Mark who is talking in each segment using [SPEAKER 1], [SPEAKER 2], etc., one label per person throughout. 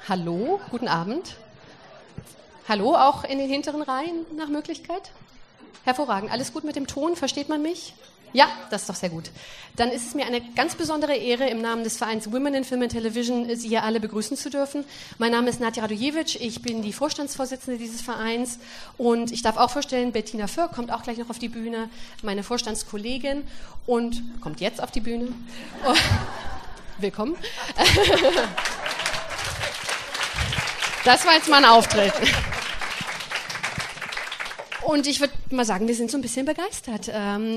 [SPEAKER 1] Hallo, guten Abend. Hallo, auch in den hinteren Reihen nach Möglichkeit? Hervorragend. Alles gut mit dem Ton? Versteht man mich? Ja, das ist doch sehr gut. Dann ist es mir eine ganz besondere Ehre, im Namen des Vereins Women in Film and Television Sie hier alle begrüßen zu dürfen. Mein Name ist Nadja Radujewitsch, ich bin die Vorstandsvorsitzende dieses Vereins und ich darf auch vorstellen, Bettina Förk kommt auch gleich noch auf die Bühne, meine Vorstandskollegin und kommt jetzt auf die Bühne. Oh, willkommen. Das war jetzt mal ein Auftritt. Und ich würde mal sagen, wir sind so ein bisschen begeistert.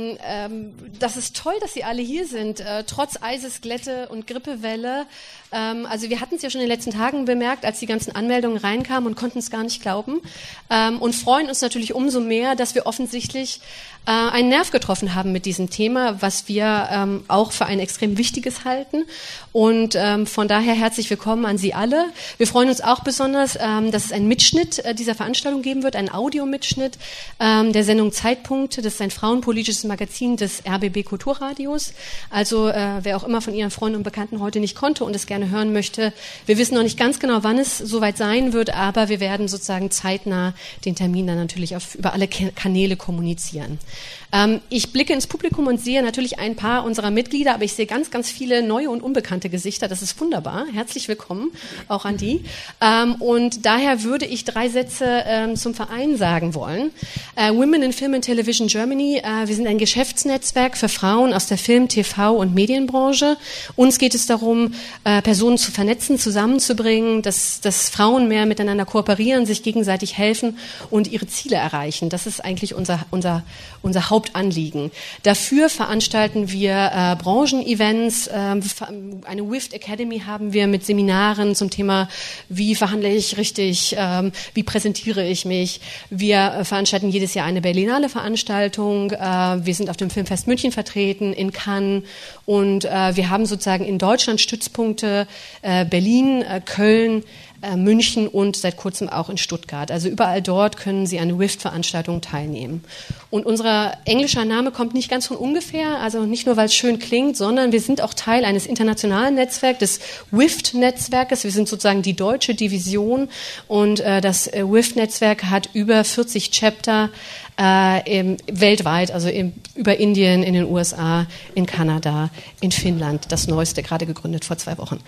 [SPEAKER 1] Das ist toll, dass Sie alle hier sind, trotz Eises, Glätte und Grippewelle. Also wir hatten es ja schon in den letzten Tagen bemerkt, als die ganzen Anmeldungen reinkamen und konnten es gar nicht glauben. Und freuen uns natürlich umso mehr, dass wir offensichtlich einen Nerv getroffen haben mit diesem Thema, was wir auch für ein extrem wichtiges halten. Und von daher herzlich willkommen an Sie alle. Wir freuen uns auch besonders, dass es einen Mitschnitt dieser Veranstaltung geben wird, einen Audiomitschnitt der Sendung Zeitpunkt. Das ist ein frauenpolitisches Magazin des RBB Kulturradios. Also wer auch immer von Ihren Freunden und Bekannten heute nicht konnte und es gerne hören möchte, wir wissen noch nicht ganz genau, wann es soweit sein wird, aber wir werden sozusagen zeitnah den Termin dann natürlich über alle Kanäle kommunizieren. Ich blicke ins Publikum und sehe natürlich ein paar unserer Mitglieder, aber ich sehe ganz, ganz viele neue und unbekannte Gesichter. Das ist wunderbar. Herzlich willkommen auch an die. Und daher würde ich 3 Sätze zum Verein sagen wollen. Women in Film and Television Germany. Wir sind ein Geschäftsnetzwerk für Frauen aus der Film-, TV- und Medienbranche. Uns geht es darum, Personen zu vernetzen, zusammenzubringen, dass Frauen mehr miteinander kooperieren, sich gegenseitig helfen und ihre Ziele erreichen. Das ist eigentlich unser Hauptanliegen. Dafür veranstalten wir Branchen-Events. Eine WIFT Academy haben wir mit Seminaren zum Thema, wie verhandle ich richtig, wie präsentiere ich mich. Wir veranstalten jedes Jahr eine Berlinale Veranstaltung. Wir sind auf dem Filmfest München vertreten, in Cannes. Und wir haben sozusagen in Deutschland Stützpunkte, Berlin, Köln, München und seit kurzem auch in Stuttgart. Also überall dort können Sie an der WIFT-Veranstaltung teilnehmen. Und unser englischer Name kommt nicht ganz von ungefähr, also nicht nur, weil es schön klingt, sondern wir sind auch Teil eines internationalen Netzwerks, des WIFT-Netzwerkes. Wir sind sozusagen die deutsche Division und das WIFT-Netzwerk hat über 40 Chapter weltweit, also über Indien, in den USA, in Kanada, in Finnland, das neueste, gerade gegründet vor 2 Wochen.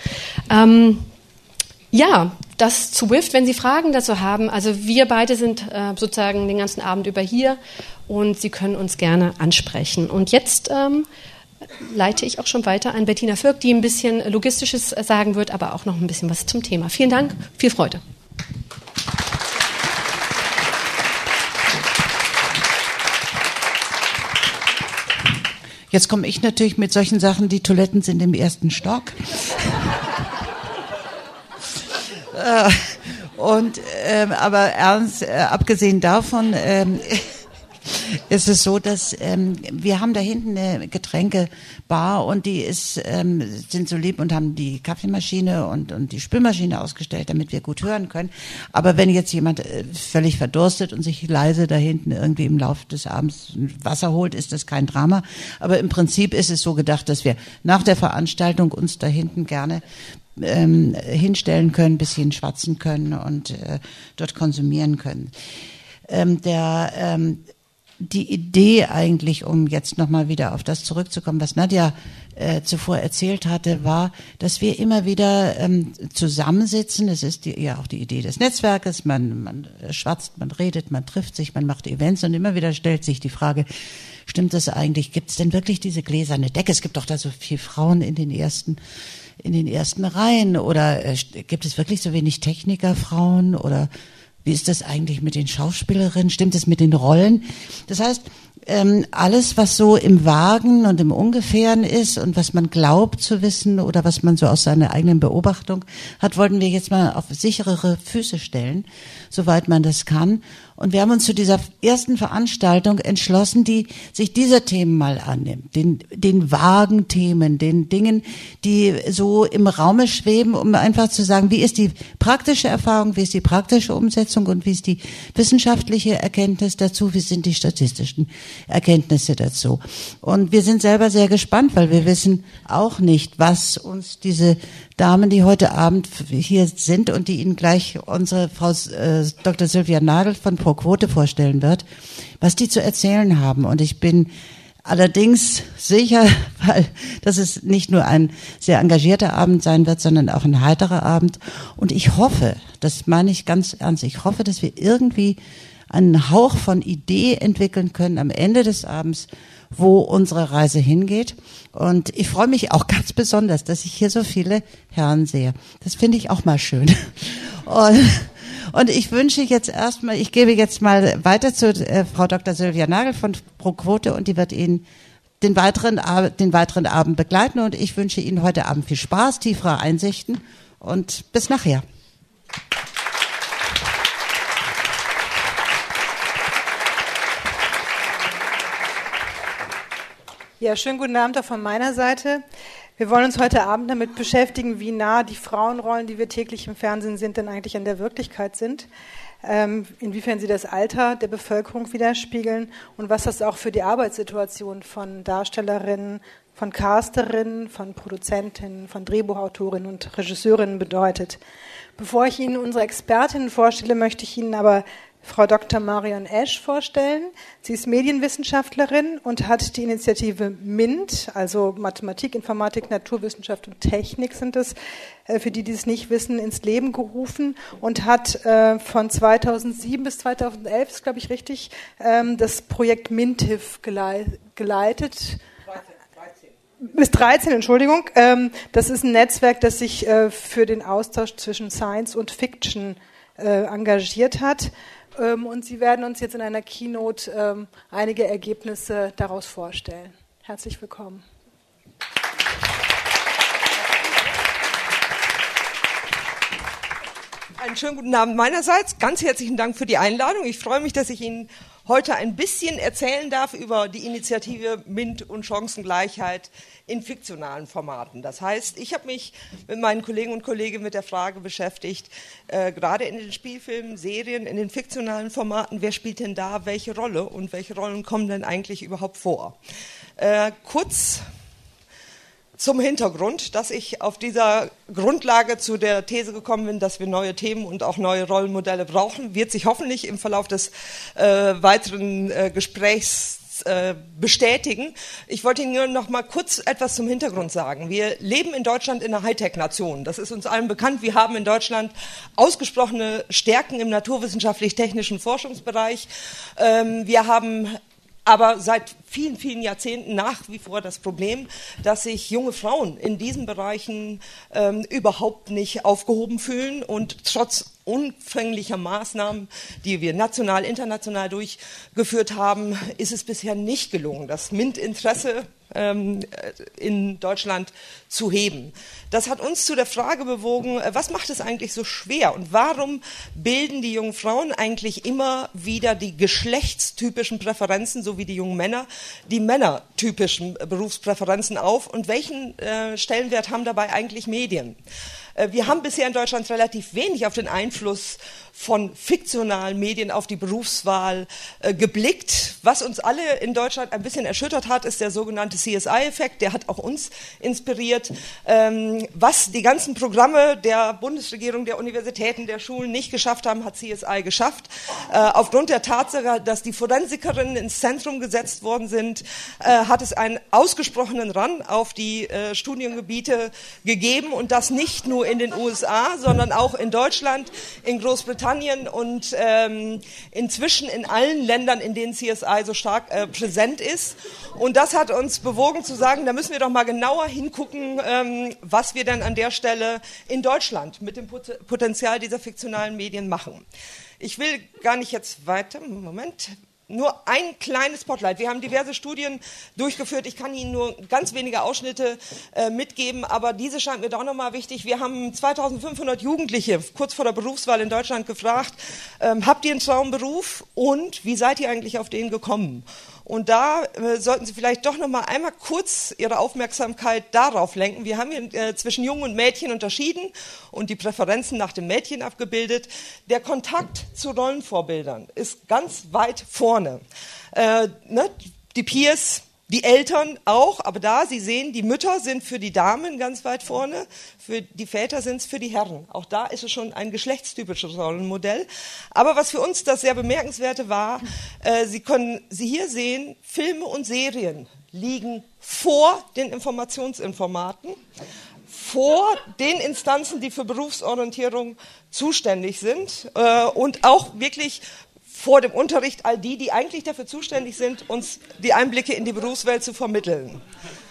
[SPEAKER 1] Ja, das zu WIFT, wenn Sie Fragen dazu haben. Also wir beide sind sozusagen den ganzen Abend über hier und Sie können uns gerne ansprechen. Und jetzt leite ich auch schon weiter an Bettina Förk, die ein bisschen Logistisches sagen wird, aber auch noch ein bisschen was zum Thema. Vielen Dank, viel Freude.
[SPEAKER 2] Jetzt komme ich natürlich mit solchen Sachen, die Toiletten sind im 1. Stock. Aber ernst, abgesehen davon ist es so, dass wir haben da hinten eine Getränkebar und die sind so lieb und haben die Kaffeemaschine und die Spülmaschine ausgestellt, damit wir gut hören können. Aber wenn jetzt jemand völlig verdurstet und sich leise da hinten irgendwie im Laufe des Abends Wasser holt, ist das kein Drama. Aber im Prinzip ist es so gedacht, dass wir nach der Veranstaltung uns da hinten gerne hinstellen können, ein bisschen schwatzen können und dort konsumieren können. Die Idee eigentlich, um jetzt nochmal wieder auf das zurückzukommen, was Nadja zuvor erzählt hatte, war, dass wir immer wieder zusammensitzen. Es ist ja auch die Idee des Netzwerkes. Man schwatzt, man redet, man trifft sich, man macht Events und immer wieder stellt sich die Frage, stimmt das eigentlich? Gibt es denn wirklich diese gläserne Decke? Es gibt doch da so viele Frauen in den ersten Reihen, oder gibt es wirklich so wenig Technikerfrauen, oder wie ist das eigentlich mit den Schauspielerinnen? Stimmt es mit den Rollen? Das heißt, alles, was so im Vagen und im Ungefähren ist und was man glaubt zu wissen oder was man so aus seiner eigenen Beobachtung hat, wollten wir jetzt mal auf sicherere Füße stellen, soweit man das kann. Und wir haben uns zu dieser ersten Veranstaltung entschlossen, die sich dieser Themen mal annimmt, den vagen Themen, den Dingen, die so im Raume schweben, um einfach zu sagen, wie ist die praktische Erfahrung, wie ist die praktische Umsetzung und wie ist die wissenschaftliche Erkenntnis dazu, wie sind die statistischen Erkenntnisse dazu. Und wir sind selber sehr gespannt, weil wir wissen auch nicht, was uns diese Damen, die heute Abend hier sind und die Ihnen gleich unsere Frau Dr. Sylvia Nagel von Pro Quote vorstellen wird, was die zu erzählen haben. Und ich bin allerdings sicher, weil dass es nicht nur ein sehr engagierter Abend sein wird, sondern auch ein heiterer Abend. Und ich hoffe, das meine ich ganz ernst, ich hoffe, dass wir irgendwie einen Hauch von Idee entwickeln können am Ende des Abends, wo unsere Reise hingeht. Und ich freue mich auch ganz besonders, dass ich hier so viele Herren sehe. Das finde ich auch mal schön. Und ich wünsche jetzt erstmal, ich gebe jetzt mal weiter zu Frau Dr. Sylvia Nagel von Pro Quote und die wird Ihnen den weiteren Abend begleiten und ich wünsche Ihnen heute Abend viel Spaß, tiefere Einsichten und bis nachher.
[SPEAKER 3] Ja, schönen guten Abend auch von meiner Seite. Wir wollen uns heute Abend damit beschäftigen, wie nah die Frauenrollen, die wir täglich im Fernsehen sind, denn eigentlich an der Wirklichkeit sind. Inwiefern sie das Alter der Bevölkerung widerspiegeln und was das auch für die Arbeitssituation von Darstellerinnen, von Casterinnen, von Produzentinnen, von Drehbuchautorinnen und Regisseurinnen bedeutet. Bevor ich Ihnen unsere Expertinnen vorstelle, möchte ich Ihnen aber Frau Dr. Marion Esch vorstellen. Sie ist Medienwissenschaftlerin und hat die Initiative MINT, also Mathematik, Informatik, Naturwissenschaft und Technik sind es, für die es nicht wissen, ins Leben gerufen und hat von 2007 bis 2011, ist glaube ich richtig, das Projekt MINTIF geleitet. 13, Entschuldigung. Das ist ein Netzwerk, das sich für den Austausch zwischen Science und Fiction engagiert hat. Und Sie werden uns jetzt in einer Keynote einige Ergebnisse daraus vorstellen. Herzlich willkommen.
[SPEAKER 4] Einen schönen guten Abend meinerseits. Ganz herzlichen Dank für die Einladung. Ich freue mich, dass ich Ihnen heute ein bisschen erzählen darf über die Initiative MINT und Chancengleichheit in fiktionalen Formaten. Das heißt, ich habe mich mit meinen Kollegen und Kolleginnen mit der Frage beschäftigt, gerade in den Spielfilmen, Serien, in den fiktionalen Formaten, wer spielt denn da welche Rolle und welche Rollen kommen denn eigentlich überhaupt vor? Kurz zum Hintergrund, dass ich auf dieser Grundlage zu der These gekommen bin, dass wir neue Themen und auch neue Rollenmodelle brauchen, wird sich hoffentlich im Verlauf des weiteren Gesprächs bestätigen. Ich wollte Ihnen nur noch mal kurz etwas zum Hintergrund sagen. Wir leben in Deutschland in einer Hightech-Nation. Das ist uns allen bekannt. Wir haben in Deutschland ausgesprochene Stärken im naturwissenschaftlich-technischen Forschungsbereich. Wir haben aber seit vielen, vielen Jahrzehnten nach wie vor das Problem, dass sich junge Frauen in diesen Bereichen überhaupt nicht aufgehoben fühlen und trotz umfänglicher Maßnahmen, die wir national, international durchgeführt haben, ist es bisher nicht gelungen, das MINT-Interesse in Deutschland zu heben. Das hat uns zu der Frage bewogen, was macht es eigentlich so schwer und warum bilden die jungen Frauen eigentlich immer wieder die geschlechtstypischen Präferenzen, so wie die jungen Männer, die männertypischen Berufspräferenzen auf und welchen Stellenwert haben dabei eigentlich Medien? Wir haben bisher in Deutschland relativ wenig auf den Einfluss von fiktionalen Medien auf die Berufswahl geblickt. Was uns alle in Deutschland ein bisschen erschüttert hat, ist der sogenannte CSI-Effekt. Der hat auch uns inspiriert. Was die ganzen Programme der Bundesregierung, der Universitäten, der Schulen nicht geschafft haben, hat CSI geschafft. Aufgrund der Tatsache, dass die Forensikerinnen ins Zentrum gesetzt worden sind, hat es einen ausgesprochenen Run auf die Studiengebiete gegeben und das nicht nur in den USA, sondern auch in Deutschland, in Großbritannien und inzwischen in allen Ländern, in denen CSI so stark präsent ist. Und das hat uns bewogen zu sagen, da müssen wir doch mal genauer hingucken, was wir denn an der Stelle in Deutschland mit dem Potenzial dieser fiktionalen Medien machen. Ich will gar nicht jetzt weiter, Moment, nur ein kleines Spotlight. Wir haben diverse Studien durchgeführt. Ich kann Ihnen nur ganz wenige Ausschnitte mitgeben, aber diese scheint mir doch nochmal wichtig. Wir haben 2500 Jugendliche kurz vor der Berufswahl in Deutschland gefragt, habt ihr einen Traumberuf und wie seid ihr eigentlich auf den gekommen? Und da sollten Sie vielleicht doch noch mal einmal kurz Ihre Aufmerksamkeit darauf lenken. Wir haben hier zwischen Jungen und Mädchen unterschieden und die Präferenzen nach den Mädchen abgebildet. Der Kontakt zu Rollenvorbildern ist ganz weit vorne. Die Peers, die Eltern auch, aber da, Sie sehen, die Mütter sind für die Damen ganz weit vorne, für die Väter sind es für die Herren. Auch da ist es schon ein geschlechtstypisches Rollenmodell. Aber was für uns das sehr Bemerkenswerte war, Sie hier sehen, Filme und Serien liegen vor den Informationsinformaten, vor den Instanzen, die für Berufsorientierung zuständig sind und auch wirklich vor dem Unterricht all die eigentlich dafür zuständig sind, uns die Einblicke in die Berufswelt zu vermitteln.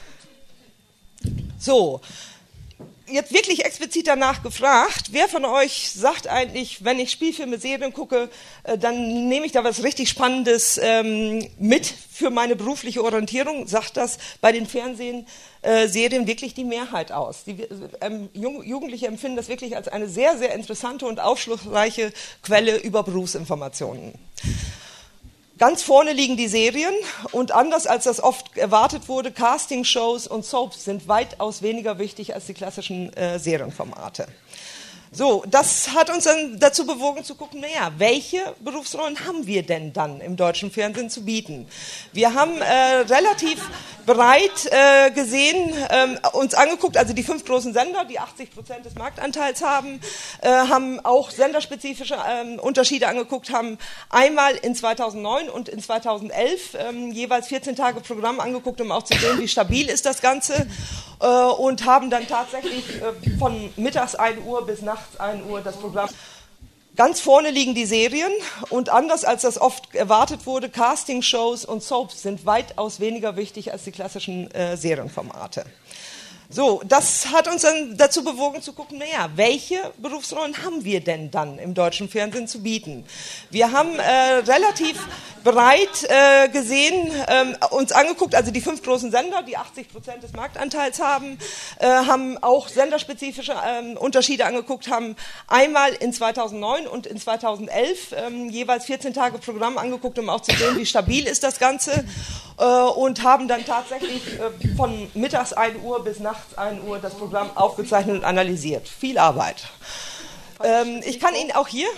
[SPEAKER 4] So, jetzt wirklich explizit danach gefragt, wer von euch sagt eigentlich, wenn ich Spielfilme, Serien gucke, dann nehme ich da was richtig Spannendes mit für meine berufliche Orientierung? Sagt das bei den Fernsehserien wirklich die Mehrheit aus? Die Jugendliche empfinden das wirklich als eine sehr, sehr interessante und aufschlussreiche Quelle über Berufsinformationen. Ganz vorne liegen die Serien und anders als das oft erwartet wurde, Castingshows und Soaps sind weitaus weniger wichtig als die klassischen Serienformate. So, das hat uns dann dazu bewogen zu gucken, naja, welche Berufsrollen haben wir denn dann im deutschen Fernsehen zu bieten? Wir haben relativ breit gesehen, uns angeguckt, also die 5 großen Sender, die 80% des Marktanteils haben auch senderspezifische Unterschiede angeguckt, haben einmal in 2009 und in 2011 jeweils 14 Tage Programm angeguckt, um auch zu sehen, wie stabil ist das Ganze, und haben dann tatsächlich von mittags 1 Uhr bis nachts 1 Uhr das Programm. Ganz vorne liegen die Serien und anders als das oft erwartet wurde, Castingshows und Soaps sind weitaus weniger wichtig als die klassischen Serienformate. So, das hat uns dann dazu bewogen zu gucken, naja, welche Berufsrollen haben wir denn dann im deutschen Fernsehen zu bieten? Wir haben relativ breit gesehen, uns angeguckt, also die 5 großen Sender, die 80% des Marktanteils haben auch senderspezifische Unterschiede angeguckt, haben einmal in 2009 und in 2011 jeweils 14 Tage Programm angeguckt, um auch zu sehen, wie stabil ist das Ganze, und haben dann tatsächlich von mittags 1 Uhr bis nachts 1 Uhr das Programm aufgezeichnet und analysiert. Viel Arbeit. Ich kann Ihnen auch hier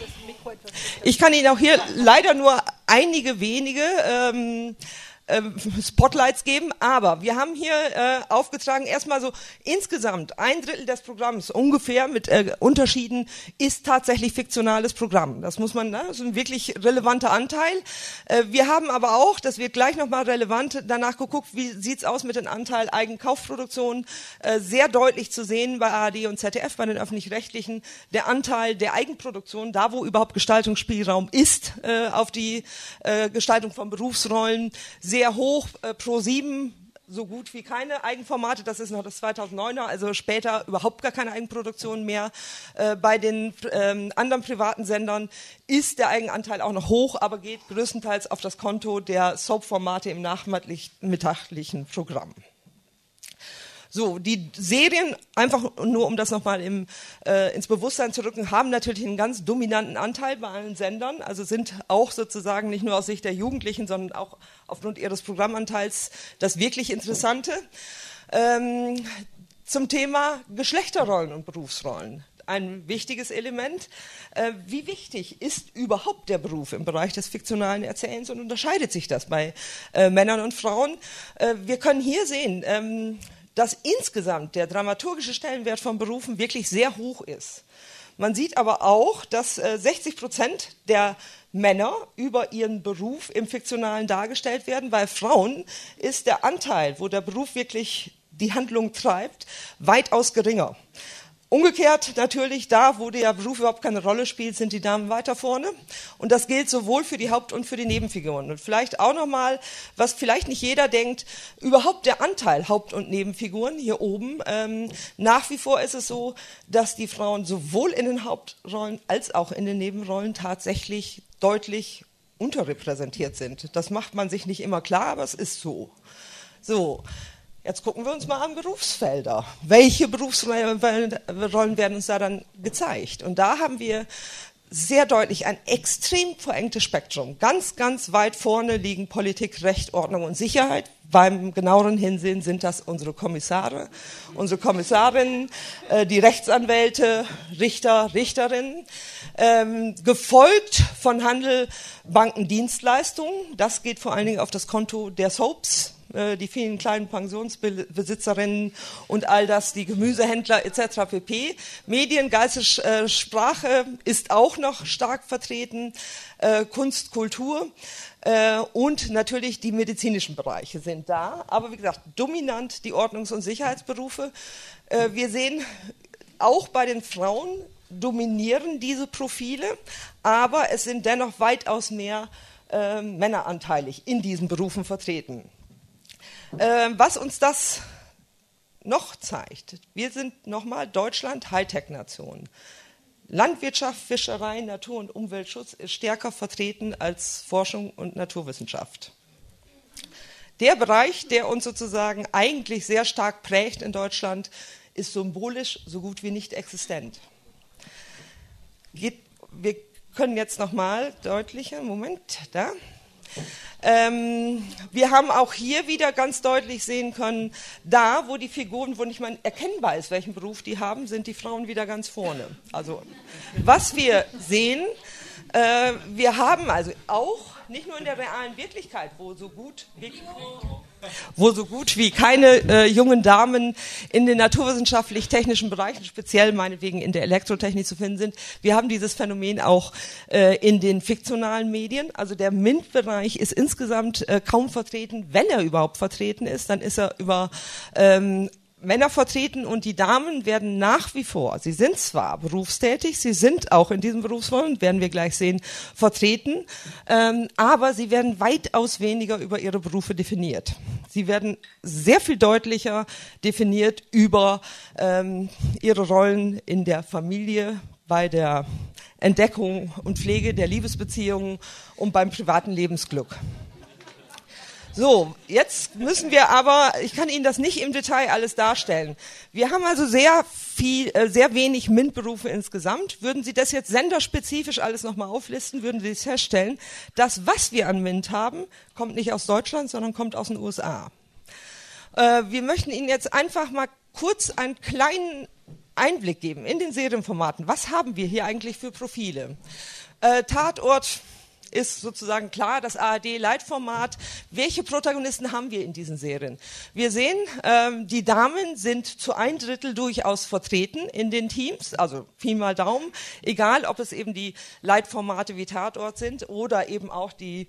[SPEAKER 4] leider nur einige wenige Spotlights geben, aber wir haben hier aufgetragen, erstmal so insgesamt 1/3 des Programms ungefähr mit Unterschieden ist tatsächlich fiktionales Programm. Das muss man, das ist ein wirklich relevanter Anteil. Wir haben aber auch, das wird gleich nochmal relevant, danach geguckt, wie sieht's aus mit dem Anteil Eigenkaufproduktion, sehr deutlich zu sehen bei ARD und ZDF, bei den Öffentlich-Rechtlichen, der Anteil der Eigenproduktion, da wo überhaupt Gestaltungsspielraum ist, auf die Gestaltung von Berufsrollen, sehr hoch, Pro7 so gut wie keine Eigenformate, das ist noch das 2009er, also später überhaupt gar keine Eigenproduktion mehr. Bei den anderen privaten Sendern ist der Eigenanteil auch noch hoch, aber geht größtenteils auf das Konto der Soap-Formate im nachmittaglichen Programm. So, die Serien, einfach nur um das nochmal ins Bewusstsein zu rücken, haben natürlich einen ganz dominanten Anteil bei allen Sendern, also sind auch sozusagen nicht nur aus Sicht der Jugendlichen, sondern auch aufgrund ihres Programmanteils das wirklich Interessante. Zum Thema Geschlechterrollen und Berufsrollen. Ein wichtiges Element. Wie wichtig ist überhaupt der Beruf im Bereich des fiktionalen Erzählens und unterscheidet sich das bei Männern und Frauen? Wir können hier sehen, dass insgesamt der dramaturgische Stellenwert von Berufen wirklich sehr hoch ist. Man sieht aber auch, dass 60% der Männer über ihren Beruf im Fiktionalen dargestellt werden. Bei Frauen ist der Anteil, wo der Beruf wirklich die Handlung treibt, weitaus geringer. Umgekehrt natürlich, da wo der Beruf überhaupt keine Rolle spielt, sind die Damen weiter vorne. Und das gilt sowohl für die Haupt- und für die Nebenfiguren. Und vielleicht auch nochmal, was vielleicht nicht jeder denkt, überhaupt der Anteil Haupt- und Nebenfiguren hier oben. Nach wie vor ist es so, dass die Frauen sowohl in den Hauptrollen als auch in den Nebenrollen tatsächlich deutlich unterrepräsentiert sind. Das macht man sich nicht immer klar, aber es ist so. So. Jetzt gucken wir uns mal an Berufsfelder. Welche Berufsrollen werden uns da dann gezeigt? Und da haben wir sehr deutlich ein extrem verengtes Spektrum. Ganz, ganz weit vorne liegen Politik, Recht, Ordnung und Sicherheit. Beim genaueren Hinsehen sind das unsere Kommissare, unsere Kommissarinnen, die Rechtsanwälte, Richter, Richterinnen, gefolgt von Handel, Banken, Dienstleistungen. Das geht vor allen Dingen auf das Konto der Soaps, die vielen kleinen Pensionsbesitzerinnen und all das, die Gemüsehändler etc. pp. Medien, Geistes, Sprache ist auch noch stark vertreten, Kunst, Kultur und natürlich die medizinischen Bereiche sind da. Aber wie gesagt, dominant die Ordnungs- und Sicherheitsberufe. Wir sehen auch bei den Frauen dominieren diese Profile, aber es sind dennoch weitaus mehr männeranteilig in diesen Berufen vertreten. Was uns das noch zeigt, wir sind nochmal Deutschland Hightech-Nation. Landwirtschaft, Fischerei, Natur- und Umweltschutz ist stärker vertreten als Forschung und Naturwissenschaft. Der Bereich, der uns sozusagen eigentlich sehr stark prägt in Deutschland, ist symbolisch so gut wie nicht existent. Wir können jetzt nochmal deutlicher, Moment, da. Wir haben auch hier wieder ganz deutlich sehen können, da wo die Figuren, wo nicht mal erkennbar ist, welchen Beruf die haben, sind die Frauen wieder ganz vorne. Also was wir sehen, wir haben also auch nicht nur in der realen Wirklichkeit, wo so gut wie keine jungen Damen in den naturwissenschaftlich-technischen Bereichen, speziell meinetwegen in der Elektrotechnik zu finden sind. Wir haben dieses Phänomen auch in den fiktionalen Medien. Also der MINT-Bereich ist insgesamt kaum vertreten. Wenn er überhaupt vertreten ist, dann ist er über Männer vertreten und die Damen werden nach wie vor, sie sind zwar berufstätig, sie sind auch in diesem Berufsfeld, werden wir gleich sehen, vertreten, aber sie werden weitaus weniger über ihre Berufe definiert. Sie werden sehr viel deutlicher definiert über ihre Rollen in der Familie, bei der Entdeckung und Pflege der Liebesbeziehungen und beim privaten Lebensglück. So, jetzt müssen wir aber, ich kann Ihnen das nicht im Detail alles darstellen. Wir haben also sehr wenig MINT-Berufe insgesamt. Würden Sie das jetzt senderspezifisch alles nochmal auflisten, würden Sie feststellen, das, was wir an MINT haben, kommt nicht aus Deutschland, sondern kommt aus den USA. Wir möchten Ihnen jetzt einfach mal kurz einen kleinen Einblick geben in den Serienformaten. Was haben wir hier eigentlich für Profile? Tatort ist sozusagen klar, das ARD-Leitformat. Welche Protagonisten haben wir in diesen Serien? Wir sehen, die Damen sind zu 1/3 durchaus vertreten in den Teams, also Pi mal Daumen, egal ob es eben die Leitformate wie Tatort sind oder eben auch die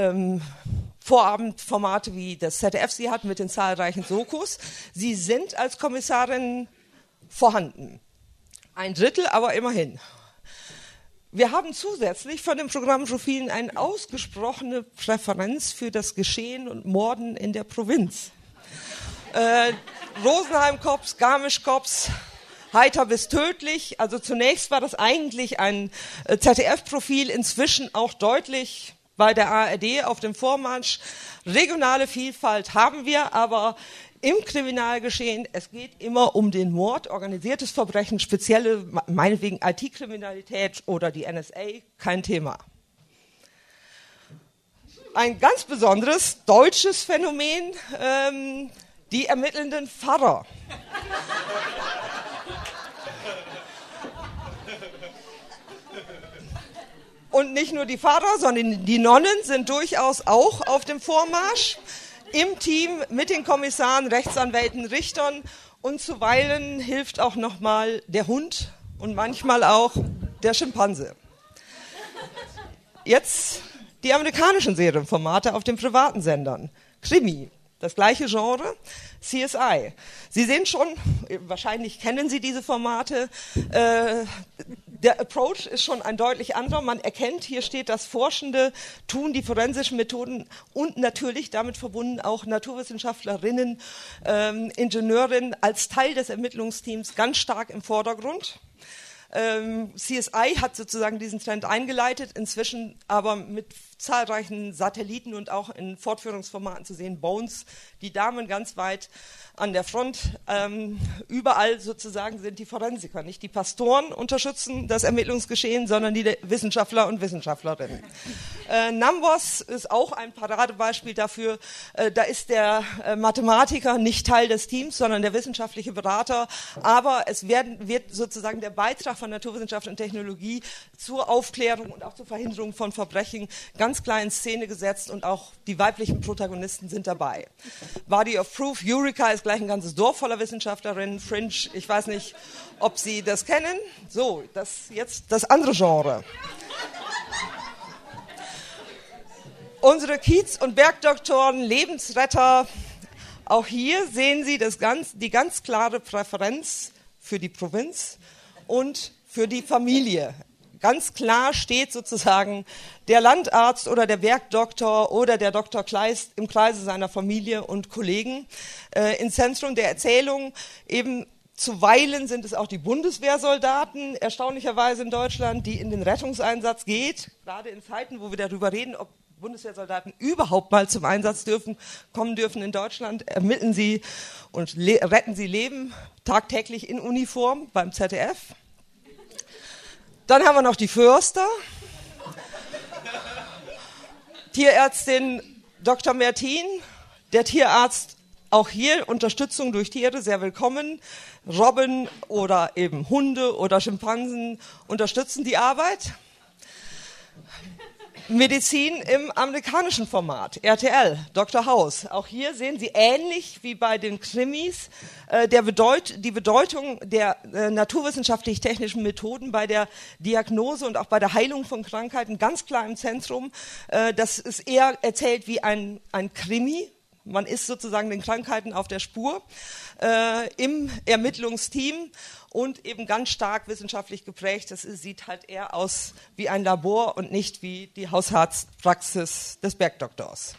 [SPEAKER 4] Vorabendformate wie das ZDF sie hat mit den zahlreichen Sokus. Sie sind als Kommissarin vorhanden. 1/3, aber immerhin. Wir haben zusätzlich von den Programmprofilen eine ausgesprochene Präferenz für das Geschehen und Morden in der Provinz. Rosenheim-Cops, Garmisch-Cops, heiter bis tödlich. Also zunächst war das eigentlich ein ZDF-Profil, inzwischen auch deutlich bei der ARD auf dem Vormarsch. Regionale Vielfalt haben wir, aber im Kriminalgeschehen, es geht immer um den Mord, organisiertes Verbrechen, spezielle, meinetwegen IT-Kriminalität oder die NSA, kein Thema. Ein ganz besonderes deutsches Phänomen, die ermittelnden Pfarrer. Und nicht nur die Pfarrer, sondern die Nonnen sind durchaus auch auf dem Vormarsch. Im Team mit den Kommissaren, Rechtsanwälten, Richtern und zuweilen hilft auch nochmal der Hund und manchmal auch der Schimpanse. Jetzt die amerikanischen Serienformate auf den privaten Sendern. Krimi, das gleiche Genre, CSI. Sie sehen schon, wahrscheinlich kennen Sie diese Formate, der Approach ist schon ein deutlich anderer. Man erkennt, hier steht das forschende Tun, die forensischen Methoden und natürlich damit verbunden auch Naturwissenschaftlerinnen, Ingenieurinnen als Teil des Ermittlungsteams ganz stark im Vordergrund. CSI hat sozusagen diesen Trend eingeleitet, inzwischen aber mit zahlreichen Satelliten und auch in Fortführungsformaten zu sehen. Bones, die Damen ganz weit an der Front. Überall sozusagen sind die Forensiker, nicht die Pastoren unterstützen das Ermittlungsgeschehen, sondern die Wissenschaftler und Wissenschaftlerinnen. Numbers ist auch ein Paradebeispiel dafür. Da ist der Mathematiker nicht Teil des Teams, sondern der wissenschaftliche Berater. Aber es wird sozusagen der Beitrag von Naturwissenschaft und Technologie zur Aufklärung und auch zur Verhinderung von Verbrechen ganz klar in Szene gesetzt und auch die weiblichen Protagonisten sind dabei. Body of Proof, Eureka ist gleich ein ganzes Dorf voller Wissenschaftlerinnen. Fringe, ich weiß nicht, ob Sie das kennen. So, jetzt das andere Genre. Unsere Kiez- und Bergdoktoren, Lebensretter. Auch hier sehen Sie die ganz klare Präferenz für die Provinz und für die Familie. Ganz klar steht sozusagen der Landarzt oder der Bergdoktor oder der Dr. Kleist im Kreise seiner Familie und Kollegen im Zentrum der Erzählung. Eben zuweilen sind es auch die Bundeswehrsoldaten, erstaunlicherweise in Deutschland, die in den Rettungseinsatz geht, gerade in Zeiten, wo wir darüber reden, ob Bundeswehrsoldaten überhaupt mal zum Einsatz kommen dürfen in Deutschland, ermitteln sie und retten sie Leben tagtäglich in Uniform beim ZDF. Dann haben wir noch die Förster, Tierärztin Dr. Mertin, der Tierarzt, auch hier Unterstützung durch Tiere, sehr willkommen. Robben oder eben Hunde oder Schimpansen unterstützen die Arbeit. Medizin im amerikanischen Format, RTL, Dr. House. Auch hier sehen Sie ähnlich wie bei den Krimis die Bedeutung der naturwissenschaftlich-technischen Methoden bei der Diagnose und auch bei der Heilung von Krankheiten ganz klar im Zentrum. Das ist eher erzählt wie ein Krimi. Man ist sozusagen den Krankheiten auf der Spur im Ermittlungsteam und eben ganz stark wissenschaftlich geprägt. Das sieht halt eher aus wie ein Labor und nicht wie die Hausarztpraxis des Bergdoktors.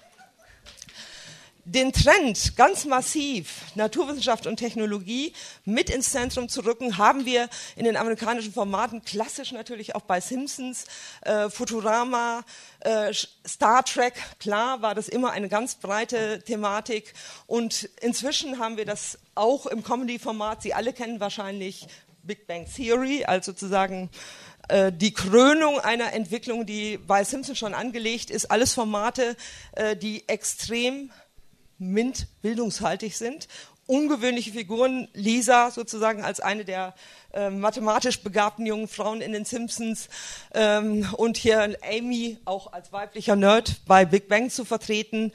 [SPEAKER 4] Den Trend, ganz massiv Naturwissenschaft und Technologie mit ins Zentrum zu rücken, haben wir in den amerikanischen Formaten, klassisch natürlich auch bei Simpsons, Futurama, Star Trek, klar war das immer eine ganz breite Thematik und inzwischen haben wir das auch im Comedy-Format, Sie alle kennen wahrscheinlich Big Bang Theory, also sozusagen die Krönung einer Entwicklung, die bei Simpsons schon angelegt ist, alles Formate, die extrem MINT-bildungshaltig sind. Ungewöhnliche Figuren, Lisa sozusagen als eine der mathematisch begabten jungen Frauen in den Simpsons und hier Amy auch als weiblicher Nerd bei Big Bang zu vertreten.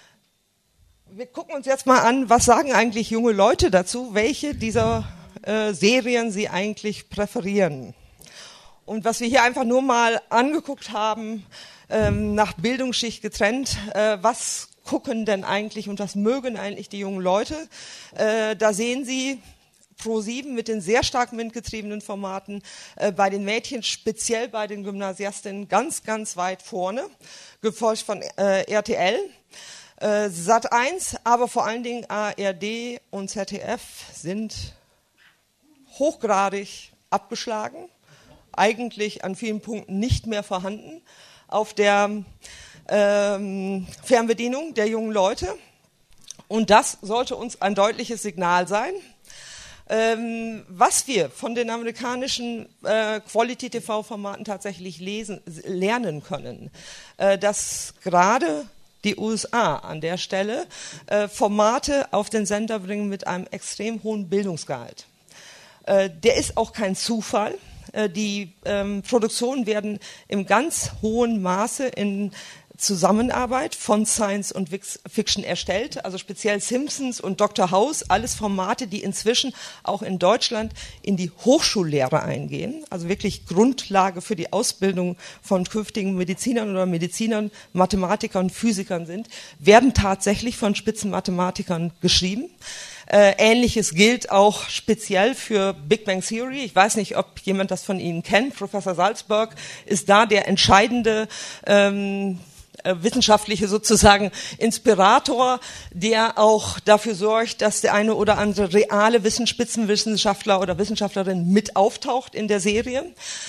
[SPEAKER 4] Wir gucken uns jetzt mal an, was sagen eigentlich junge Leute dazu, welche dieser Serien sie eigentlich präferieren. Und was wir hier einfach nur mal angeguckt haben, nach Bildungsschicht getrennt, was gucken denn eigentlich und was mögen eigentlich die jungen Leute? Da sehen Sie Pro7 mit den sehr stark MINT-getriebenen Formaten, bei den Mädchen, speziell bei den Gymnasiastinnen, ganz, ganz weit vorne, gefolgt von RTL, Sat.1, aber vor allen Dingen ARD und ZDF sind hochgradig abgeschlagen, eigentlich an vielen Punkten nicht mehr vorhanden auf der Fernbedienung der jungen Leute. Und das sollte uns ein deutliches Signal sein. Was wir von den amerikanischen Quality-TV-Formaten tatsächlich lernen können, dass gerade die USA an der Stelle Formate auf den Sender bringen mit einem extrem hohen Bildungsgehalt. Der ist auch kein Zufall. Die Produktionen werden im ganz hohen Maße in Zusammenarbeit von Science und Fiction erstellt, also speziell Simpsons und Dr. House, alles Formate, die inzwischen auch in Deutschland in die Hochschullehre eingehen, also wirklich Grundlage für die Ausbildung von künftigen Medizinern oder Medizinern, Mathematikern, Physikern sind, werden tatsächlich von Spitzenmathematikern geschrieben. Ähnliches gilt auch speziell für Big Bang Theory. Ich weiß nicht, ob jemand das von Ihnen kennt. Professor Salzberg ist da der entscheidende wissenschaftliche sozusagen Inspirator, der auch dafür sorgt, dass der eine oder andere reale Spitzenwissenschaftler oder Wissenschaftlerin mit auftaucht in der Serie.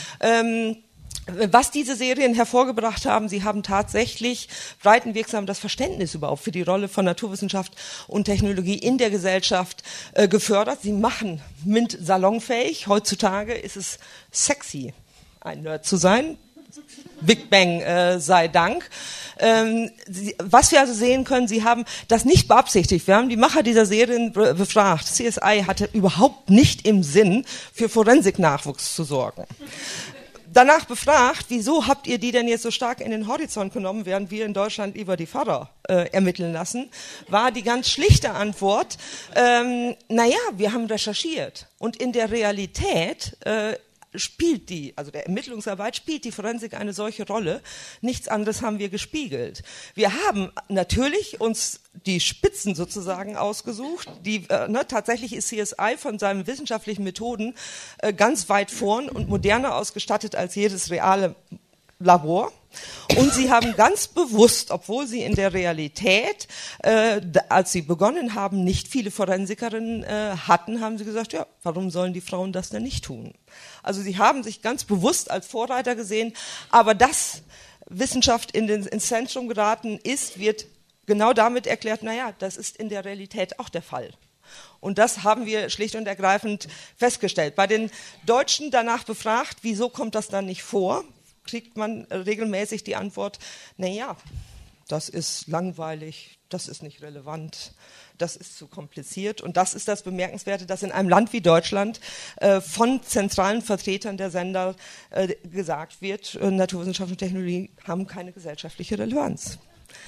[SPEAKER 4] Was diese Serien hervorgebracht haben, sie haben tatsächlich breitenwirksam das Verständnis überhaupt für die Rolle von Naturwissenschaft und Technologie in der Gesellschaft gefördert. Sie machen MINT salonfähig. Heutzutage ist es sexy, ein Nerd zu sein. Big Bang sei Dank. Was wir also sehen können, sie haben das nicht beabsichtigt. Wir haben die Macher dieser Serien befragt. CSI hatte überhaupt nicht im Sinn, für Forensiknachwuchs zu sorgen. Danach befragt, wieso habt ihr die denn jetzt so stark in den Horizont genommen, während wir in Deutschland lieber die Pfarrer ermitteln lassen, war die ganz schlichte Antwort, wir haben recherchiert. Und in der Realität also der Ermittlungsarbeit spielt die Forensik eine solche Rolle. Nichts anderes haben wir gespiegelt. Wir haben natürlich uns die Spitzen sozusagen ausgesucht. Tatsächlich ist CSI von seinen wissenschaftlichen Methoden ganz weit vorn und moderner ausgestattet als jedes reale Labor. Und sie haben ganz bewusst, obwohl sie in der Realität, als sie begonnen haben, nicht viele Forensikerinnen hatten, haben sie gesagt, ja, warum sollen die Frauen das denn nicht tun? Also sie haben sich ganz bewusst als Vorreiter gesehen, aber dass Wissenschaft ins Zentrum geraten ist, wird genau damit erklärt, das ist in der Realität auch der Fall. Und das haben wir schlicht und ergreifend festgestellt. Bei den Deutschen danach befragt, wieso kommt das dann nicht vor, kriegt man regelmäßig die Antwort, das ist langweilig, das ist nicht relevant, das ist zu kompliziert. Und das ist das Bemerkenswerte, dass in einem Land wie Deutschland von zentralen Vertretern der Sender gesagt wird, Naturwissenschaft und Technologie haben keine gesellschaftliche Relevanz.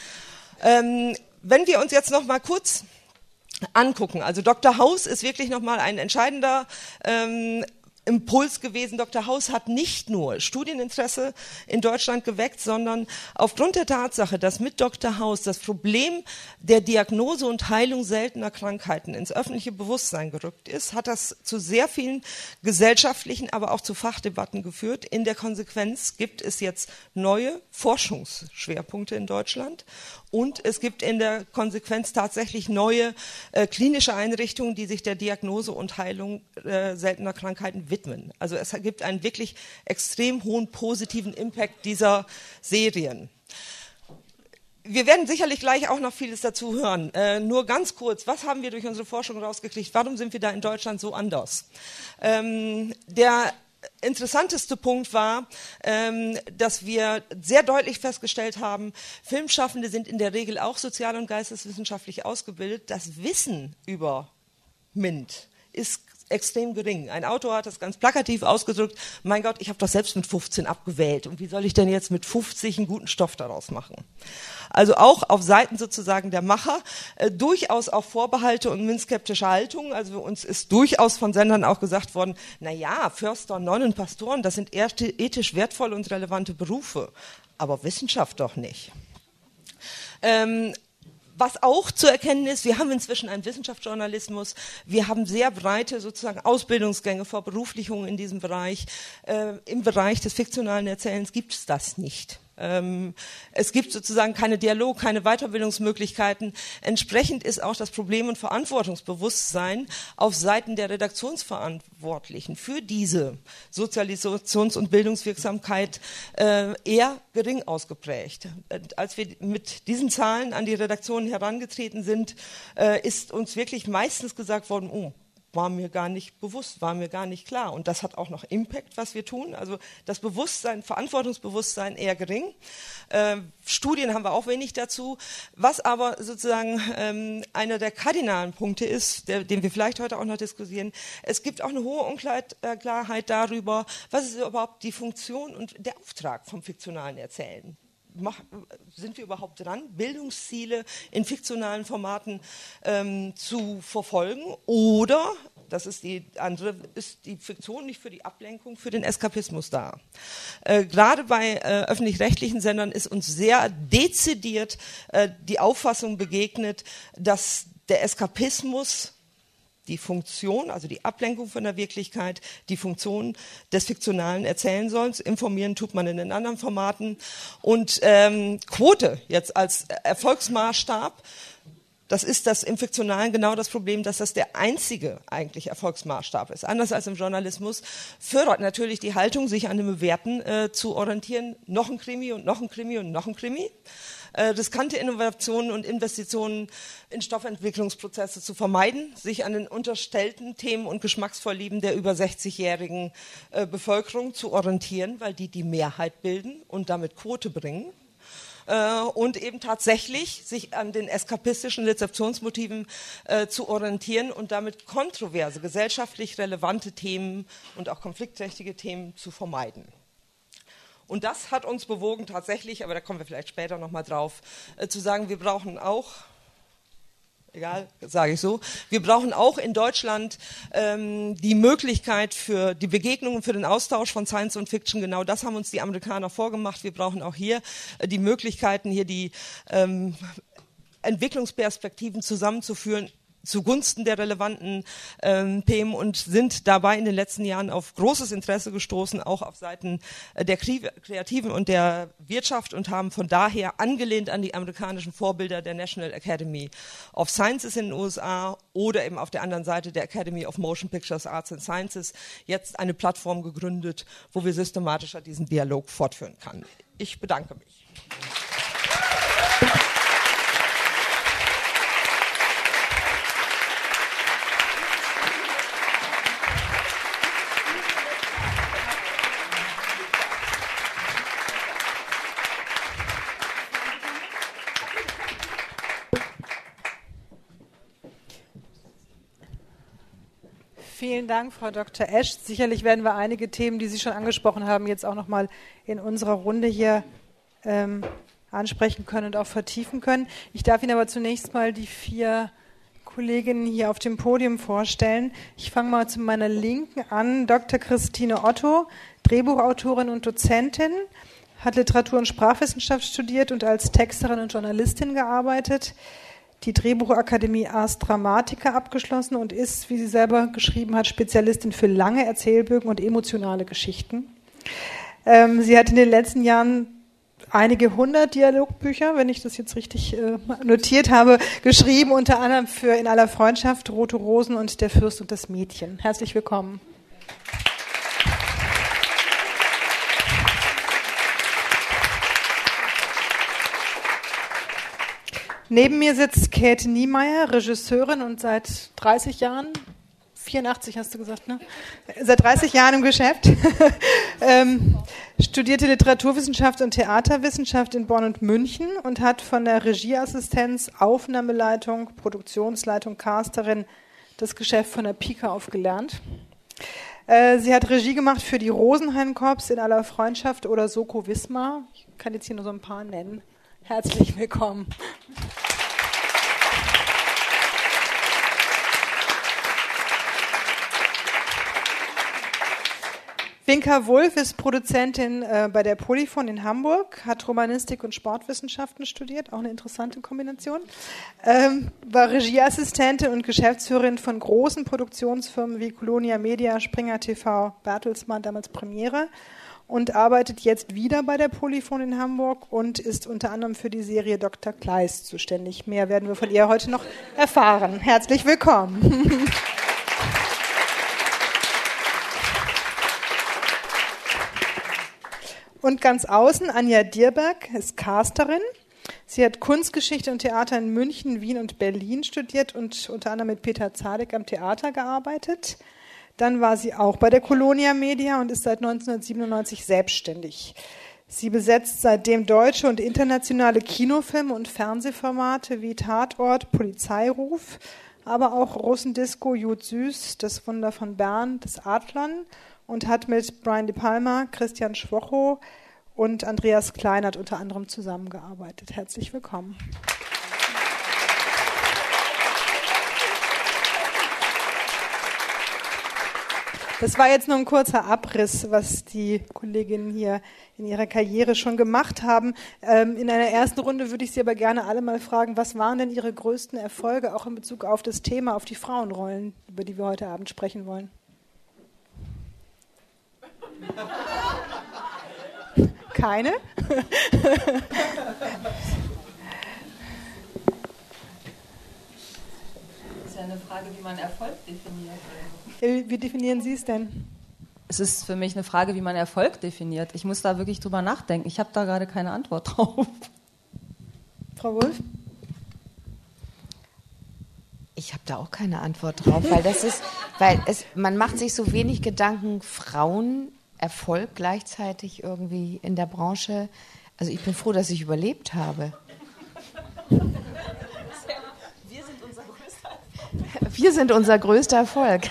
[SPEAKER 4] Wenn wir uns jetzt noch mal kurz angucken, also Dr. House ist wirklich noch mal ein entscheidender Impuls gewesen. Dr. House hat nicht nur Studieninteresse in Deutschland geweckt, sondern aufgrund der Tatsache, dass mit Dr. House das Problem der Diagnose und Heilung seltener Krankheiten ins öffentliche Bewusstsein gerückt ist, hat das zu sehr vielen gesellschaftlichen, aber auch zu Fachdebatten geführt. In der Konsequenz gibt es jetzt neue Forschungsschwerpunkte in Deutschland und es gibt in der Konsequenz tatsächlich neue klinische Einrichtungen, die sich der Diagnose und Heilung seltener Krankheiten widmen. Also es gibt einen wirklich extrem hohen positiven Impact dieser Serien. Wir werden sicherlich gleich auch noch vieles dazu hören. Nur ganz kurz, was haben wir durch unsere Forschung rausgekriegt? Warum sind wir da in Deutschland so anders? Der interessanteste Punkt war, dass wir sehr deutlich festgestellt haben, Filmschaffende sind in der Regel auch sozial- und geisteswissenschaftlich ausgebildet. Das Wissen über MINT ist extrem gering. Ein Autor hat das ganz plakativ ausgedrückt, mein Gott, ich habe das selbst mit 15 abgewählt und wie soll ich denn jetzt mit 50 einen guten Stoff daraus machen? Also auch auf Seiten sozusagen der Macher durchaus auch Vorbehalte und MINT-skeptische Haltung. Also uns ist durchaus von Sendern auch gesagt worden, Förster, Nonnen, Pastoren, das sind ethisch wertvolle und relevante Berufe, aber Wissenschaft doch nicht. Was auch zu erkennen ist, wir haben inzwischen einen Wissenschaftsjournalismus, wir haben sehr breite sozusagen Ausbildungsgänge, Verberuflichungen in diesem Bereich. Im Bereich des fiktionalen Erzählens gibt es das nicht. Es gibt sozusagen keine Dialog, keine Weiterbildungsmöglichkeiten. Entsprechend ist auch das Problem und Verantwortungsbewusstsein auf Seiten der Redaktionsverantwortlichen für diese Sozialisations- und Bildungswirksamkeit eher gering ausgeprägt. Als wir mit diesen Zahlen an die Redaktionen herangetreten sind, ist uns wirklich meistens gesagt worden, war mir gar nicht bewusst, war mir gar nicht klar. Und das hat auch noch Impact, was wir tun. Also das Bewusstsein, Verantwortungsbewusstsein eher gering. Studien haben wir auch wenig dazu. Was aber sozusagen einer der kardinalen Punkte ist, den wir vielleicht heute auch noch diskutieren, es gibt auch eine hohe Unklarheit darüber, was ist überhaupt die Funktion und der Auftrag vom fiktionalen Erzählen. Sind wir überhaupt dran, Bildungsziele in fiktionalen Formaten zu verfolgen? Oder, das ist die andere, ist die Fiktion nicht für die Ablenkung, für den Eskapismus da? Gerade bei öffentlich-rechtlichen Sendern ist uns sehr dezidiert die Auffassung begegnet, dass der Eskapismus die Funktion, also die Ablenkung von der Wirklichkeit, die Funktion des fiktionalen Erzählensollens. Informieren tut man in den anderen Formaten. Und Quote jetzt als Erfolgsmaßstab, das ist das im Fiktionalen genau das Problem, dass das der einzige eigentlich Erfolgsmaßstab ist. Anders als im Journalismus fördert natürlich die Haltung, sich an den Bewerten zu orientieren. Noch ein Krimi und noch ein Krimi und noch ein Krimi. Riskante Innovationen und Investitionen in Stoffentwicklungsprozesse zu vermeiden, sich an den unterstellten Themen und Geschmacksvorlieben der über 60-jährigen Bevölkerung zu orientieren, weil die Mehrheit bilden und damit Quote bringen. Und eben tatsächlich sich an den eskapistischen Rezeptionsmotiven zu orientieren und damit kontroverse, gesellschaftlich relevante Themen und auch konfliktträchtige Themen zu vermeiden. Und das hat uns bewogen tatsächlich, aber da kommen wir vielleicht später nochmal drauf, zu sagen, wir brauchen auch, egal, sage ich so, wir brauchen auch in Deutschland die Möglichkeit für die Begegnungen, für den Austausch von Science und Fiction. Genau das haben uns die Amerikaner vorgemacht. Wir brauchen auch hier die Möglichkeiten, hier die Entwicklungsperspektiven zusammenzuführen zugunsten der relevanten Themen und sind dabei in den letzten Jahren auf großes Interesse gestoßen, auch auf Seiten der Kreativen und der Wirtschaft und haben von daher angelehnt an die amerikanischen Vorbilder der National Academy of Sciences in den USA oder eben auf der anderen Seite der Academy of Motion Pictures, Arts and Sciences jetzt eine Plattform gegründet, wo wir systematischer diesen Dialog fortführen können. Ich bedanke mich.
[SPEAKER 3] Vielen Dank, Frau Dr. Esch. Sicherlich werden wir einige Themen, die Sie schon angesprochen haben, jetzt auch noch mal in unserer Runde hier ansprechen können und auch vertiefen können. Ich darf Ihnen aber zunächst mal die 4 Kolleginnen hier auf dem Podium vorstellen. Ich fange mal zu meiner Linken an. Dr. Christine Otto, Drehbuchautorin und Dozentin, hat Literatur- und Sprachwissenschaft studiert und als Texterin und Journalistin gearbeitet, die Drehbuchakademie Ars Dramatica abgeschlossen und ist, wie sie selber geschrieben hat, Spezialistin für lange Erzählbögen und emotionale Geschichten. Sie hat in den letzten Jahren einige 100 Dialogbücher, wenn ich das jetzt richtig notiert habe, geschrieben, unter anderem für In aller Freundschaft, Rote Rosen und Der Fürst und das Mädchen. Herzlich willkommen. Neben mir sitzt Käthe Niemeyer, Regisseurin und seit 30 Jahren, 84 hast du gesagt, ne? Seit 30 Jahren im Geschäft, studierte Literaturwissenschaft und Theaterwissenschaft in Bonn und München und hat von der Regieassistenz, Aufnahmeleitung, Produktionsleitung, Casterin das Geschäft von der Pike auf gelernt. Sie hat Regie gemacht für die Rosenheim-Korps, In aller Freundschaft oder Soko Wismar. Ich kann jetzt hier nur so ein paar nennen. Herzlich willkommen. Winka Wulff ist Produzentin bei der Polyphon in Hamburg, hat Romanistik und Sportwissenschaften studiert, auch eine interessante Kombination, war Regieassistentin und Geschäftsführerin von großen Produktionsfirmen wie Colonia Media, Springer TV, Bertelsmann, damals Premiere, und arbeitet jetzt wieder bei der Polyphon in Hamburg und ist unter anderem für die Serie Dr. Kleist zuständig. Mehr werden wir von ihr heute noch erfahren. Herzlich willkommen. Und ganz außen, Anja Dierberg ist Casterin. Sie hat Kunstgeschichte und Theater in München, Wien und Berlin studiert und unter anderem mit Peter Zadek am Theater gearbeitet. Dann war sie auch bei der Colonia Media und ist seit 1997 selbstständig. Sie besetzt seitdem deutsche und internationale Kinofilme und Fernsehformate wie Tatort, Polizeiruf, aber auch Russendisco, Jud Süß, Das Wunder von Bern, das Adlon und hat mit Brian De Palma, Christian Schwocho und Andreas Kleinert unter anderem zusammengearbeitet. Herzlich willkommen. Das war jetzt nur ein kurzer Abriss, was die Kolleginnen hier in ihrer Karriere schon gemacht haben. In einer ersten Runde würde ich Sie aber gerne alle mal fragen, was waren denn Ihre größten Erfolge, auch in Bezug auf das Thema, auf die Frauenrollen, über die wir heute Abend sprechen wollen? Keine?
[SPEAKER 5] Das ist ja eine Frage, wie man Erfolg definiert.
[SPEAKER 3] Wie definieren Sie es denn?
[SPEAKER 5] Es ist für mich eine Frage, wie man Erfolg definiert. Ich muss da wirklich drüber nachdenken. Ich habe da gerade keine Antwort drauf.
[SPEAKER 3] Frau Wulff?
[SPEAKER 6] Ich habe da auch keine Antwort drauf, man macht sich so wenig Gedanken, Frauenerfolg gleichzeitig irgendwie in der Branche. Also ich bin froh, dass ich überlebt habe. Wir sind unser größter Erfolg.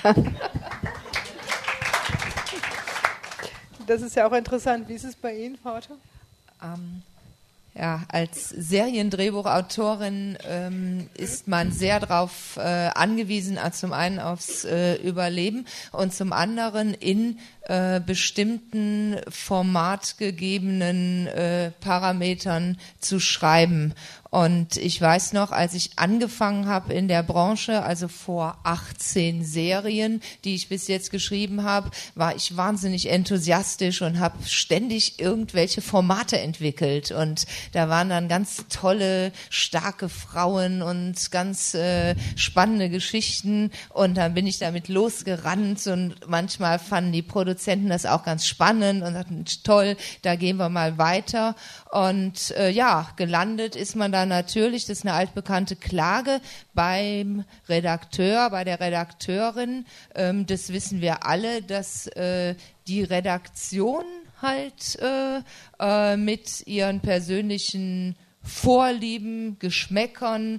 [SPEAKER 3] Das ist ja auch interessant. Wie ist es bei Ihnen, Frau Otto?
[SPEAKER 7] Ja, als Seriendrehbuchautorin ist man sehr darauf angewiesen, zum einen aufs Überleben und zum anderen in bestimmten formatgegebenen Parametern zu schreiben. Und ich weiß noch, als ich angefangen habe in der Branche, also vor 18 Serien, die ich bis jetzt geschrieben habe, war ich wahnsinnig enthusiastisch und habe ständig irgendwelche Formate entwickelt. Und da waren dann ganz tolle, starke Frauen und ganz spannende Geschichten. Und dann bin ich damit losgerannt und manchmal fanden die Produzenten das auch ganz spannend und sagten, toll, da gehen wir mal weiter. Und gelandet ist man dann natürlich, das ist eine altbekannte Klage, beim Redakteur, bei der Redakteurin. Das wissen wir alle, dass die Redaktion halt mit ihren persönlichen Vorlieben, Geschmäckern,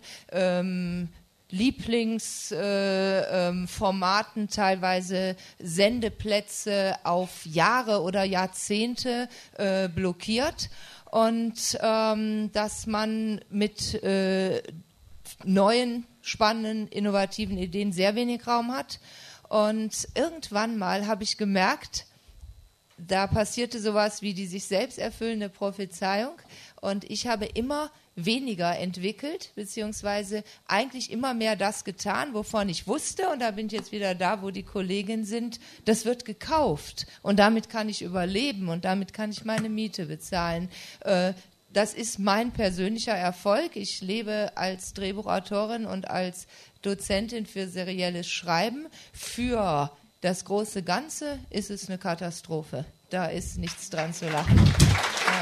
[SPEAKER 7] Lieblingsformaten, teilweise Sendeplätze auf Jahre oder Jahrzehnte blockiert. Und dass man mit neuen, spannenden, innovativen Ideen sehr wenig Raum hat. Und irgendwann mal habe ich gemerkt, da passierte sowas wie die sich selbst erfüllende Prophezeiung. Und ich habe immer weniger entwickelt, beziehungsweise eigentlich immer mehr das getan, wovon ich wusste, und da bin ich jetzt wieder da, wo die Kolleginnen sind, das wird gekauft und damit kann ich überleben und damit kann ich meine Miete bezahlen. Das ist mein persönlicher Erfolg. Ich lebe als Drehbuchautorin und als Dozentin für serielles Schreiben. Für das große Ganze ist es eine Katastrophe. Da ist nichts dran zu lachen. Ja.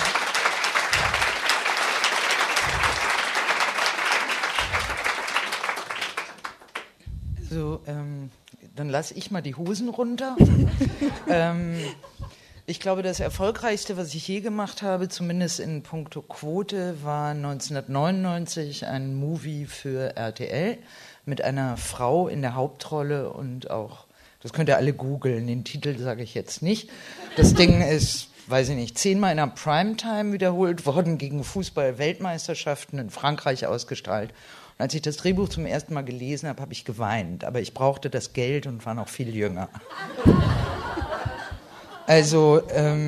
[SPEAKER 8] So, dann lasse ich mal die Hosen runter. Ich glaube, das Erfolgreichste, was ich je gemacht habe, zumindest in puncto Quote, war 1999 ein Movie für RTL mit einer Frau in der Hauptrolle und auch, das könnt ihr alle googeln, den Titel sage ich jetzt nicht. Das Ding ist, weiß ich nicht, 10-mal in der Primetime wiederholt worden, gegen Fußball-Weltmeisterschaften in Frankreich ausgestrahlt. Und als ich das Drehbuch zum ersten Mal gelesen habe, habe ich geweint. Aber ich brauchte das Geld und war noch viel jünger. Also,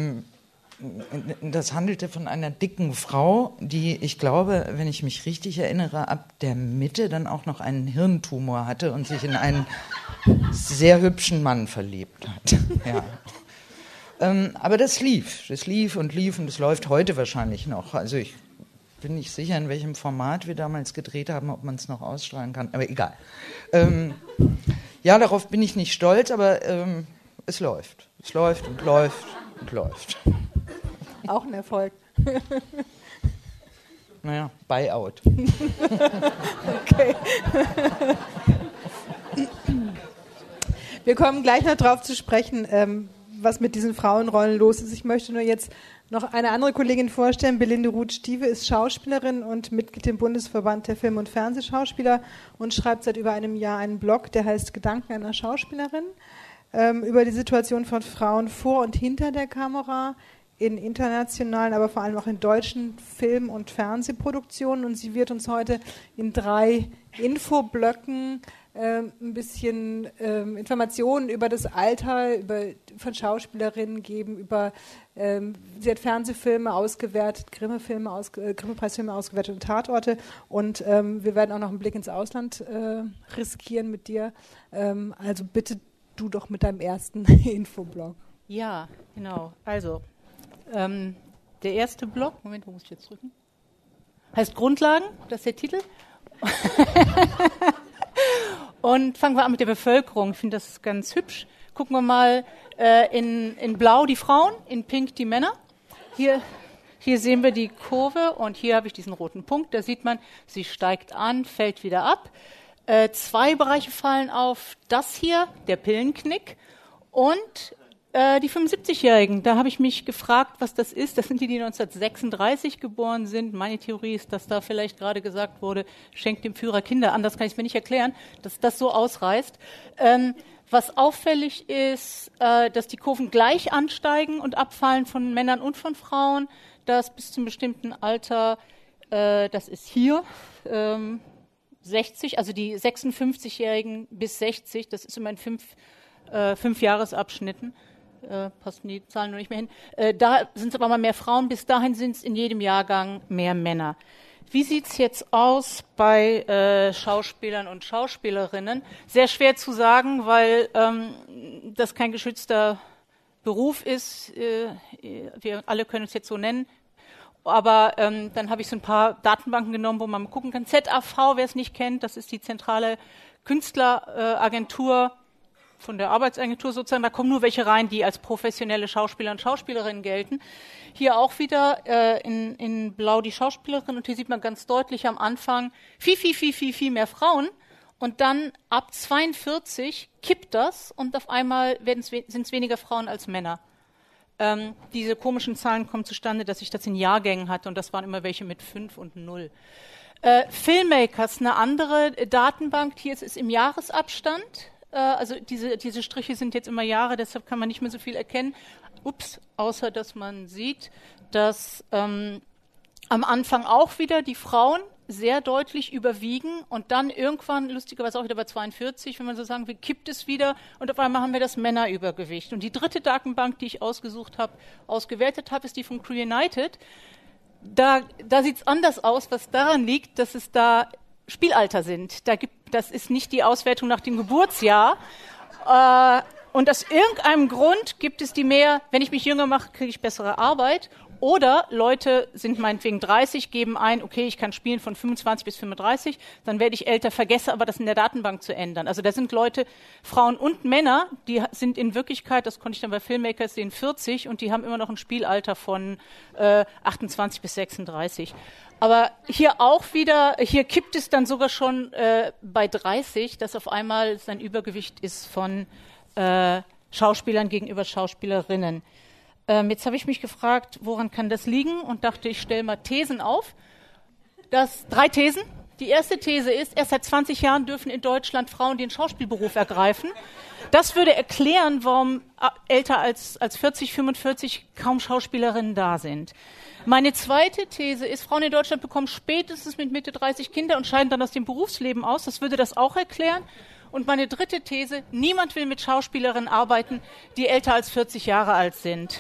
[SPEAKER 8] das handelte von einer dicken Frau, die, ich glaube, wenn ich mich richtig erinnere, ab der Mitte dann auch noch einen Hirntumor hatte und sich in einen sehr hübschen Mann verliebt hat. Ja. Aber das lief und es läuft heute wahrscheinlich noch. Also ich bin nicht sicher, in welchem Format wir damals gedreht haben, ob man es noch ausstrahlen kann, aber egal. Ja, darauf bin ich nicht stolz, aber es läuft. Es läuft und läuft und läuft.
[SPEAKER 3] Auch ein Erfolg.
[SPEAKER 8] Naja, Buyout.
[SPEAKER 3] Okay. Wir kommen gleich noch drauf zu sprechen, was mit diesen Frauenrollen los ist. Ich möchte nur jetzt noch eine andere Kollegin vorstellen. Belinde Ruth-Stieve ist Schauspielerin und Mitglied im Bundesverband der Film- und Fernsehschauspieler und schreibt seit über einem Jahr einen Blog, der heißt Gedanken einer Schauspielerin, über die Situation von Frauen vor und hinter der Kamera in internationalen, aber vor allem auch in deutschen Film- und Fernsehproduktionen. Und sie wird uns heute in 3 Infoblöcken ein bisschen Informationen über das Alter von Schauspielerinnen geben, sie hat Fernsehfilme ausgewertet, Grimme-Preisfilme ausgewertet und Tatorte, und wir werden auch noch einen Blick ins Ausland riskieren mit dir. Also bitte du doch mit deinem ersten Infoblog.
[SPEAKER 9] Ja, genau. Also, der erste Blog, Moment, wo muss ich jetzt drücken? Heißt Grundlagen, das ist der Titel. Und fangen wir an mit der Bevölkerung. Ich finde das ganz hübsch. Gucken wir mal in Blau die Frauen, in Pink die Männer. Hier sehen wir die Kurve und hier habe ich diesen roten Punkt. Da sieht man, sie steigt an, fällt wieder ab. 2 Bereiche fallen auf. Das hier, der Pillenknick, und die 75-Jährigen. Da habe ich mich gefragt, was das ist. Das sind die 1936 geboren sind. Meine Theorie ist, dass da vielleicht gerade gesagt wurde, schenkt dem Führer Kinder. Anders kann ich es mir nicht erklären, dass das so ausreißt. Was auffällig ist, dass die Kurven gleich ansteigen und abfallen von Männern und von Frauen. Das bis zum bestimmten Alter, das ist hier 60, also die 56-Jährigen bis 60, das ist immer in 5 Jahresabschnitten. Passen die Zahlen noch nicht mehr hin. Da sind es aber mal mehr Frauen, bis dahin sind es in jedem Jahrgang mehr Männer. Wie sieht es jetzt aus bei Schauspielern und Schauspielerinnen? Sehr schwer zu sagen, weil das kein geschützter Beruf ist. Wir alle können es jetzt so nennen. Aber dann habe ich so ein paar Datenbanken genommen, wo man mal gucken kann. ZAV, wer es nicht kennt, das ist die zentrale Künstleragentur von der Arbeitsagentur sozusagen. Da kommen nur welche rein, die als professionelle Schauspieler und Schauspielerinnen gelten. Hier auch wieder in Blau die Schauspielerin, und hier sieht man ganz deutlich am Anfang viel mehr Frauen, und dann ab 42 kippt das und auf einmal sind es weniger Frauen als Männer. Diese komischen Zahlen kommen zustande, dass ich das in Jahrgängen hatte, und das waren immer welche mit 5 und 0. Filmmakers, eine andere Datenbank, hier ist es im Jahresabstand. Also diese Striche sind jetzt immer Jahre, deshalb kann man nicht mehr so viel erkennen. Außer dass man sieht, dass am Anfang auch wieder die Frauen sehr deutlich überwiegen, und dann irgendwann, lustigerweise auch wieder bei 42, wenn man so sagen will, kippt es wieder, und auf einmal haben wir das Männerübergewicht. Und die dritte Datenbank, die ich ausgewertet habe, ist die von Crew United. Da sieht es anders aus, was daran liegt, dass es da Spielalter sind. Das ist nicht die Auswertung nach dem Geburtsjahr. Und aus irgendeinem Grund gibt es die mehr, wenn ich mich jünger mache, kriege ich bessere Arbeit. Oder Leute sind meinetwegen 30, geben ein, okay, ich kann spielen von 25 bis 35, dann werde ich älter, vergesse aber das in der Datenbank zu ändern. Also da sind Leute, Frauen und Männer, die sind in Wirklichkeit, das konnte ich dann bei Filmmakers sehen, 40, und die haben immer noch ein Spielalter von 28 bis 36. Aber hier auch wieder, hier kippt es dann sogar schon bei 30, dass auf einmal sein Übergewicht ist von Schauspielern gegenüber Schauspielerinnen. Jetzt habe ich mich gefragt, woran kann das liegen, und dachte, ich stelle mal Thesen auf. 3 Thesen. Die erste These ist, erst seit 20 Jahren dürfen in Deutschland Frauen den Schauspielberuf ergreifen. Das würde erklären, warum älter als 40, 45 kaum Schauspielerinnen da sind. Meine zweite These ist, Frauen in Deutschland bekommen spätestens mit Mitte 30 Kinder und scheiden dann aus dem Berufsleben aus. Das würde das auch erklären. Und meine dritte These, niemand will mit Schauspielerinnen arbeiten, die älter als 40 Jahre alt sind.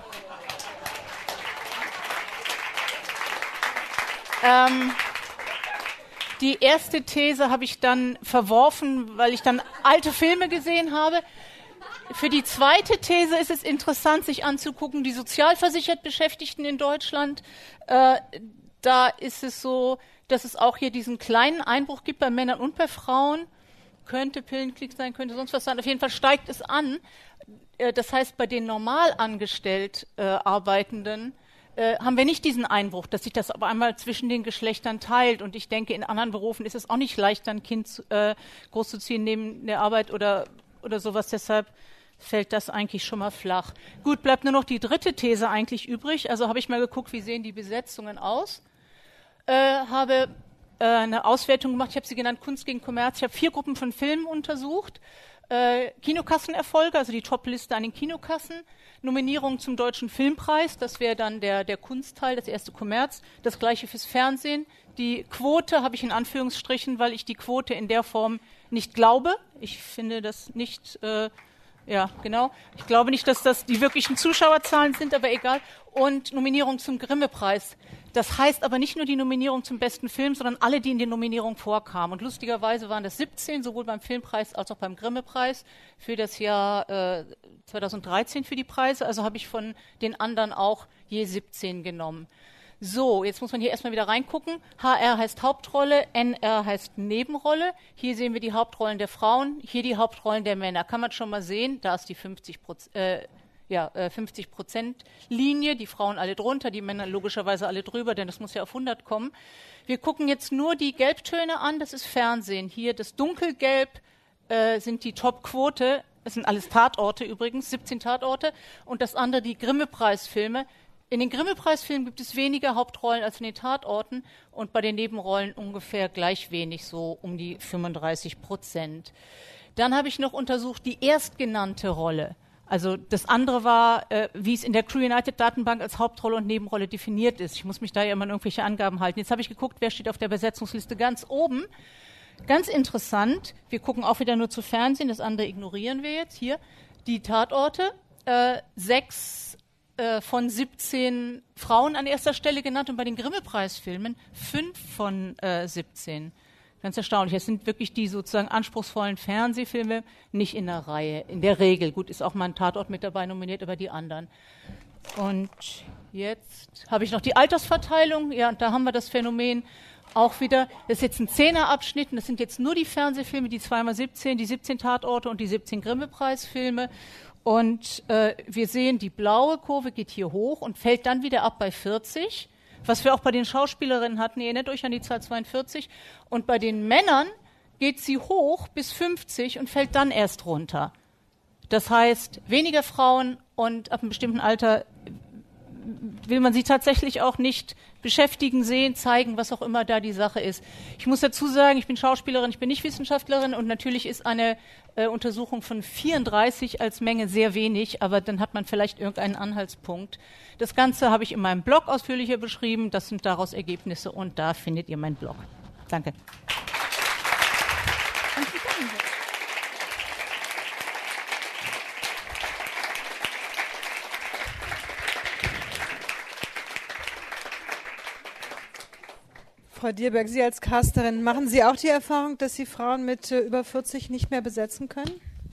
[SPEAKER 9] Die erste These habe ich dann verworfen, weil ich dann alte Filme gesehen habe. Für die zweite These ist es interessant, sich anzugucken, die sozialversichert Beschäftigten in Deutschland. Da ist es so, dass es auch hier diesen kleinen Einbruch gibt bei Männern und bei Frauen. Könnte Pillenklick sein, könnte sonst was sein. Auf jeden Fall steigt es an. Das heißt, bei den normal angestellt Arbeitenden haben wir nicht diesen Einbruch, dass sich das aber einmal zwischen den Geschlechtern teilt. Und ich denke, in anderen Berufen ist es auch nicht leicht, ein Kind großzuziehen neben der Arbeit oder sowas. Deshalb fällt das eigentlich schon mal flach. Gut, bleibt nur noch die dritte These eigentlich übrig. Also habe ich mal geguckt, wie sehen die Besetzungen aus. Habe eine Auswertung gemacht, ich habe sie genannt Kunst gegen Kommerz. Ich habe 4 Gruppen von Filmen untersucht. Kinokassenerfolge, also die Top-Liste an den Kinokassen. Nominierungen zum Deutschen Filmpreis, das wäre dann der Kunstteil, das erste Kommerz. Das gleiche fürs Fernsehen. Die Quote habe ich in Anführungsstrichen, weil ich die Quote in der Form nicht glaube. Ich finde das nicht, ja, genau. Ich glaube nicht, dass das die wirklichen Zuschauerzahlen sind, aber egal. Und Nominierung zum Grimme-Preis. Das heißt aber nicht nur die Nominierung zum besten Film, sondern alle, die in den Nominierungen vorkamen. Und lustigerweise waren das 17, sowohl beim Filmpreis als auch beim Grimme-Preis für das Jahr 2013 für die Preise. Also habe ich von den anderen auch je 17 genommen. So, jetzt muss man hier erstmal wieder reingucken. HR heißt Hauptrolle, NR heißt Nebenrolle. Hier sehen wir die Hauptrollen der Frauen, hier die Hauptrollen der Männer. Kann man schon mal sehen, da ist die 50%-Linie, die Frauen alle drunter, die Männer logischerweise alle drüber, denn das muss ja auf 100 kommen. Wir gucken jetzt nur die Gelbtöne an, das ist Fernsehen. Hier das Dunkelgelb sind die Top-Quote, das sind alles Tatorte übrigens, 17 Tatorte, und das andere die Grimme-Preisfilme. In den Grimme-Preisfilmen gibt es weniger Hauptrollen als in den Tatorten und bei den Nebenrollen ungefähr gleich wenig, so um die 35%. Dann habe ich noch untersucht die erstgenannte Rolle. Also das andere war, wie es in der Crew United Datenbank als Hauptrolle und Nebenrolle definiert ist. Ich muss mich da ja immer an irgendwelche Angaben halten. Jetzt habe ich geguckt, wer steht auf der Besetzungsliste ganz oben. Ganz interessant, wir gucken auch wieder nur zu Fernsehen, das andere ignorieren wir jetzt. Hier die Tatorte, 6 von 17 Frauen an erster Stelle genannt und bei den Grimme-Preisfilmen 5 von 17. Ganz erstaunlich. Es sind wirklich die sozusagen anspruchsvollen Fernsehfilme, nicht in der Reihe. In der Regel. Gut, ist auch mal ein Tatort mit dabei nominiert, aber die anderen. Und jetzt habe ich noch die Altersverteilung. Ja, und da haben wir das Phänomen auch wieder. Das ist jetzt ein 10er-Abschnitt. Das sind jetzt nur die Fernsehfilme, die 2x17, die 17 Tatorte und die 17 Grimme-Preisfilme. Und wir sehen, die blaue Kurve geht hier hoch und fällt dann wieder ab bei 40, was wir auch bei den Schauspielerinnen hatten. Ihr erinnert euch an die Zahl 42. Und bei den Männern geht sie hoch bis 50 und fällt dann erst runter. Das heißt, weniger Frauen und ab einem bestimmten Alter will man sie tatsächlich auch nicht beschäftigen, sehen, zeigen, was auch immer da die Sache ist. Ich muss dazu sagen, ich bin Schauspielerin, ich bin nicht Wissenschaftlerin und natürlich ist eine Untersuchung von 34 als Menge sehr wenig, aber dann hat man vielleicht irgendeinen Anhaltspunkt. Das Ganze habe ich in meinem Blog ausführlicher beschrieben, das sind daraus Ergebnisse und da findet ihr meinen Blog. Danke.
[SPEAKER 3] Frau Dierberg, Sie als Casterin, machen Sie auch die Erfahrung, dass Sie Frauen mit über 40 nicht mehr besetzen können?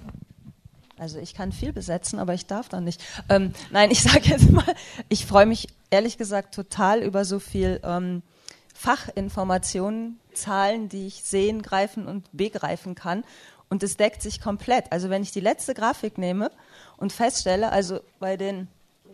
[SPEAKER 5] Also ich kann viel besetzen, aber ich darf dann nicht. Nein, ich sage jetzt mal, ich freue mich ehrlich gesagt total über so viel Fachinformationen, Zahlen, die ich sehen, greifen und begreifen kann. Und es deckt sich komplett. Also wenn ich die letzte Grafik nehme und feststelle, also bei den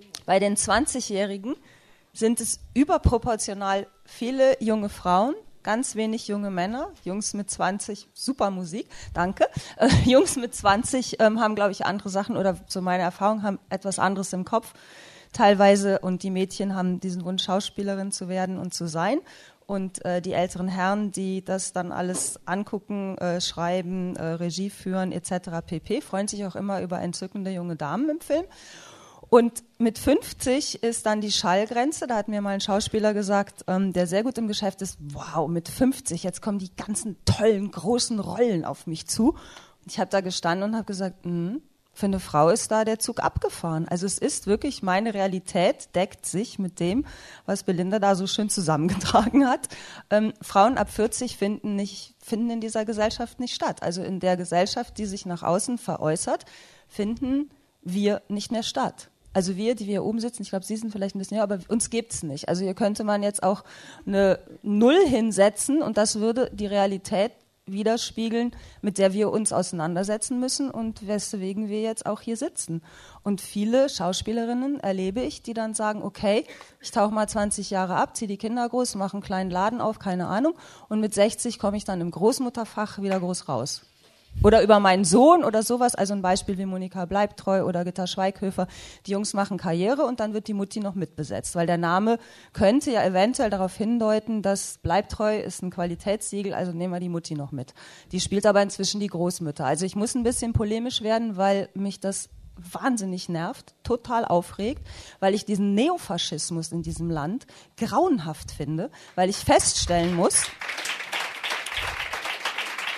[SPEAKER 5] 20-Jährigen sind es überproportional viele junge Frauen, ganz wenig junge Männer, Jungs mit 20, super Musik, danke. Jungs mit 20 haben, glaube ich, andere Sachen oder so meine Erfahrung, haben etwas anderes im Kopf teilweise und die Mädchen haben diesen Wunsch, Schauspielerin zu werden und zu sein. Und die älteren Herren, die das dann alles angucken, schreiben, Regie führen etc. pp., freuen sich auch immer über entzückende junge Damen im Film. Und mit 50 ist dann die Schallgrenze. Da hat mir mal ein Schauspieler gesagt, der sehr gut im Geschäft ist, wow, mit 50, jetzt kommen die ganzen tollen, großen Rollen auf mich zu. Und ich habe da gestanden und habe gesagt, für eine Frau ist da der Zug abgefahren. Also es ist wirklich, meine Realität deckt sich mit dem, was Belinda da so schön zusammengetragen hat. Frauen ab 40 finden in dieser Gesellschaft nicht statt. Also in der Gesellschaft, die sich nach außen veräußert, finden wir nicht mehr statt. Also wir, die wir hier oben sitzen, ich glaube, Sie sind vielleicht ein bisschen, ja, aber uns gibt's nicht. Also hier könnte man jetzt auch eine 0 hinsetzen und das würde die Realität widerspiegeln, mit der wir uns auseinandersetzen müssen und weswegen wir jetzt auch hier sitzen. Und viele Schauspielerinnen erlebe ich, die dann sagen, okay, ich tauche mal 20 Jahre ab, ziehe die Kinder groß, mache einen kleinen Laden auf, keine Ahnung, und mit 60 komme ich dann im Großmutterfach wieder groß raus. Oder über meinen Sohn oder sowas, also ein Beispiel wie Monika Bleibtreu oder Gitta Schweighöfer. Die Jungs machen Karriere und dann wird die Mutti noch mitbesetzt, weil der Name könnte ja eventuell darauf hindeuten, dass Bleibtreu ist ein Qualitätssiegel, also nehmen wir die Mutti noch mit. Die spielt aber inzwischen die Großmütter. Also ich muss ein bisschen polemisch werden, weil mich das wahnsinnig nervt, total aufregt, weil ich diesen Neofaschismus in diesem Land grauenhaft finde, weil ich feststellen muss,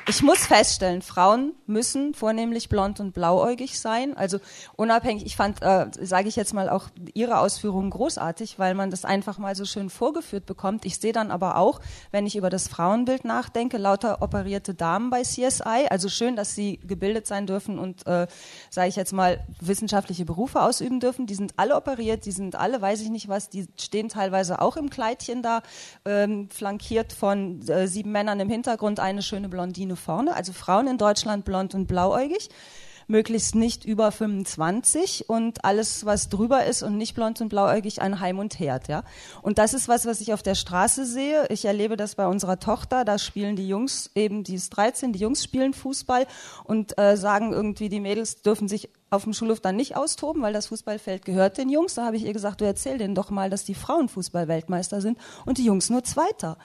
[SPEAKER 5] Ich muss feststellen, Frauen müssen vornehmlich blond und blauäugig sein. Also unabhängig, ich fand, sage ich jetzt mal, auch Ihre Ausführungen großartig, weil man das einfach mal so schön vorgeführt bekommt. Ich sehe dann aber auch, wenn ich über das Frauenbild nachdenke, lauter operierte Damen bei CSI. Also schön, dass sie gebildet sein dürfen und, sage ich jetzt mal, wissenschaftliche Berufe ausüben dürfen. Die sind alle operiert, die sind alle, weiß ich nicht was, die stehen teilweise auch im Kleidchen da, flankiert von 7 Männern im Hintergrund, eine schöne Blondine vorne, also Frauen in Deutschland blond und blauäugig, möglichst nicht über 25 und alles, was drüber ist und nicht blond und blauäugig, ein Heim und Herd, ja. Und das ist was ich auf der Straße sehe. Ich erlebe das bei unserer Tochter, da spielen die Jungs eben, die ist 13, die Jungs spielen Fußball und sagen irgendwie, die Mädels dürfen sich auf dem Schulhof dann nicht austoben, weil das Fußballfeld gehört den Jungs. Da habe ich ihr gesagt, du erzähl denen doch mal, dass die Frauen Fußball-Weltmeister sind und die Jungs nur Zweiter.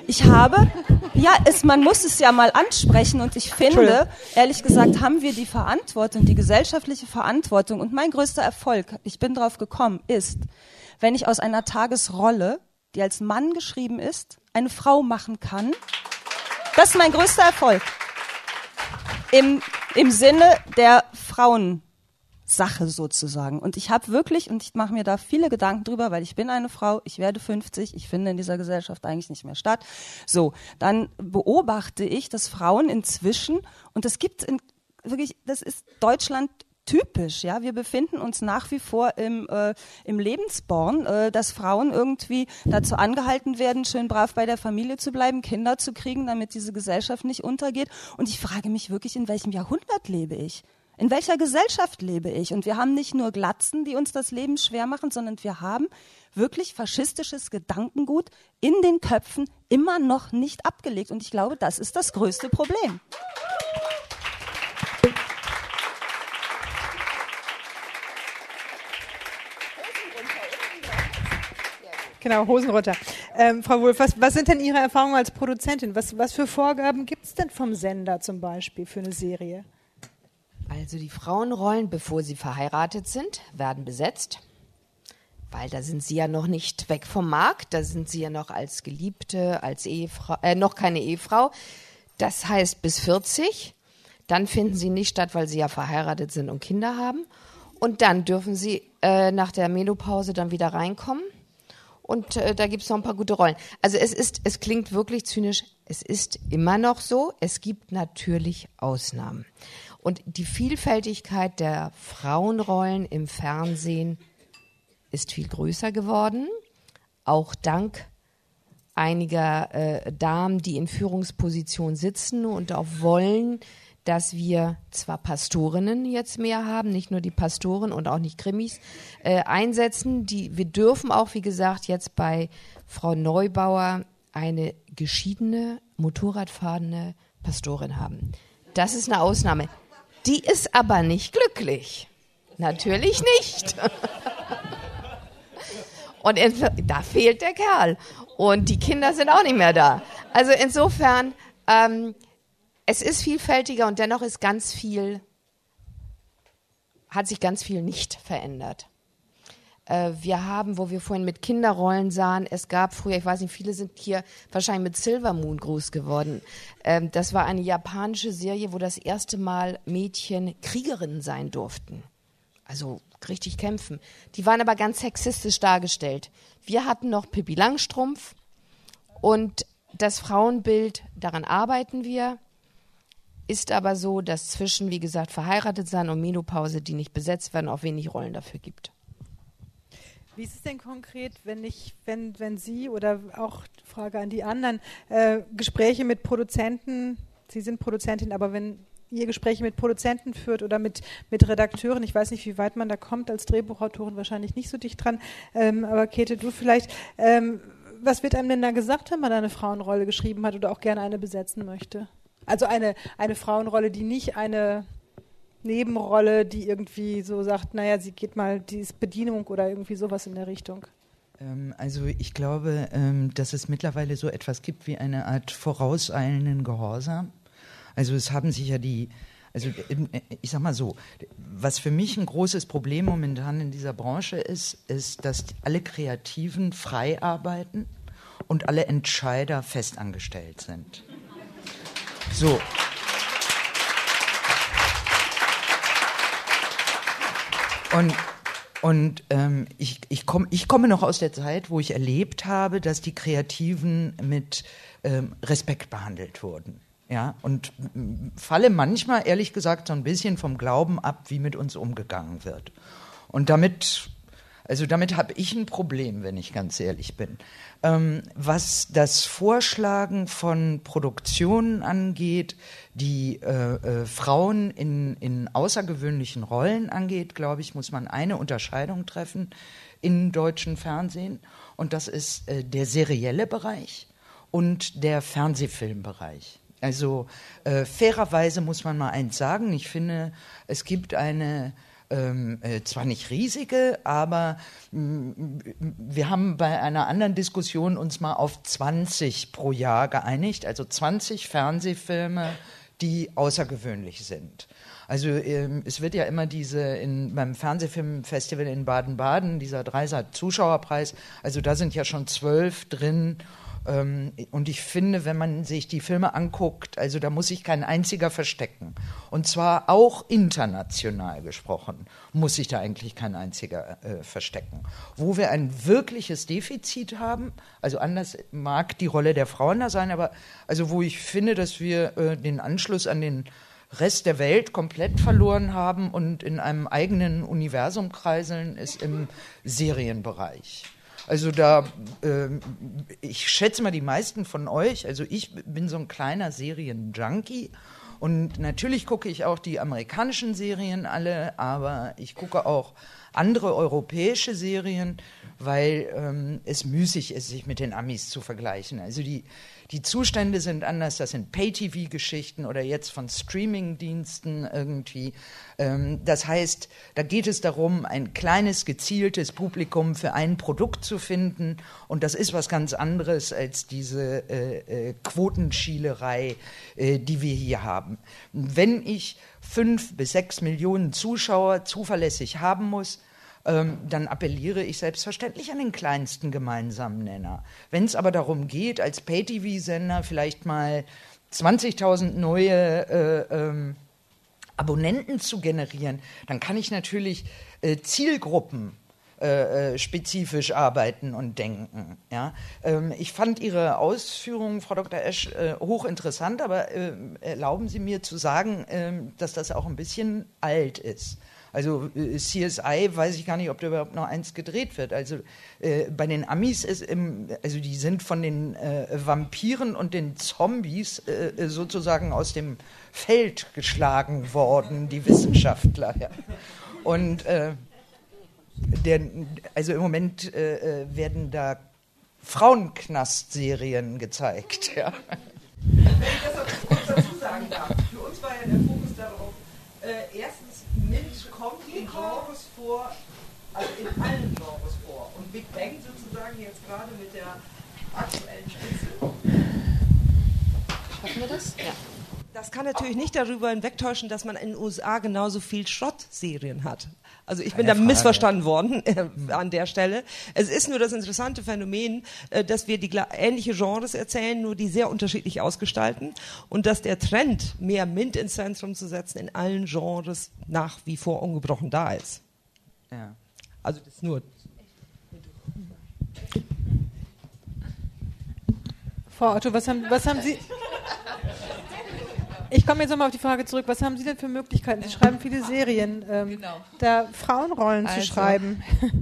[SPEAKER 5] Man muss es ja mal ansprechen und ich finde, ehrlich gesagt, haben wir die Verantwortung, die gesellschaftliche Verantwortung und mein größter Erfolg, ich bin drauf gekommen, ist, wenn ich aus einer Tagesrolle, die als Mann geschrieben ist, eine Frau machen kann. Das ist mein größter Erfolg. Im Sinne der Frauensache sozusagen. Und ich habe wirklich, und ich mache mir da viele Gedanken drüber, weil ich bin eine Frau, ich werde 50, ich finde in dieser Gesellschaft eigentlich nicht mehr statt. So, dann beobachte ich, dass Frauen inzwischen, und das gibt das ist Deutschland typisch, ja. Wir befinden uns nach wie vor im Lebensborn, dass Frauen irgendwie dazu angehalten werden, schön brav bei der Familie zu bleiben, Kinder zu kriegen, damit diese Gesellschaft nicht untergeht. Und ich frage mich wirklich, in welchem Jahrhundert lebe ich? In welcher Gesellschaft lebe ich? Und wir haben nicht nur Glatzen, die uns das Leben schwer machen, sondern wir haben wirklich faschistisches Gedankengut in den Köpfen immer noch nicht abgelegt. Und ich glaube, das ist das größte Problem.
[SPEAKER 3] Genau, Hosen runter. Frau Wulff, was sind denn Ihre Erfahrungen als Produzentin? Was für Vorgaben gibt es denn vom Sender zum Beispiel für eine Serie?
[SPEAKER 6] Also die Frauenrollen, bevor sie verheiratet sind, werden besetzt, weil da sind sie ja noch nicht weg vom Markt, da sind sie ja noch als Geliebte, als Ehefrau, noch keine Ehefrau. Das heißt bis 40, dann finden sie nicht statt, weil sie ja verheiratet sind und Kinder haben. Und dann dürfen sie nach der Menopause dann wieder reinkommen. Und da gibt es noch ein paar gute Rollen. Also es klingt wirklich zynisch, es ist immer noch so, es gibt natürlich Ausnahmen. Und die Vielfältigkeit der Frauenrollen im Fernsehen ist viel größer geworden, auch dank einiger Damen, die in Führungspositionen sitzen und auch wollen, dass wir zwar Pastorinnen jetzt mehr haben, nicht nur die Pastoren und auch nicht Krimis einsetzen. Wir dürfen auch, wie gesagt, jetzt bei Frau Neubauer eine geschiedene, motorradfahrende Pastorin haben. Das ist eine Ausnahme. Die ist aber nicht glücklich. Natürlich nicht. Und da fehlt der Kerl. Und die Kinder sind auch nicht mehr da. Also insofern, es ist vielfältiger und dennoch ist hat sich ganz viel nicht verändert. Wir haben, wo wir vorhin mit Kinderrollen sahen, es gab früher, ich weiß nicht, viele sind hier wahrscheinlich mit Silver Moon groß geworden. Das war eine japanische Serie, wo das erste Mal Mädchen Kriegerinnen sein durften. Also richtig kämpfen. Die waren aber ganz sexistisch dargestellt. Wir hatten noch Pippi Langstrumpf und das Frauenbild, daran arbeiten wir, ist aber so, dass zwischen, wie gesagt, verheiratet sein und Menopause, die nicht besetzt werden, auch wenig Rollen dafür gibt.
[SPEAKER 3] Wie ist es denn konkret, wenn Sie oder auch Frage an die anderen, Gespräche mit Produzenten, Sie sind Produzentin, aber wenn ihr Gespräche mit Produzenten führt oder mit Redakteuren, ich weiß nicht, wie weit man da kommt als Drehbuchautorin, wahrscheinlich nicht so dicht dran, aber Käthe, du vielleicht, was wird einem denn da gesagt, wenn man da eine Frauenrolle geschrieben hat oder auch gerne eine besetzen möchte? Also eine Frauenrolle, die nicht eine Nebenrolle, die irgendwie so sagt, naja, sie geht mal, die ist Bedienung oder irgendwie sowas in der Richtung.
[SPEAKER 8] Also ich glaube, dass es mittlerweile so etwas gibt wie eine Art vorauseilenden Gehorsam. Also es haben sich ja ich sag mal so, was für mich ein großes Problem momentan in dieser Branche ist, dass alle Kreativen frei arbeiten und alle Entscheider festangestellt sind. So, Und ich komme noch aus der Zeit, wo ich erlebt habe, dass die Kreativen mit Respekt behandelt wurden. Ja, und falle manchmal, ehrlich gesagt, so ein bisschen vom Glauben ab, wie mit uns umgegangen wird. Und damit habe ich ein Problem, wenn ich ganz ehrlich bin. Was das Vorschlagen von Produktionen angeht, die Frauen in außergewöhnlichen Rollen angeht, glaube ich, muss man eine Unterscheidung treffen im deutschen Fernsehen. Und das ist der serielle Bereich und der Fernsehfilmbereich. Also fairerweise muss man mal eins sagen, ich finde, es gibt eine zwar nicht riesige, aber wir haben bei einer anderen Diskussion uns mal auf 20 pro Jahr geeinigt, also 20 Fernsehfilme, die außergewöhnlich sind. Also es wird ja immer beim Fernsehfilmfestival in Baden-Baden, dieser Dreisat-Zuschauerpreis, also da sind ja schon 12 drin. Und ich finde, wenn man sich die Filme anguckt, also da muss sich kein einziger verstecken. Und zwar auch international gesprochen, muss sich da eigentlich kein einziger verstecken. Wo wir ein wirkliches Defizit haben, also anders mag die Rolle der Frauen da sein, aber also wo ich finde, dass wir den Anschluss an den Rest der Welt komplett verloren haben und in einem eigenen Universum kreiseln, ist im Serienbereich. Also ich schätze mal die meisten von euch, also ich bin so ein kleiner Serienjunkie und natürlich gucke ich auch die amerikanischen Serien alle, aber ich gucke auch andere europäische Serien, weil es müßig ist, sich mit den Amis zu vergleichen. Also die Zustände sind anders, das sind Pay-TV-Geschichten oder jetzt von Streaming-Diensten irgendwie. Das heißt, da geht es darum, ein kleines, gezieltes Publikum für ein Produkt zu finden und das ist was ganz anderes als diese Quotenschielerei, die wir hier haben. Wenn ich 5 bis 6 Millionen Zuschauer zuverlässig haben muss, dann appelliere ich selbstverständlich an den kleinsten gemeinsamen Nenner. Wenn es aber darum geht, als Pay-TV-Sender vielleicht mal 20.000 neue Abonnenten zu generieren, dann kann ich natürlich Zielgruppen spezifisch arbeiten und denken. Ja? Ich fand Ihre Ausführungen, Frau Dr. Esch, hochinteressant, aber erlauben Sie mir zu sagen, dass das auch ein bisschen alt ist. Also CSI, weiß ich gar nicht, ob da überhaupt noch eins gedreht wird. Also bei den Amis also die sind von den Vampiren und den Zombies sozusagen aus dem Feld geschlagen worden, die Wissenschaftler. Ja. Und also im Moment werden da Frauenknast-Serien gezeigt. Ja.
[SPEAKER 4] Wenn ich das auch kurz dazu sagen darf, für uns war ja der Fokus darauf, erstens, MINT kommt in Genres vor, also in allen Genres vor. Und Big Bang sozusagen jetzt gerade mit der aktuellen Spitze.
[SPEAKER 1] Schaffen wir das? Ja.
[SPEAKER 4] Das kann natürlich nicht darüber hinwegtäuschen, dass man in den USA genauso viel Schrottserien hat. Also ich bin da missverstanden worden an der Stelle. Es ist nur das interessante Phänomen, dass wir die ähnliche Genres erzählen, nur die sehr unterschiedlich ausgestalten und dass der Trend, mehr MINT ins Zentrum zu setzen, in allen Genres nach wie vor ungebrochen da ist.
[SPEAKER 8] Ja.
[SPEAKER 4] Also das ist nur...
[SPEAKER 3] Frau Otto, was haben Sie... Ich komme jetzt nochmal auf die Frage zurück. Was haben Sie denn für Möglichkeiten? Sie schreiben viele Serien, da Frauenrollen zu schreiben.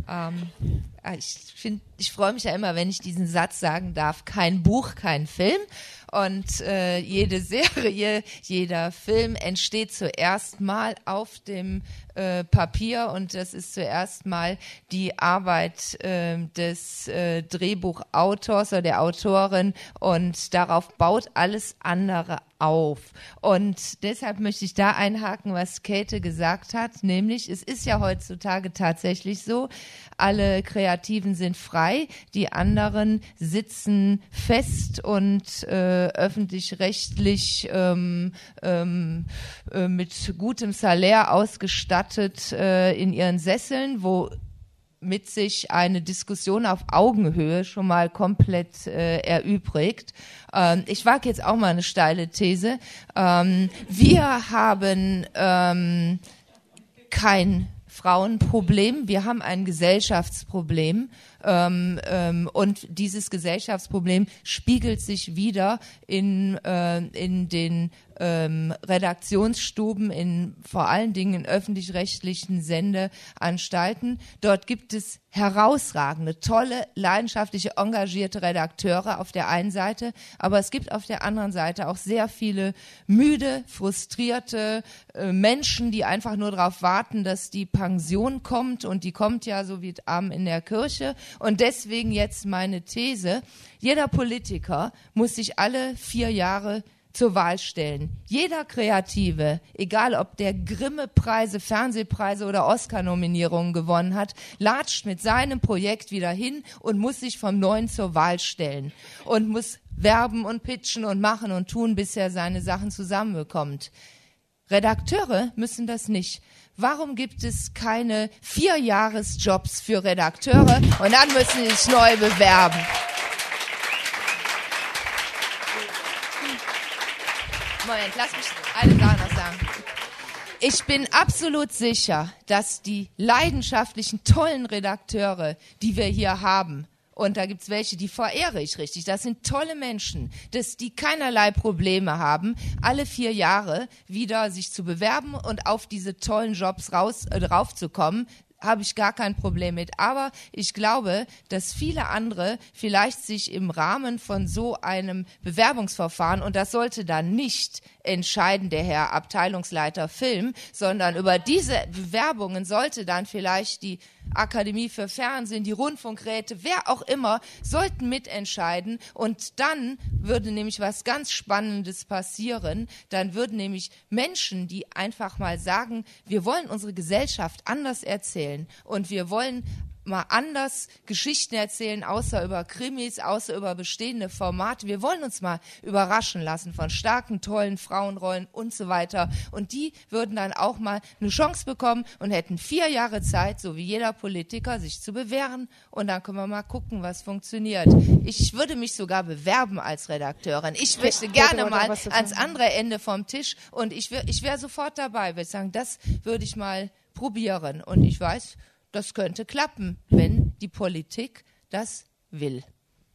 [SPEAKER 7] Ich freue mich ja immer, wenn ich diesen Satz sagen darf, kein Buch, kein Film. Und jede Serie, jeder Film entsteht zuerst mal auf dem Papier und das ist zuerst mal die Arbeit des Drehbuchautors oder der Autorin und darauf baut alles andere auf. Und deshalb möchte ich da einhaken, was Käthe gesagt hat, nämlich es ist ja heutzutage tatsächlich so, alle Kreativen sind frei, die anderen sitzen fest und öffentlich-rechtlich mit gutem Salär ausgestattet in ihren Sesseln, wo mit sich eine Diskussion auf Augenhöhe schon mal komplett erübrigt. Ich wage jetzt auch mal eine steile These. Wir haben kein Frauenproblem, wir haben ein Gesellschaftsproblem und dieses Gesellschaftsproblem spiegelt sich wieder in den Redaktionsstuben, vor allen Dingen in öffentlich-rechtlichen Sendeanstalten. Dort gibt es herausragende, tolle, leidenschaftliche, engagierte Redakteure auf der einen Seite, aber es gibt auf der anderen Seite auch sehr viele müde, frustrierte Menschen, die einfach nur darauf warten, dass die Pension kommt, und die kommt ja so wie Abend in der Kirche. Und deswegen jetzt meine These: Jeder Politiker muss sich alle 4 Jahre zur Wahl stellen. Jeder Kreative, egal ob der Grimme-Preise, Fernsehpreise oder Oscar-Nominierungen gewonnen hat, latscht mit seinem Projekt wieder hin und muss sich vom Neuen zur Wahl stellen und muss werben und pitchen und machen und tun, bis er seine Sachen zusammenbekommt. Redakteure müssen das nicht. Warum gibt es keine 4-Jahres-Jobs für Redakteure und dann müssen sie sich neu bewerben? Moment, lass mich eine Sache noch sagen. Ich bin absolut sicher, dass die leidenschaftlichen, tollen Redakteure, die wir hier haben, und da gibt's welche, die verehre ich richtig, das sind tolle Menschen, dass die keinerlei Probleme haben, alle 4 Jahre wieder sich zu bewerben und auf diese tollen Jobs raufzukommen. Habe ich gar kein Problem mit. Aber ich glaube, dass viele andere vielleicht sich im Rahmen von so einem Bewerbungsverfahren, und das sollte dann nicht entscheiden der Herr Abteilungsleiter Film, sondern über diese Bewerbungen sollte dann vielleicht die Akademie für Fernsehen, die Rundfunkräte, wer auch immer, sollten mitentscheiden, und dann würde nämlich was ganz Spannendes passieren. Dann würden nämlich Menschen, die einfach mal sagen, wir wollen unsere Gesellschaft anders erzählen und wir wollen mal anders Geschichten erzählen, außer über Krimis, außer über bestehende Formate. Wir wollen uns mal überraschen lassen von starken, tollen Frauenrollen und so weiter. Und die würden dann auch mal eine Chance bekommen und hätten 4 Jahre Zeit, so wie jeder Politiker, sich zu bewähren. Und dann können wir mal gucken, was funktioniert. Ich würde mich sogar bewerben als Redakteurin. Ich möchte gerne mal ans andere Ende vom Tisch, und ich wäre sofort dabei. Würde sagen, das würde ich mal probieren. Und ich weiß, das könnte klappen, wenn die Politik das will.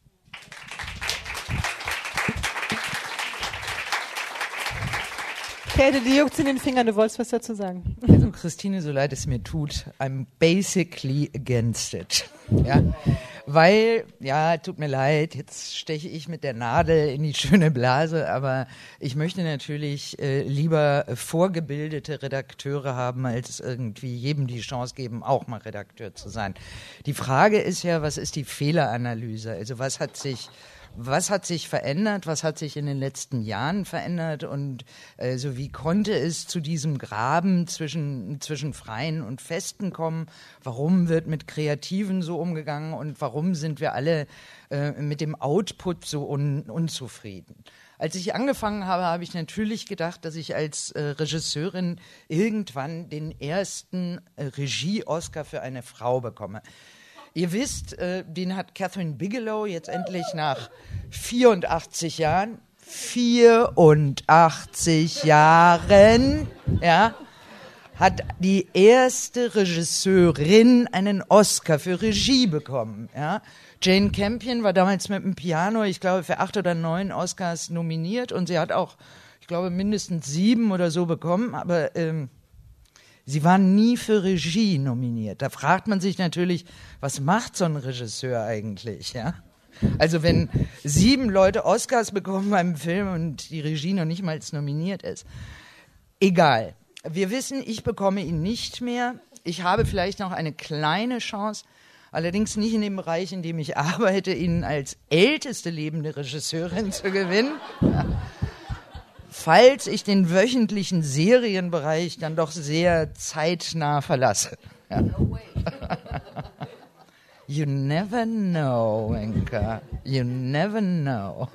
[SPEAKER 3] Käthe, die juckt in den Fingern, du wolltest was dazu sagen.
[SPEAKER 8] Also Christine, so leid es mir tut, I'm basically against it. Ja? Weil, ja, tut mir leid, jetzt steche ich mit der Nadel in die schöne Blase, aber ich möchte natürlich lieber vorgebildete Redakteure haben, als irgendwie jedem die Chance geben, auch mal Redakteur zu sein. Die Frage ist ja, was ist die Fehleranalyse? Also was hat sich verändert, was hat sich in den letzten Jahren verändert, und so wie konnte es zu diesem Graben zwischen Freien und Festen kommen? Warum wird mit Kreativen so umgegangen und warum sind wir alle mit dem Output so unzufrieden? Als ich angefangen habe, habe ich natürlich gedacht, dass ich als Regisseurin irgendwann den ersten Regie-Oscar für eine Frau bekomme. Ihr wisst, den hat Catherine Bigelow jetzt endlich nach 84 Jahren, ja, hat die erste Regisseurin einen Oscar für Regie bekommen. Ja. Jane Campion war damals mit dem Piano, ich glaube, für 8 oder 9 Oscars nominiert, und sie hat auch, ich glaube, mindestens 7 oder so bekommen, aber sie waren nie für Regie nominiert. Da fragt man sich natürlich, was macht so ein Regisseur eigentlich, ja? Also wenn 7 Leute Oscars bekommen beim Film und die Regie noch nicht mal nominiert ist. Egal. Wir wissen, ich bekomme ihn nicht mehr. Ich habe vielleicht noch eine kleine Chance, allerdings nicht in dem Bereich, in dem ich arbeite, ihn als älteste lebende Regisseurin zu gewinnen. Ja. Falls ich den wöchentlichen Serienbereich dann doch sehr zeitnah verlasse. Ja. You never know, Wenka. You never know.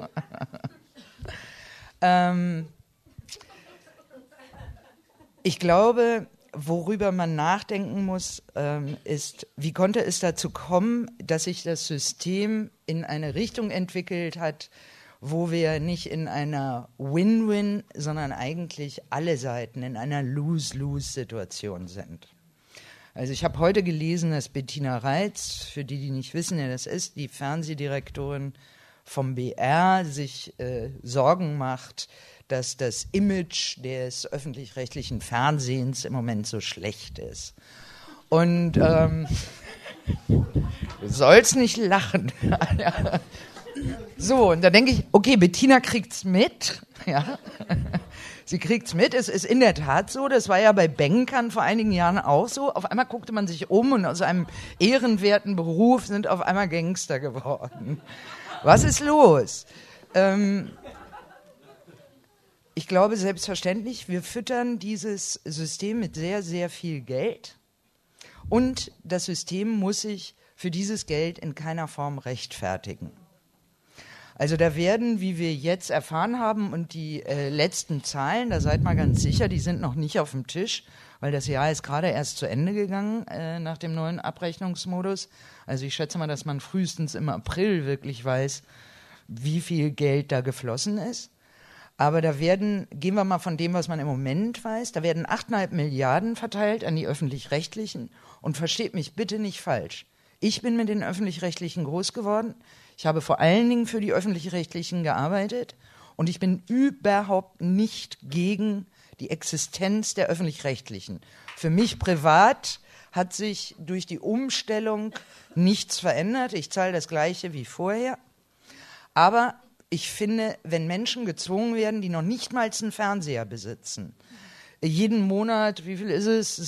[SPEAKER 8] Ich glaube, worüber man nachdenken muss, ist, wie konnte es dazu kommen, dass sich das System in eine Richtung entwickelt hat, wo wir nicht in einer Win-Win, sondern eigentlich alle Seiten in einer Lose-Lose-Situation sind. Also ich habe heute gelesen, dass Bettina Reitz, für die nicht wissen, wer das ist, die Fernsehdirektorin vom BR, sich Sorgen macht, dass das Image des öffentlich-rechtlichen Fernsehens im Moment so schlecht ist. Und du sollst nicht lachen. So, und da denke ich, okay, Bettina kriegt's mit, ja. Sie kriegt's mit, es ist in der Tat so, das war ja bei Bankern vor einigen Jahren auch so, auf einmal guckte man sich um und aus einem ehrenwerten Beruf sind auf einmal Gangster geworden. Was ist los? Ich glaube selbstverständlich, wir füttern dieses System mit sehr, sehr viel Geld und das System muss sich für dieses Geld in keiner Form rechtfertigen. Also da werden, wie wir jetzt erfahren haben, und die letzten Zahlen, da seid mal ganz sicher, die sind noch nicht auf dem Tisch, weil das Jahr ist gerade erst zu Ende gegangen nach dem neuen Abrechnungsmodus. Also ich schätze mal, dass man frühestens im April wirklich weiß, wie viel Geld da geflossen ist. Aber da werden, gehen wir mal von dem, was man im Moment weiß, da werden 8,5 Milliarden verteilt an die Öffentlich-Rechtlichen. Und versteht mich bitte nicht falsch. Ich bin mit den Öffentlich-Rechtlichen groß geworden. Ich habe vor allen Dingen für die Öffentlich-Rechtlichen gearbeitet und ich bin überhaupt nicht gegen die Existenz der Öffentlich-Rechtlichen. Für mich privat hat sich durch die Umstellung nichts verändert. Ich zahle das Gleiche wie vorher. Aber ich finde, wenn Menschen gezwungen werden, die noch nicht mal einen Fernseher besitzen, jeden Monat, wie viel ist es,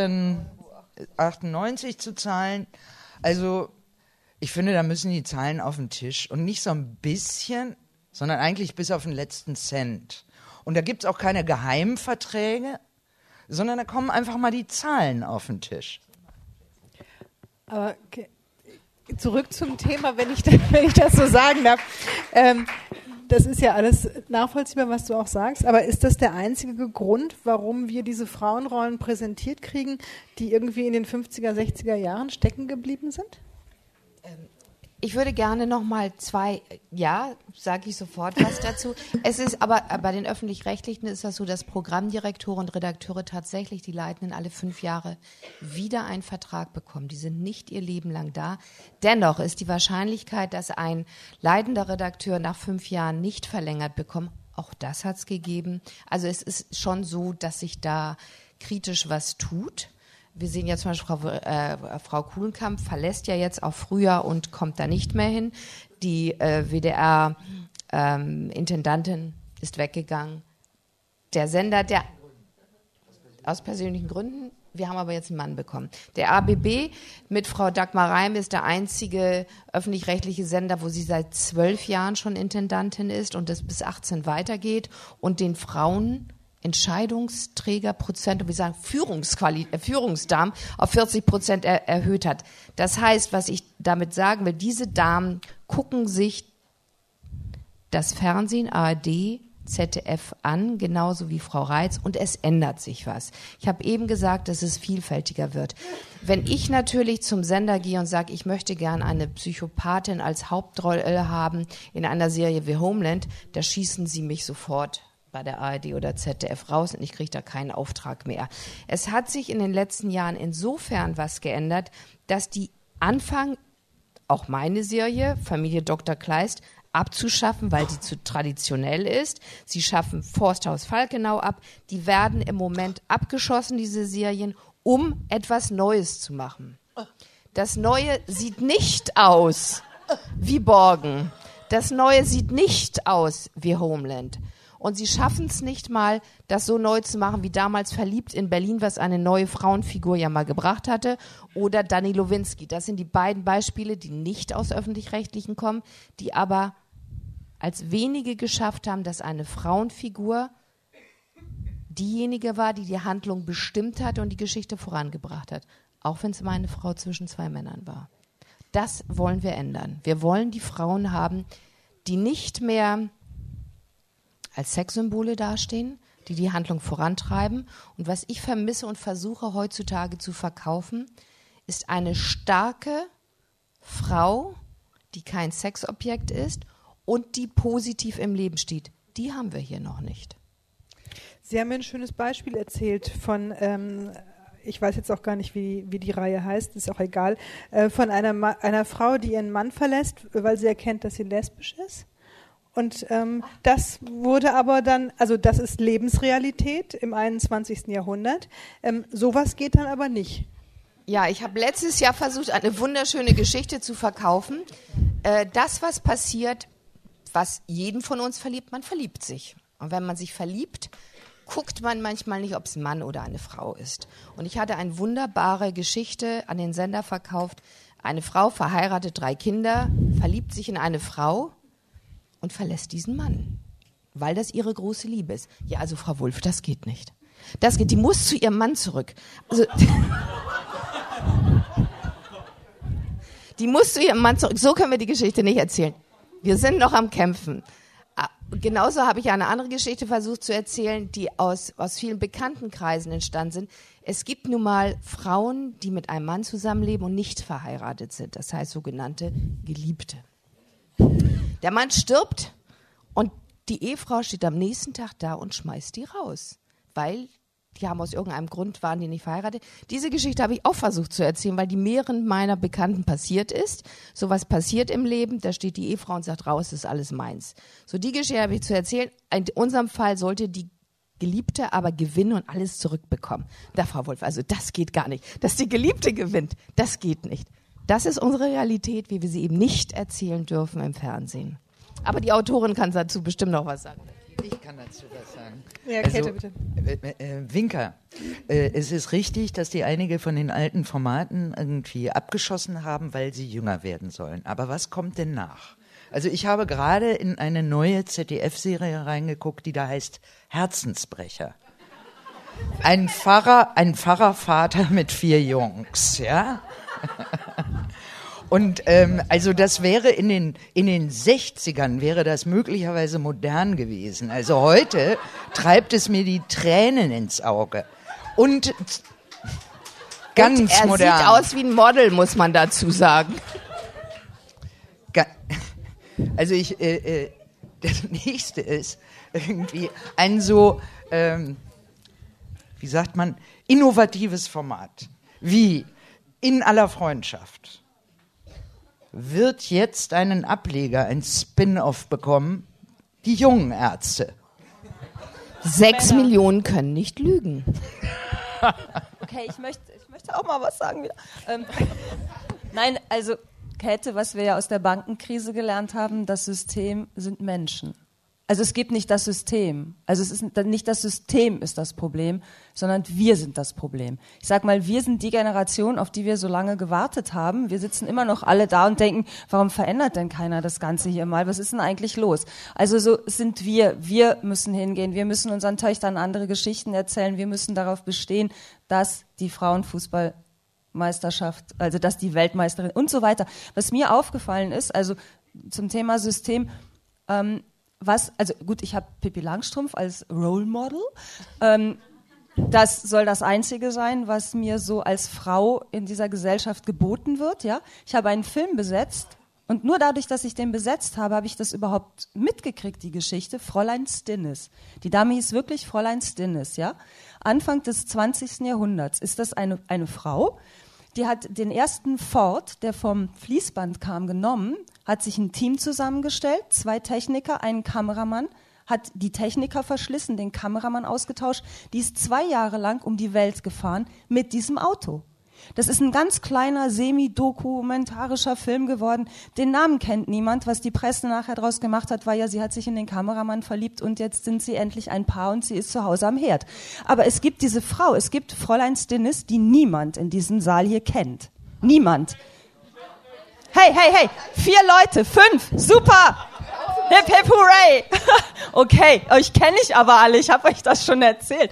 [SPEAKER 8] 17,98 zu zahlen, also ich finde, da müssen die Zahlen auf den Tisch und nicht so ein bisschen, sondern eigentlich bis auf den letzten Cent. Und da gibt es auch keine Geheimverträge, sondern da kommen einfach mal die Zahlen auf den Tisch.
[SPEAKER 3] Aber zurück zum Thema, wenn ich das so sagen darf. Das ist ja alles nachvollziehbar, was du auch sagst, aber ist das der einzige Grund, warum wir diese Frauenrollen präsentiert kriegen, die irgendwie in den 50er, 60er Jahren stecken geblieben sind?
[SPEAKER 6] Ich würde gerne noch mal sage ich sofort was dazu. Es ist aber bei den Öffentlich-Rechtlichen ist das so, dass Programmdirektoren und Redakteure tatsächlich, die Leitenden alle 5 Jahre wieder einen Vertrag bekommen. Die sind nicht ihr Leben lang da. Dennoch ist die Wahrscheinlichkeit, dass ein leitender Redakteur nach 5 Jahren nicht verlängert bekommt, auch das hat es gegeben. Also es ist schon so, dass sich da kritisch was tut. Wir sehen ja zum Beispiel, Frau Kuhlenkamp verlässt ja jetzt auch früher und kommt da nicht mehr hin. Die WDR-Intendantin ist weggegangen. Der Sender, der aus persönlichen Gründen, wir haben aber jetzt einen Mann bekommen. Der ABB mit Frau Dagmar Reim ist der einzige öffentlich-rechtliche Sender, wo sie seit 12 Jahren schon Intendantin ist und das bis 18 weitergeht und den Frauen Entscheidungsträgerprozent, wir sagen Führungsdamen auf 40% erhöht hat. Das heißt, was ich damit sagen will, diese Damen gucken sich das Fernsehen, ARD, ZDF an, genauso wie Frau Reitz, und es ändert sich was. Ich habe eben gesagt, dass es vielfältiger wird. Wenn ich natürlich zum Sender gehe und sage, ich möchte gern eine Psychopathin als Hauptrolle haben in einer Serie wie Homeland, da schießen sie mich sofort bei der ARD oder ZDF raus und ich kriege da keinen Auftrag mehr. Es hat sich in den letzten Jahren insofern was geändert, dass die anfangen, auch meine Serie, Familie Dr. Kleist, abzuschaffen, weil sie zu traditionell ist. Sie schaffen Forsthaus Falkenau ab. Die werden im Moment abgeschossen, diese Serien, um etwas Neues zu machen. Das Neue sieht nicht aus wie Borgen. Das Neue sieht nicht aus wie Homeland. Und sie schaffen es nicht mal, das so neu zu machen wie damals Verliebt in Berlin, was eine neue Frauenfigur ja mal gebracht hatte, oder Dani Lowinski. Das sind die beiden Beispiele, die nicht aus Öffentlich-Rechtlichen kommen, die aber als wenige geschafft haben, dass eine Frauenfigur diejenige war, die die Handlung bestimmt hat und die Geschichte vorangebracht hat. Auch wenn es mal eine Frau zwischen 2 Männern war. Das wollen wir ändern. Wir wollen die Frauen haben, die nicht mehr als Sexsymbole dastehen, die die Handlung vorantreiben. Und was ich vermisse und versuche heutzutage zu verkaufen, ist eine starke Frau, die kein Sexobjekt ist und die positiv im Leben steht. Die haben wir hier noch nicht.
[SPEAKER 3] Sie haben mir ein schönes Beispiel erzählt von ich weiß jetzt auch gar nicht, wie die Reihe heißt, ist auch egal, von einer Frau, die ihren Mann verlässt, weil sie erkennt, dass sie lesbisch ist. Und das wurde aber dann, also das ist Lebensrealität im 21. Jahrhundert. Sowas geht dann aber nicht.
[SPEAKER 6] Ja, ich habe letztes Jahr versucht, eine wunderschöne Geschichte zu verkaufen. Das, was passiert, was jeden von uns verliebt, man verliebt sich. Und wenn man sich verliebt, guckt man manchmal nicht, ob es ein Mann oder eine Frau ist. Und ich hatte eine wunderbare Geschichte an den Sender verkauft. Eine Frau verheiratet 3 Kinder, verliebt sich in eine Frau und verlässt diesen Mann, weil das ihre große Liebe ist. Ja, also Frau Wulff, das geht nicht. Das geht, die muss zu ihrem Mann zurück. Also, die muss zu ihrem Mann zurück. So können wir die Geschichte nicht erzählen. Wir sind noch am Kämpfen. Genauso habe ich eine andere Geschichte versucht zu erzählen, die aus vielen Bekanntenkreisen entstanden sind. Es gibt nun mal Frauen, die mit einem Mann zusammenleben und nicht verheiratet sind. Das heißt sogenannte Geliebte. Der Mann stirbt und die Ehefrau steht am nächsten Tag da und schmeißt die raus, weil die haben aus irgendeinem Grund, waren die nicht verheiratet. Diese Geschichte habe ich auch versucht zu erzählen, weil die mehreren meiner Bekannten passiert ist. Sowas passiert im Leben, da steht die Ehefrau und sagt, raus, ist alles meins. So, die Geschichte habe ich zu erzählen. In unserem Fall sollte die Geliebte aber gewinnen und alles zurückbekommen. Da, Frau Wulff, also das geht gar nicht. Dass die Geliebte gewinnt, das geht nicht. Das ist unsere Realität, wie wir sie eben nicht erzählen dürfen im Fernsehen. Aber die Autorin kann dazu bestimmt noch was sagen.
[SPEAKER 8] Ich kann dazu was sagen.
[SPEAKER 3] Ja, Käthe, bitte.
[SPEAKER 8] Winker, es ist richtig, dass die einige von den alten Formaten irgendwie abgeschossen haben, weil sie jünger werden sollen. Aber was kommt denn nach? Also ich habe gerade in eine neue ZDF-Serie reingeguckt, die da heißt Herzensbrecher. Ein Pfarrervater mit 4 Jungs, ja? Und also das wäre in den 60ern wäre das möglicherweise modern gewesen. Also heute treibt es mir die Tränen ins Auge. Und ganz
[SPEAKER 6] und er
[SPEAKER 8] modern.
[SPEAKER 6] Sieht aus wie ein Model, muss man dazu sagen.
[SPEAKER 8] Also das nächste ist irgendwie ein so, wie sagt man, innovatives Format. Wie In aller Freundschaft wird jetzt einen Ableger, ein Spin-off bekommen, die jungen Ärzte.
[SPEAKER 6] 6 Millionen können nicht lügen.
[SPEAKER 5] Okay, ich möchte auch mal was sagen wieder. Nein, also Käthe, was wir ja aus der Bankenkrise gelernt haben, das System sind Menschen. Also es gibt nicht das System. Also es ist nicht das System ist das Problem, sondern wir sind das Problem. Ich sag mal, wir sind die Generation, auf die wir so lange gewartet haben. Wir sitzen immer noch alle da und denken, warum verändert denn keiner das Ganze hier mal? Was ist denn eigentlich los? Also so sind wir. Wir müssen hingehen. Wir müssen unseren Töchtern andere Geschichten erzählen. Wir müssen darauf bestehen, dass die Frauenfußballmeisterschaft, also dass die Weltmeisterin und so weiter. Was mir aufgefallen ist, also zum Thema System, also gut, ich habe Pippi Langstrumpf als Role Model. Das soll das Einzige sein, was mir so als Frau in dieser Gesellschaft geboten wird. Ja, ich habe einen Film besetzt und nur dadurch, dass ich den besetzt habe, habe ich das überhaupt mitgekriegt, die Geschichte. Fräulein Stinnes. Die Dame hieß wirklich Fräulein Stinnes. Ja, Anfang des 20. Jahrhunderts ist das eine Frau. Die hat den ersten Ford, der vom Fließband kam, genommen, hat sich ein Team zusammengestellt, 2 Techniker, einen Kameramann, hat die Techniker verschlissen, den Kameramann ausgetauscht. Die ist 2 Jahre lang um die Welt gefahren mit diesem Auto. Das ist ein ganz kleiner, semi-dokumentarischer Film geworden. Den Namen kennt niemand. Was die Presse nachher draus gemacht hat, war ja, sie hat sich in den Kameramann verliebt und jetzt sind sie endlich ein Paar und sie ist zu Hause am Herd. Aber es gibt diese Frau, es gibt Fräulein Stinnes, die niemand in diesem Saal hier kennt. Niemand. Hey, 4 Leute, 5, super! Hip, hip, hooray! Okay, euch kenne ich aber alle, ich habe euch das schon erzählt.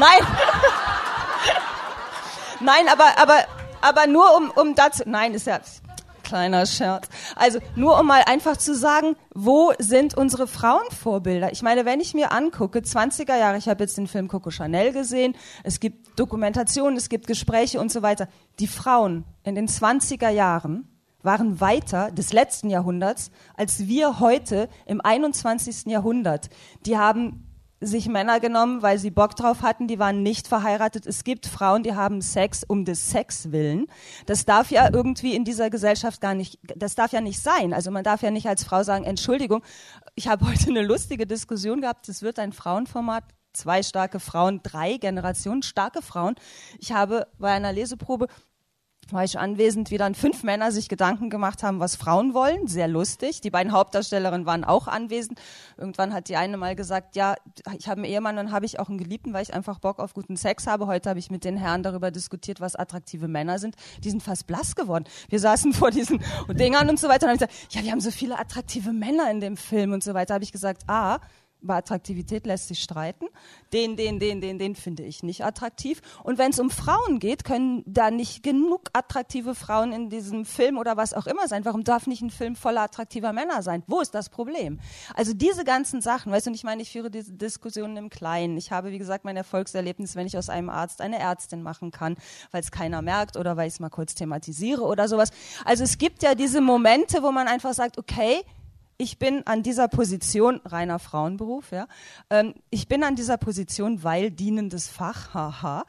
[SPEAKER 5] Nein, aber nur um dazu, nein, ist ja kleiner Scherz. Also nur um mal einfach zu sagen, wo sind unsere Frauenvorbilder? Ich meine, wenn ich mir angucke, 20er Jahre, ich habe jetzt den Film Coco Chanel gesehen, es gibt Dokumentationen, es gibt Gespräche und so weiter. Die Frauen in den 20er Jahren waren weiter des letzten Jahrhunderts als wir heute im 21. Jahrhundert. Die haben sich Männer genommen, weil sie Bock drauf hatten, die waren nicht verheiratet. Es gibt Frauen, die haben Sex um des Sex willen. Das darf ja irgendwie in dieser Gesellschaft das darf ja nicht sein. Also man darf ja nicht als Frau sagen, Entschuldigung, ich habe heute eine lustige Diskussion gehabt, es wird ein Frauenformat, 2 starke Frauen, 3 Generationen starke Frauen. Ich habe bei einer Leseprobe, war ich anwesend, wie dann 5 Männer sich Gedanken gemacht haben, was Frauen wollen. Sehr lustig. Die beiden Hauptdarstellerinnen waren auch anwesend. Irgendwann hat die eine mal gesagt, ja, ich habe einen Ehemann, dann habe ich auch einen Geliebten, weil ich einfach Bock auf guten Sex habe. Heute habe ich mit den Herren darüber diskutiert, was attraktive Männer sind. Die sind fast blass geworden. Wir saßen vor diesen Dingern und so weiter und haben gesagt, ja, wir haben so viele attraktive Männer in dem Film und so weiter. Habe ich gesagt, über Attraktivität lässt sich streiten. Den finde ich nicht attraktiv. Und wenn es um Frauen geht, können da nicht genug attraktive Frauen in diesem Film oder was auch immer sein. Warum darf nicht ein Film voller attraktiver Männer sein? Wo ist das Problem? Also diese ganzen Sachen, weißt du, und ich meine, ich führe diese Diskussionen im Kleinen. Ich habe, wie gesagt, mein Erfolgserlebnis, wenn ich aus einem Arzt eine Ärztin machen kann, weil es keiner merkt oder weil ich es mal kurz thematisiere oder sowas. Also es gibt ja diese Momente, wo man einfach sagt, okay, ich bin an dieser Position, reiner Frauenberuf, ja. Ich bin an dieser Position, weil dienendes Fach, haha.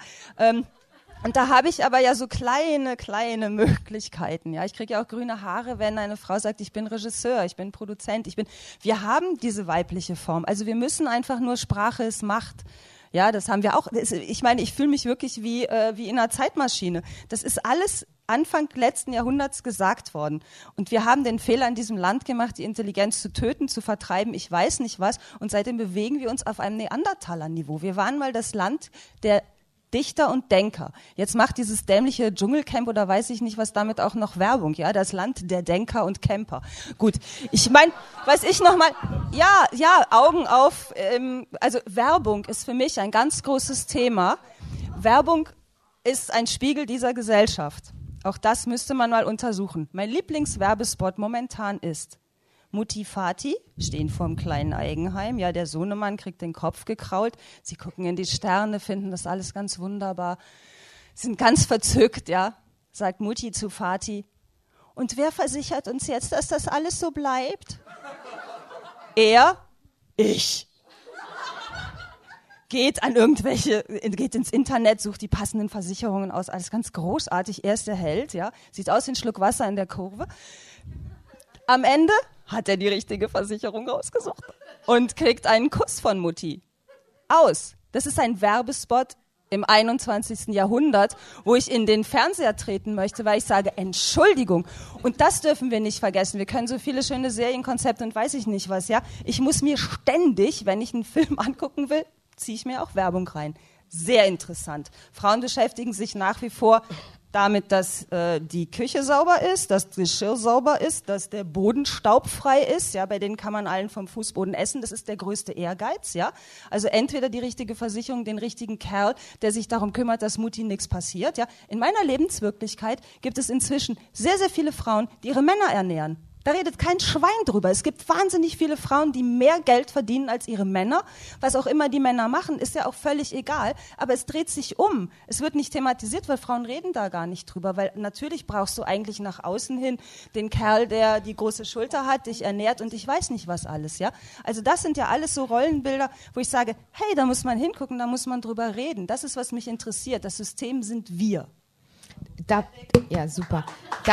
[SPEAKER 5] Und da habe ich aber ja so kleine Möglichkeiten, ja. Ich kriege ja auch grüne Haare, wenn eine Frau sagt, ich bin Regisseur, ich bin Produzent, wir haben diese weibliche Form. Also wir müssen einfach nur, Sprache ist Macht. Ja, das haben wir auch. Ich meine, ich fühle mich wirklich wie in einer Zeitmaschine. Das ist alles Anfang letzten Jahrhunderts gesagt worden. Und wir haben den Fehler in diesem Land gemacht, die Intelligenz zu töten, zu vertreiben, ich weiß nicht was. Und seitdem bewegen wir uns auf einem Neandertaler-Niveau. Wir waren mal das Land der Dichter und Denker. Jetzt macht dieses dämliche Dschungelcamp oder weiß ich nicht was damit auch noch Werbung, ja, das Land der Denker und Camper. Gut, ich meine, weiß ich nochmal, ja, Augen auf, also Werbung ist für mich ein ganz großes Thema. Werbung ist ein Spiegel dieser Gesellschaft. Auch das müsste man mal untersuchen. Mein Lieblingswerbespot momentan ist Mutti, Vati stehen vorm kleinen Eigenheim. Ja, der Sohnemann kriegt den Kopf gekrault. Sie gucken in die Sterne, finden das alles ganz wunderbar, sind ganz verzückt, ja, sagt Mutti zu Vati. Und wer versichert uns jetzt, dass das alles so bleibt? Er? Ich. Geht ins Internet, sucht die passenden Versicherungen aus, alles ganz großartig, er ist der Held, ja, sieht aus wie ein Schluck Wasser in der Kurve. Am Ende hat er die richtige Versicherung rausgesucht und kriegt einen Kuss von Mutti. Aus. Das ist ein Werbespot im 21. Jahrhundert, wo ich in den Fernseher treten möchte, weil ich sage, Entschuldigung. Und das dürfen wir nicht vergessen. Wir können so viele schöne Serienkonzepte und weiß ich nicht was, ja. Ich muss mir ständig, wenn ich einen Film angucken will, ziehe ich mir auch Werbung rein. Sehr interessant. Frauen beschäftigen sich nach wie vor damit, dass die Küche sauber ist, dass das Geschirr sauber ist, dass der Boden staubfrei ist. Ja, bei denen kann man allen vom Fußboden essen. Das ist der größte Ehrgeiz. Ja, also entweder die richtige Versicherung, den richtigen Kerl, der sich darum kümmert, dass Mutti nichts passiert. Ja, in meiner Lebenswirklichkeit gibt es inzwischen sehr, sehr viele Frauen, die ihre Männer ernähren. Da redet kein Schwein drüber. Es gibt wahnsinnig viele Frauen, die mehr Geld verdienen als ihre Männer. Was auch immer die Männer machen, ist ja auch völlig egal. Aber es dreht sich um. Es wird nicht thematisiert, weil Frauen reden da gar nicht drüber. Weil natürlich brauchst du eigentlich nach außen hin den Kerl, der die große Schulter hat, dich ernährt und ich weiß nicht was alles. Ja? Also das sind ja alles so Rollenbilder, wo ich sage, hey, da muss man hingucken, da muss man drüber reden. Das ist, was mich interessiert. Das System sind wir.
[SPEAKER 6] Ja, super.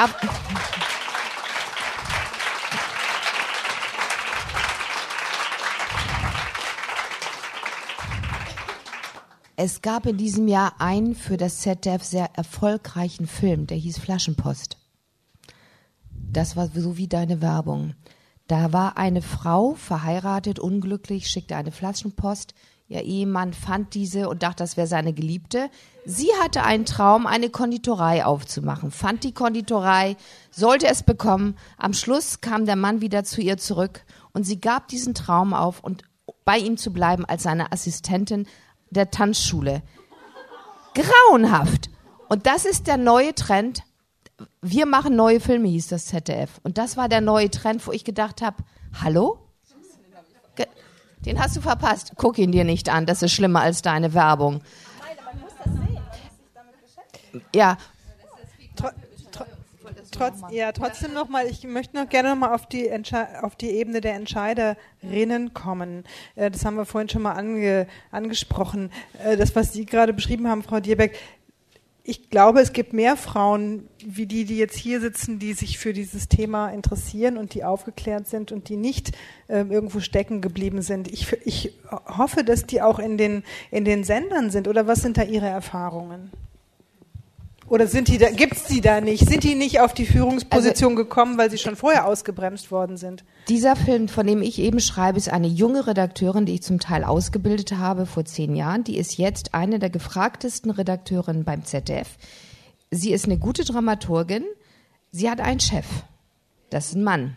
[SPEAKER 6] Es gab in diesem Jahr einen für das ZDF sehr erfolgreichen Film, der hieß Flaschenpost. Das war so wie deine Werbung. Da war eine Frau, verheiratet, unglücklich, schickte eine Flaschenpost. Ihr Ehemann fand diese und dachte, das wäre seine Geliebte. Sie hatte einen Traum, eine Konditorei aufzumachen, fand die Konditorei, sollte es bekommen. Am Schluss kam der Mann wieder zu ihr zurück und sie gab diesen Traum auf und bei ihm zu bleiben als seine Assistentin der Tanzschule. Grauenhaft. Und das ist der neue Trend. Wir machen neue Filme, hieß das ZDF. Und das war der neue Trend, wo ich gedacht habe, hallo? Den hast du verpasst. Guck ihn dir nicht an, das ist schlimmer als deine Werbung. Nein, man muss das sehen, man muss sich damit beschäftigen. Ja.
[SPEAKER 3] Trotzdem nochmal, ich möchte noch gerne nochmal auf die Ebene der Entscheiderinnen kommen. Das haben wir vorhin schon mal angesprochen. Das, was Sie gerade beschrieben haben, Frau Dierbeck, ich glaube, es gibt mehr Frauen wie die jetzt hier sitzen, die sich für dieses Thema interessieren und die aufgeklärt sind und die nicht irgendwo stecken geblieben sind. Ich hoffe, dass die auch in den Sendern sind. Oder was sind da Ihre Erfahrungen? Oder gibt's die da nicht? Sind die nicht auf die Führungsposition gekommen, weil sie schon vorher ausgebremst worden sind?
[SPEAKER 6] Dieser Film, von dem ich eben schreibe, ist eine junge Redakteurin, die ich zum Teil ausgebildet habe vor 10 Jahren. Die ist jetzt eine der gefragtesten Redakteurinnen beim ZDF. Sie ist eine gute Dramaturgin. Sie hat einen Chef. Das ist ein Mann.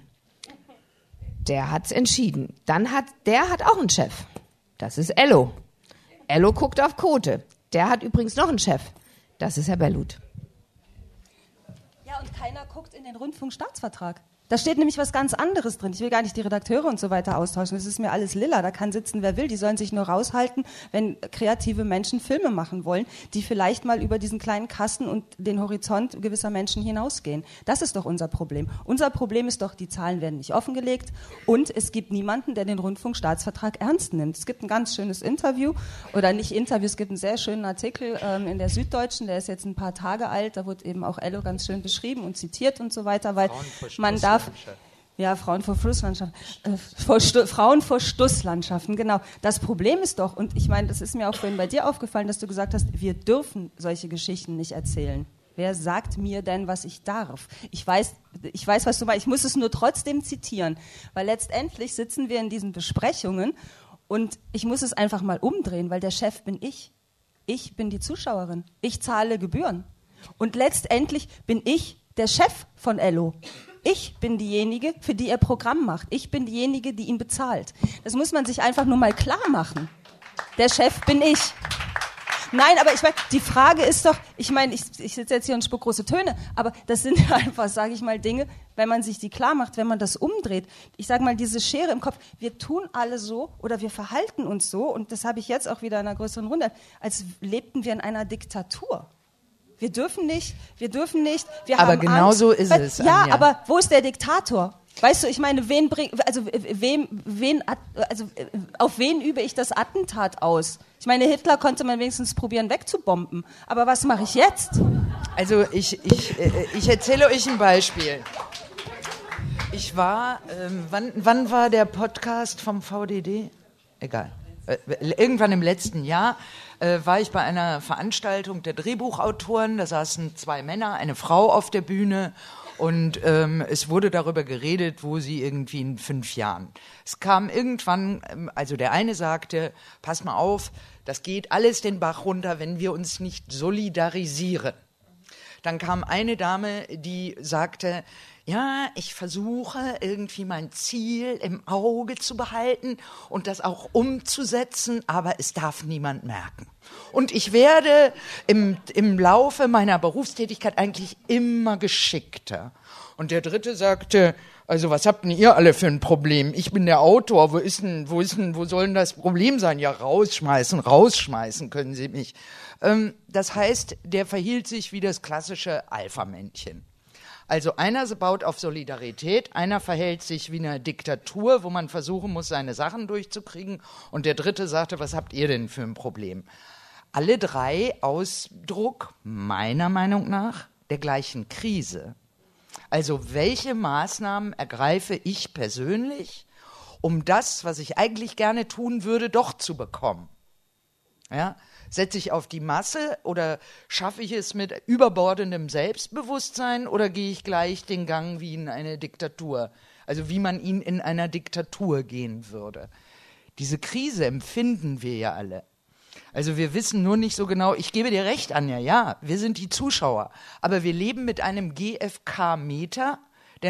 [SPEAKER 6] Der hat's entschieden. Der hat auch einen Chef. Das ist Ello. Ello guckt auf Quote. Der hat übrigens noch einen Chef. Das ist Herr Bellut.
[SPEAKER 5] Ja, und keiner guckt in den Rundfunkstaatsvertrag. Da steht nämlich was ganz anderes drin. Ich will gar nicht die Redakteure und so weiter austauschen. Das ist mir alles lila. Da kann sitzen, wer will. Die sollen sich nur raushalten, wenn kreative Menschen Filme machen wollen, die vielleicht mal über diesen kleinen Kasten und den Horizont gewisser Menschen hinausgehen. Das ist doch unser Problem. Unser Problem ist doch, die Zahlen werden nicht offengelegt und es gibt niemanden, der den Rundfunkstaatsvertrag ernst nimmt. Es gibt ein ganz schönes Interview, oder nicht Interview, es gibt einen sehr schönen Artikel in der Süddeutschen, der ist jetzt ein paar Tage alt, da wird eben auch Ello ganz schön beschrieben und zitiert und so weiter, weil man darf. Ja, Frauen vor Flusslandschaften, Frauen vor Stusslandschaften, genau. Das Problem ist doch, und ich meine, das ist mir auch vorhin bei dir aufgefallen, dass du gesagt hast, wir dürfen solche Geschichten nicht erzählen. Wer sagt mir denn, was ich darf? Ich weiß, was du meinst. Ich muss es nur trotzdem zitieren, weil letztendlich sitzen wir in diesen Besprechungen und ich muss es einfach mal umdrehen, weil der Chef bin ich. Ich bin die Zuschauerin. Ich zahle Gebühren. Und letztendlich bin ich der Chef von Ello. Ich bin diejenige, für die er Programm macht. Ich bin diejenige, die ihn bezahlt. Das muss man sich einfach nur mal klar machen. Der Chef bin ich. Nein, aber ich meine, die Frage ist doch, ich meine, ich sitze jetzt hier und spuck große Töne, aber das sind einfach, sage ich mal, Dinge, wenn man sich die klar macht, wenn man das umdreht. Ich sage mal, diese Schere im Kopf, wir tun alle so oder wir verhalten uns so, und das habe ich jetzt auch wieder in einer größeren Runde, als lebten wir in einer Diktatur. Wir dürfen nicht.
[SPEAKER 8] Aber genau so ist es.
[SPEAKER 5] Ja,
[SPEAKER 8] Anja.
[SPEAKER 5] aber wo ist der Diktator? Weißt du, ich meine, auf wen übe ich das Attentat aus? Ich meine, Hitler konnte man wenigstens probieren wegzubomben. Aber was mache ich jetzt?
[SPEAKER 8] Also ich erzähle euch ein Beispiel. Ich war, wann war der Podcast vom VDD? Egal. Irgendwann im letzten Jahr war ich bei einer Veranstaltung der Drehbuchautoren. Da saßen 2 Männer, eine Frau auf der Bühne. Und es wurde darüber geredet, wo sie irgendwie in 5 Jahren. Es kam irgendwann, also der eine sagte, pass mal auf, das geht alles den Bach runter, wenn wir uns nicht solidarisieren. Dann kam eine Dame, die sagte, ja, ich versuche irgendwie mein Ziel im Auge zu behalten und das auch umzusetzen, aber es darf niemand merken. Und ich werde im Laufe meiner Berufstätigkeit eigentlich immer geschickter. Und der dritte sagte, also was habt denn ihr alle für ein Problem? Ich bin der Autor, wo soll denn das Problem sein? Ja, rausschmeißen können Sie mich. Das heißt, der verhielt sich wie das klassische Alpha-Männchen. Also einer baut auf Solidarität, einer verhält sich wie eine Diktatur, wo man versuchen muss, seine Sachen durchzukriegen, und der dritte sagte, was habt ihr denn für ein Problem? Alle 3 Ausdruck, meiner Meinung nach, der gleichen Krise. Also welche Maßnahmen ergreife ich persönlich, um das, was ich eigentlich gerne tun würde, doch zu bekommen? Ja? Setze ich auf die Masse oder schaffe ich es mit überbordendem Selbstbewusstsein oder gehe ich gleich den Gang wie in eine Diktatur? Also wie man ihn in einer Diktatur gehen würde. Diese Krise empfinden wir ja alle. Also wir wissen nur nicht so genau, ich gebe dir recht, Anja, ja, wir sind die Zuschauer, aber wir leben mit einem GfK-Meter, der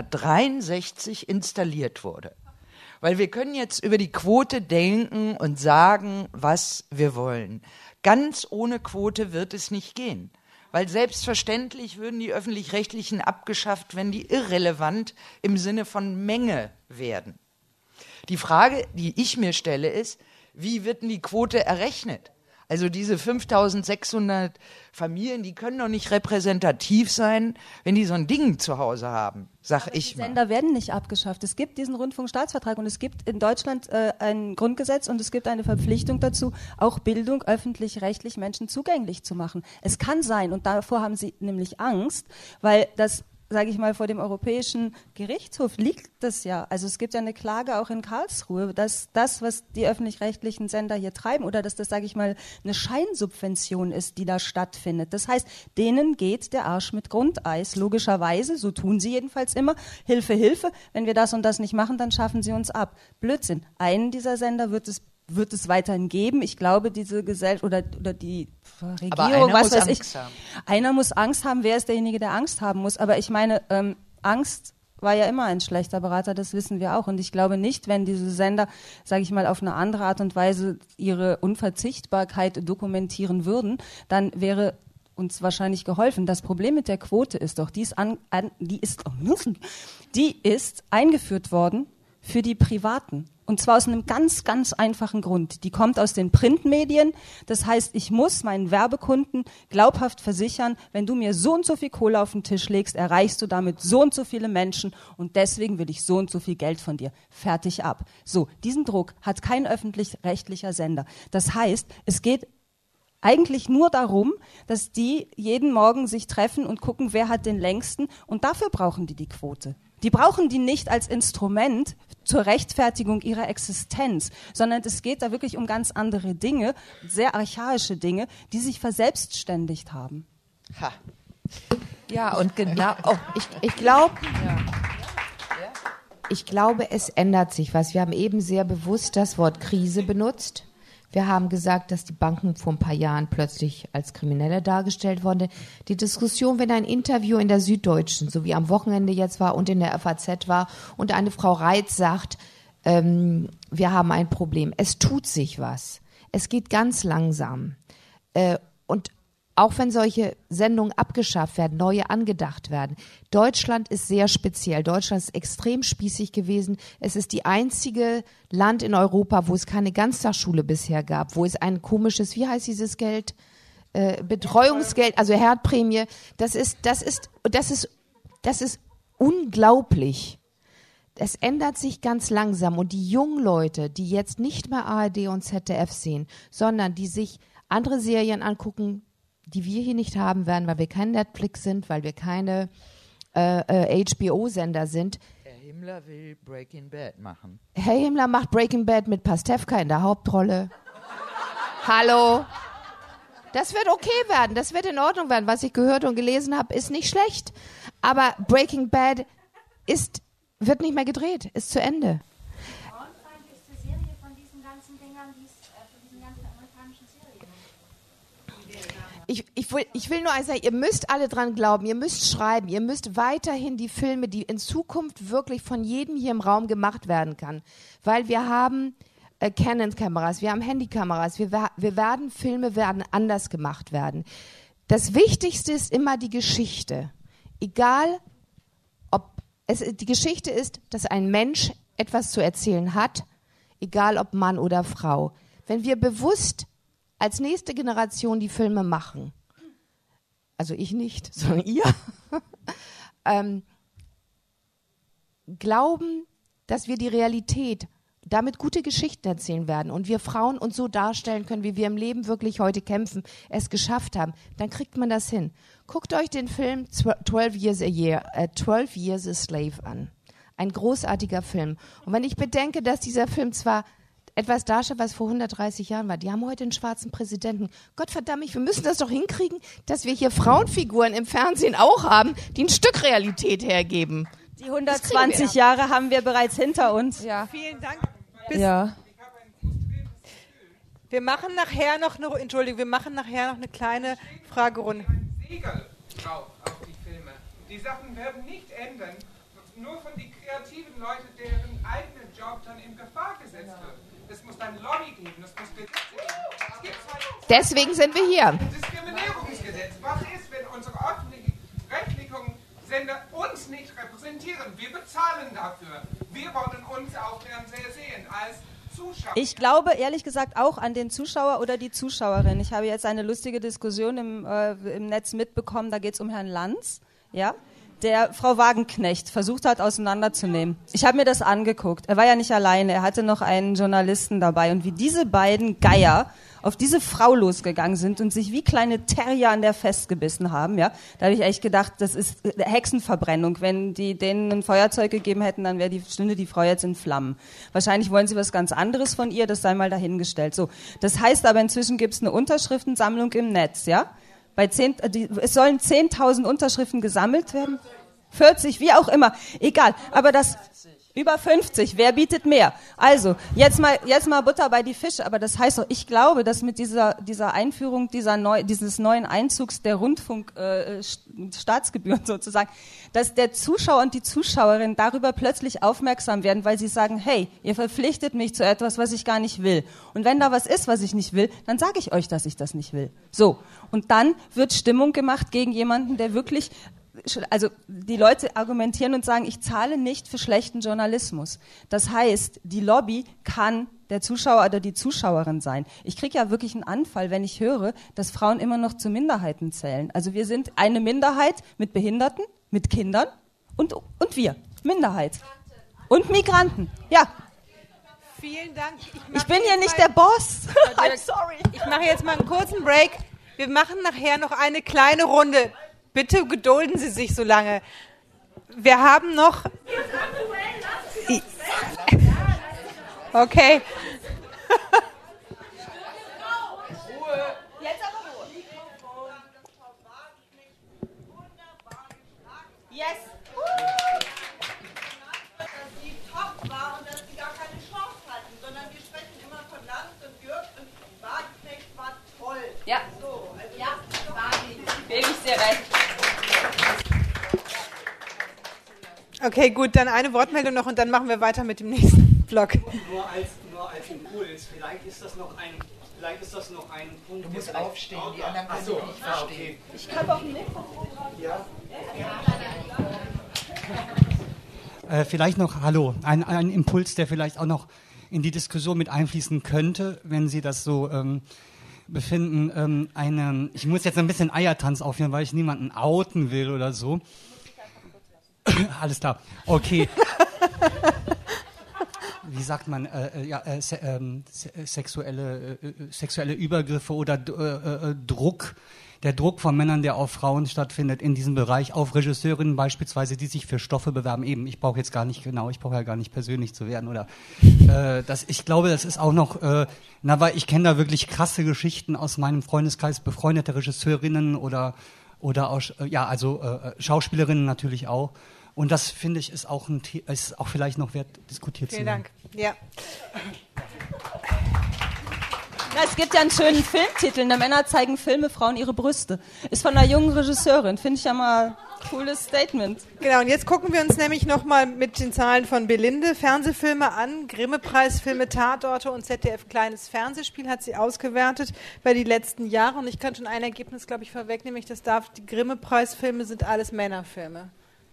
[SPEAKER 8] 1963 installiert wurde. Weil wir können jetzt über die Quote denken und sagen, was wir wollen. Ganz ohne Quote wird es nicht gehen. Weil selbstverständlich würden die Öffentlich-Rechtlichen abgeschafft, wenn die irrelevant im Sinne von Menge werden. Die Frage, die ich mir stelle, ist, wie wird denn die Quote errechnet? Also diese 5.600 Familien, die können doch nicht repräsentativ sein, wenn die so ein Ding zu Hause haben, sag ich mal.
[SPEAKER 5] Die Sender werden nicht abgeschafft. Es gibt diesen Rundfunkstaatsvertrag und es gibt in Deutschland ein Grundgesetz und es gibt eine Verpflichtung dazu, auch Bildung öffentlich-rechtlich Menschen zugänglich zu machen. Es kann sein, und davor haben sie nämlich Angst, weil das, sage ich mal, vor dem Europäischen Gerichtshof liegt das ja. Also es gibt ja eine Klage auch in Karlsruhe, dass das, was die öffentlich-rechtlichen Sender hier treiben, oder dass das, sage ich mal, eine Scheinsubvention ist, die da stattfindet. Das heißt, denen geht der Arsch mit Grundeis, logischerweise, so tun sie jedenfalls immer. Hilfe, Hilfe, wenn wir das und das nicht machen, dann schaffen sie uns ab. Blödsinn. Einen dieser Sender wird es weiterhin geben. Ich glaube, diese Gesellschaft oder die Regierung,
[SPEAKER 8] aber einer
[SPEAKER 5] was
[SPEAKER 8] muss
[SPEAKER 5] weiß
[SPEAKER 8] Angst
[SPEAKER 5] ich,
[SPEAKER 8] haben.
[SPEAKER 5] Einer muss Angst haben. Wer ist derjenige, der Angst haben muss? Aber ich meine, Angst war ja immer ein schlechter Berater, das wissen wir auch. Und ich glaube nicht, wenn diese Sender, sage ich mal, auf eine andere Art und Weise ihre Unverzichtbarkeit dokumentieren würden, dann wäre uns wahrscheinlich geholfen. Das Problem mit der Quote ist doch, die ist eingeführt worden für die Privaten. Und zwar aus einem ganz, ganz einfachen Grund. Die kommt aus den Printmedien. Das heißt, ich muss meinen Werbekunden glaubhaft versichern, wenn du mir so und so viel Kohle auf den Tisch legst, erreichst du damit so und so viele Menschen und deswegen will ich so und so viel Geld von dir. Fertig ab. So, diesen Druck hat kein öffentlich-rechtlicher Sender. Das heißt, es geht eigentlich nur darum, dass die jeden Morgen sich treffen und gucken, wer hat den längsten, und dafür brauchen die Quote. Die brauchen die nicht als Instrument zur Rechtfertigung ihrer Existenz, sondern es geht da wirklich um ganz andere Dinge, sehr archaische Dinge, die sich verselbstständigt haben.
[SPEAKER 8] Ha.
[SPEAKER 6] Ja, und genau, ich glaube, es ändert sich was. Wir haben eben sehr bewusst das Wort Krise benutzt. Wir haben gesagt, dass die Banken vor ein paar Jahren plötzlich als Kriminelle dargestellt wurden. Die Diskussion, wenn ein Interview in der Süddeutschen, so wie am Wochenende jetzt war und in der FAZ war und eine Frau Reitz sagt, wir haben ein Problem. Es tut sich was. Es geht ganz langsam. Und auch wenn solche Sendungen abgeschafft werden, neue angedacht werden. Deutschland ist sehr speziell. Deutschland ist extrem spießig gewesen. Es ist die einzige Land in Europa, wo es keine Ganztagsschule bisher gab, wo es ein komisches, wie heißt dieses Geld? Betreuungsgeld, also Herdprämie. Das ist unglaublich. Es ändert sich ganz langsam und die jungen Leute, die jetzt nicht mehr ARD und ZDF sehen, sondern die sich andere Serien angucken, die wir hier nicht haben werden, weil wir kein Netflix sind, weil wir keine HBO-Sender sind.
[SPEAKER 8] Herr Himmler will Breaking Bad machen.
[SPEAKER 6] Herr Himmler macht Breaking Bad mit Pastewka in der Hauptrolle. Hallo? Das wird okay werden, das wird in Ordnung werden. Was ich gehört und gelesen habe, ist nicht schlecht. Aber Breaking Bad wird nicht mehr gedreht, ist zu Ende.
[SPEAKER 10] Frauenfeindlichste Serie von diesen ganzen Dingern, von diesen ganzen amerikanischen Serien.
[SPEAKER 6] Ich will nur eins sagen, ihr müsst alle dran glauben, ihr müsst schreiben, ihr müsst weiterhin die Filme, die in Zukunft wirklich von jedem hier im Raum gemacht werden kann. Weil wir haben Canon-Kameras, wir haben Handykameras, Filme werden anders gemacht werden. Das Wichtigste ist immer die Geschichte. Egal, die Geschichte ist, dass ein Mensch etwas zu erzählen hat, egal ob Mann oder Frau. Wenn wir bewusst als nächste Generation die Filme machen, also ich nicht, sondern ihr, glauben, dass wir die Realität damit gute Geschichten erzählen werden und wir Frauen uns so darstellen können, wie wir im Leben wirklich heute kämpfen, es geschafft haben, dann kriegt man das hin. Guckt euch den Film 12 Years a Slave an. Ein großartiger Film. Und wenn ich bedenke, dass dieser Film zwar etwas darstellt, was vor 130 Jahren war, die haben heute einen schwarzen Präsidenten. Gottverdammt, wir müssen das doch hinkriegen, dass wir hier Frauenfiguren im Fernsehen auch haben, die ein Stück Realität hergeben.
[SPEAKER 5] Die 120 Jahre haben wir bereits hinter uns.
[SPEAKER 6] Ja.
[SPEAKER 3] Vielen Dank.
[SPEAKER 5] Ja.
[SPEAKER 3] Wir machen nachher noch eine kleine Fragerunde.
[SPEAKER 11] Ein Segel drauf auf die Filme. Die Sachen werden nicht ändern, nur von den kreativen Leuten, deren eigenen Job dann in Gefahr gesetzt wird. Es muss ein Lobby geben, es muss Gesetze geben.
[SPEAKER 6] Deswegen sind wir hier.
[SPEAKER 11] Diskriminierungsgesetz. Was ist, wenn unsere öffentlich-rechtlichen Sender uns nicht repräsentieren? Wir bezahlen dafür. Wir wollen uns auf Fernseher sehen als Zuschauer.
[SPEAKER 5] Ich glaube ehrlich gesagt auch an den Zuschauer oder die Zuschauerin. Ich habe jetzt eine lustige Diskussion im Netz mitbekommen, da geht es um Herrn Lanz, ja, der Frau Wagenknecht versucht hat auseinanderzunehmen. Ich habe mir das angeguckt. Er war ja nicht alleine, er hatte noch einen Journalisten dabei. Und wie diese beiden Geier auf diese Frau losgegangen sind und sich wie kleine Terrier an der festgebissen haben, ja, da habe ich echt gedacht, das ist Hexenverbrennung. Wenn die denen ein Feuerzeug gegeben hätten, dann stünde die Frau jetzt in Flammen. Wahrscheinlich wollen sie was ganz anderes von ihr, das sei mal dahingestellt. So, das heißt aber, inzwischen gibt es eine Unterschriftensammlung im Netz, ja. Es sollen 10.000 Unterschriften gesammelt werden. 40, wie auch immer. Egal. Aber das über 50. Wer bietet mehr? Also, jetzt mal Butter bei die Fische. Aber das heißt doch, ich glaube, dass mit dieser Einführung dieses neuen Einzugs der Rundfunkstaatsgebühren sozusagen, dass der Zuschauer und die Zuschauerin darüber plötzlich aufmerksam werden, weil sie sagen, hey, ihr verpflichtet mich zu etwas, was ich gar nicht will. Und wenn da was ist, was ich nicht will, dann sage ich euch, dass ich das nicht will. So. Und dann wird Stimmung gemacht gegen jemanden, der wirklich, also die Leute argumentieren und sagen, ich zahle nicht für schlechten Journalismus. Das heißt, die Lobby kann der Zuschauer oder die Zuschauerin sein. Ich kriege ja wirklich einen Anfall, wenn ich höre, dass Frauen immer noch zu Minderheiten zählen. Also wir sind eine Minderheit mit Behinderten, mit Kindern und wir, Minderheit. Und Migranten, ja.
[SPEAKER 3] Vielen Dank.
[SPEAKER 5] Ich bin hier nicht der Boss. I'm sorry.
[SPEAKER 3] Ich mache jetzt mal einen kurzen Break. Wir machen nachher noch eine kleine Runde. Bitte gedulden Sie sich so lange. Wir haben noch... Okay.
[SPEAKER 5] Jetzt aber Ruhe. Yes.
[SPEAKER 12] Dass sie top war und dass sie gar keine Chance hatten, sondern wir sprechen immer von Lanz und Jürg und Wagenknecht war toll.
[SPEAKER 5] Ja.
[SPEAKER 12] So, also
[SPEAKER 5] Ja, gebe ich dir recht.
[SPEAKER 3] Okay, gut, dann eine Wortmeldung noch und dann machen wir weiter mit dem nächsten Block.
[SPEAKER 13] Nur als Impuls, vielleicht ist das noch ein Punkt.
[SPEAKER 8] Du musst aufstehen, die anderen können dich nicht verstehen.
[SPEAKER 13] Okay.
[SPEAKER 5] Ich kann auch ein Mikrofon.
[SPEAKER 13] Ja. Vielleicht noch, hallo, ein Impuls, der vielleicht auch noch in die Diskussion mit einfließen könnte, wenn Sie das so befinden. Ich muss jetzt ein bisschen Eiertanz aufhören, weil ich niemanden outen will oder so. Alles klar, okay. Wie sagt man, sexuelle Übergriffe oder Druck, der Druck von Männern, der auf Frauen stattfindet in diesem Bereich, auf Regisseurinnen beispielsweise, die sich für Stoffe bewerben. Eben, ich brauche ja gar nicht persönlich zu werden oder ich glaube, das ist auch noch, weil ich kenne da wirklich krasse Geschichten aus meinem Freundeskreis, befreundete Regisseurinnen oder auch, Schauspielerinnen natürlich auch. Und das, finde ich, ist auch vielleicht noch wert, diskutiert zu werden.
[SPEAKER 3] Vielen Dank. Ja.
[SPEAKER 5] Ja, es gibt ja einen schönen Filmtitel, Männer zeigen Filme, Frauen ihre Brüste. Ist von einer jungen Regisseurin, finde ich ja mal ein cooles Statement.
[SPEAKER 3] Genau, und jetzt gucken wir uns nämlich nochmal mit den Zahlen von Belinde Fernsehfilme an. Grimme-Preisfilme, Tatorte und ZDF Kleines Fernsehspiel hat sie ausgewertet bei die letzten Jahre. Und ich kann schon ein Ergebnis, glaube ich, vorwegnehmen, ich das darf. Die Grimme-Preisfilme sind alles Männerfilme.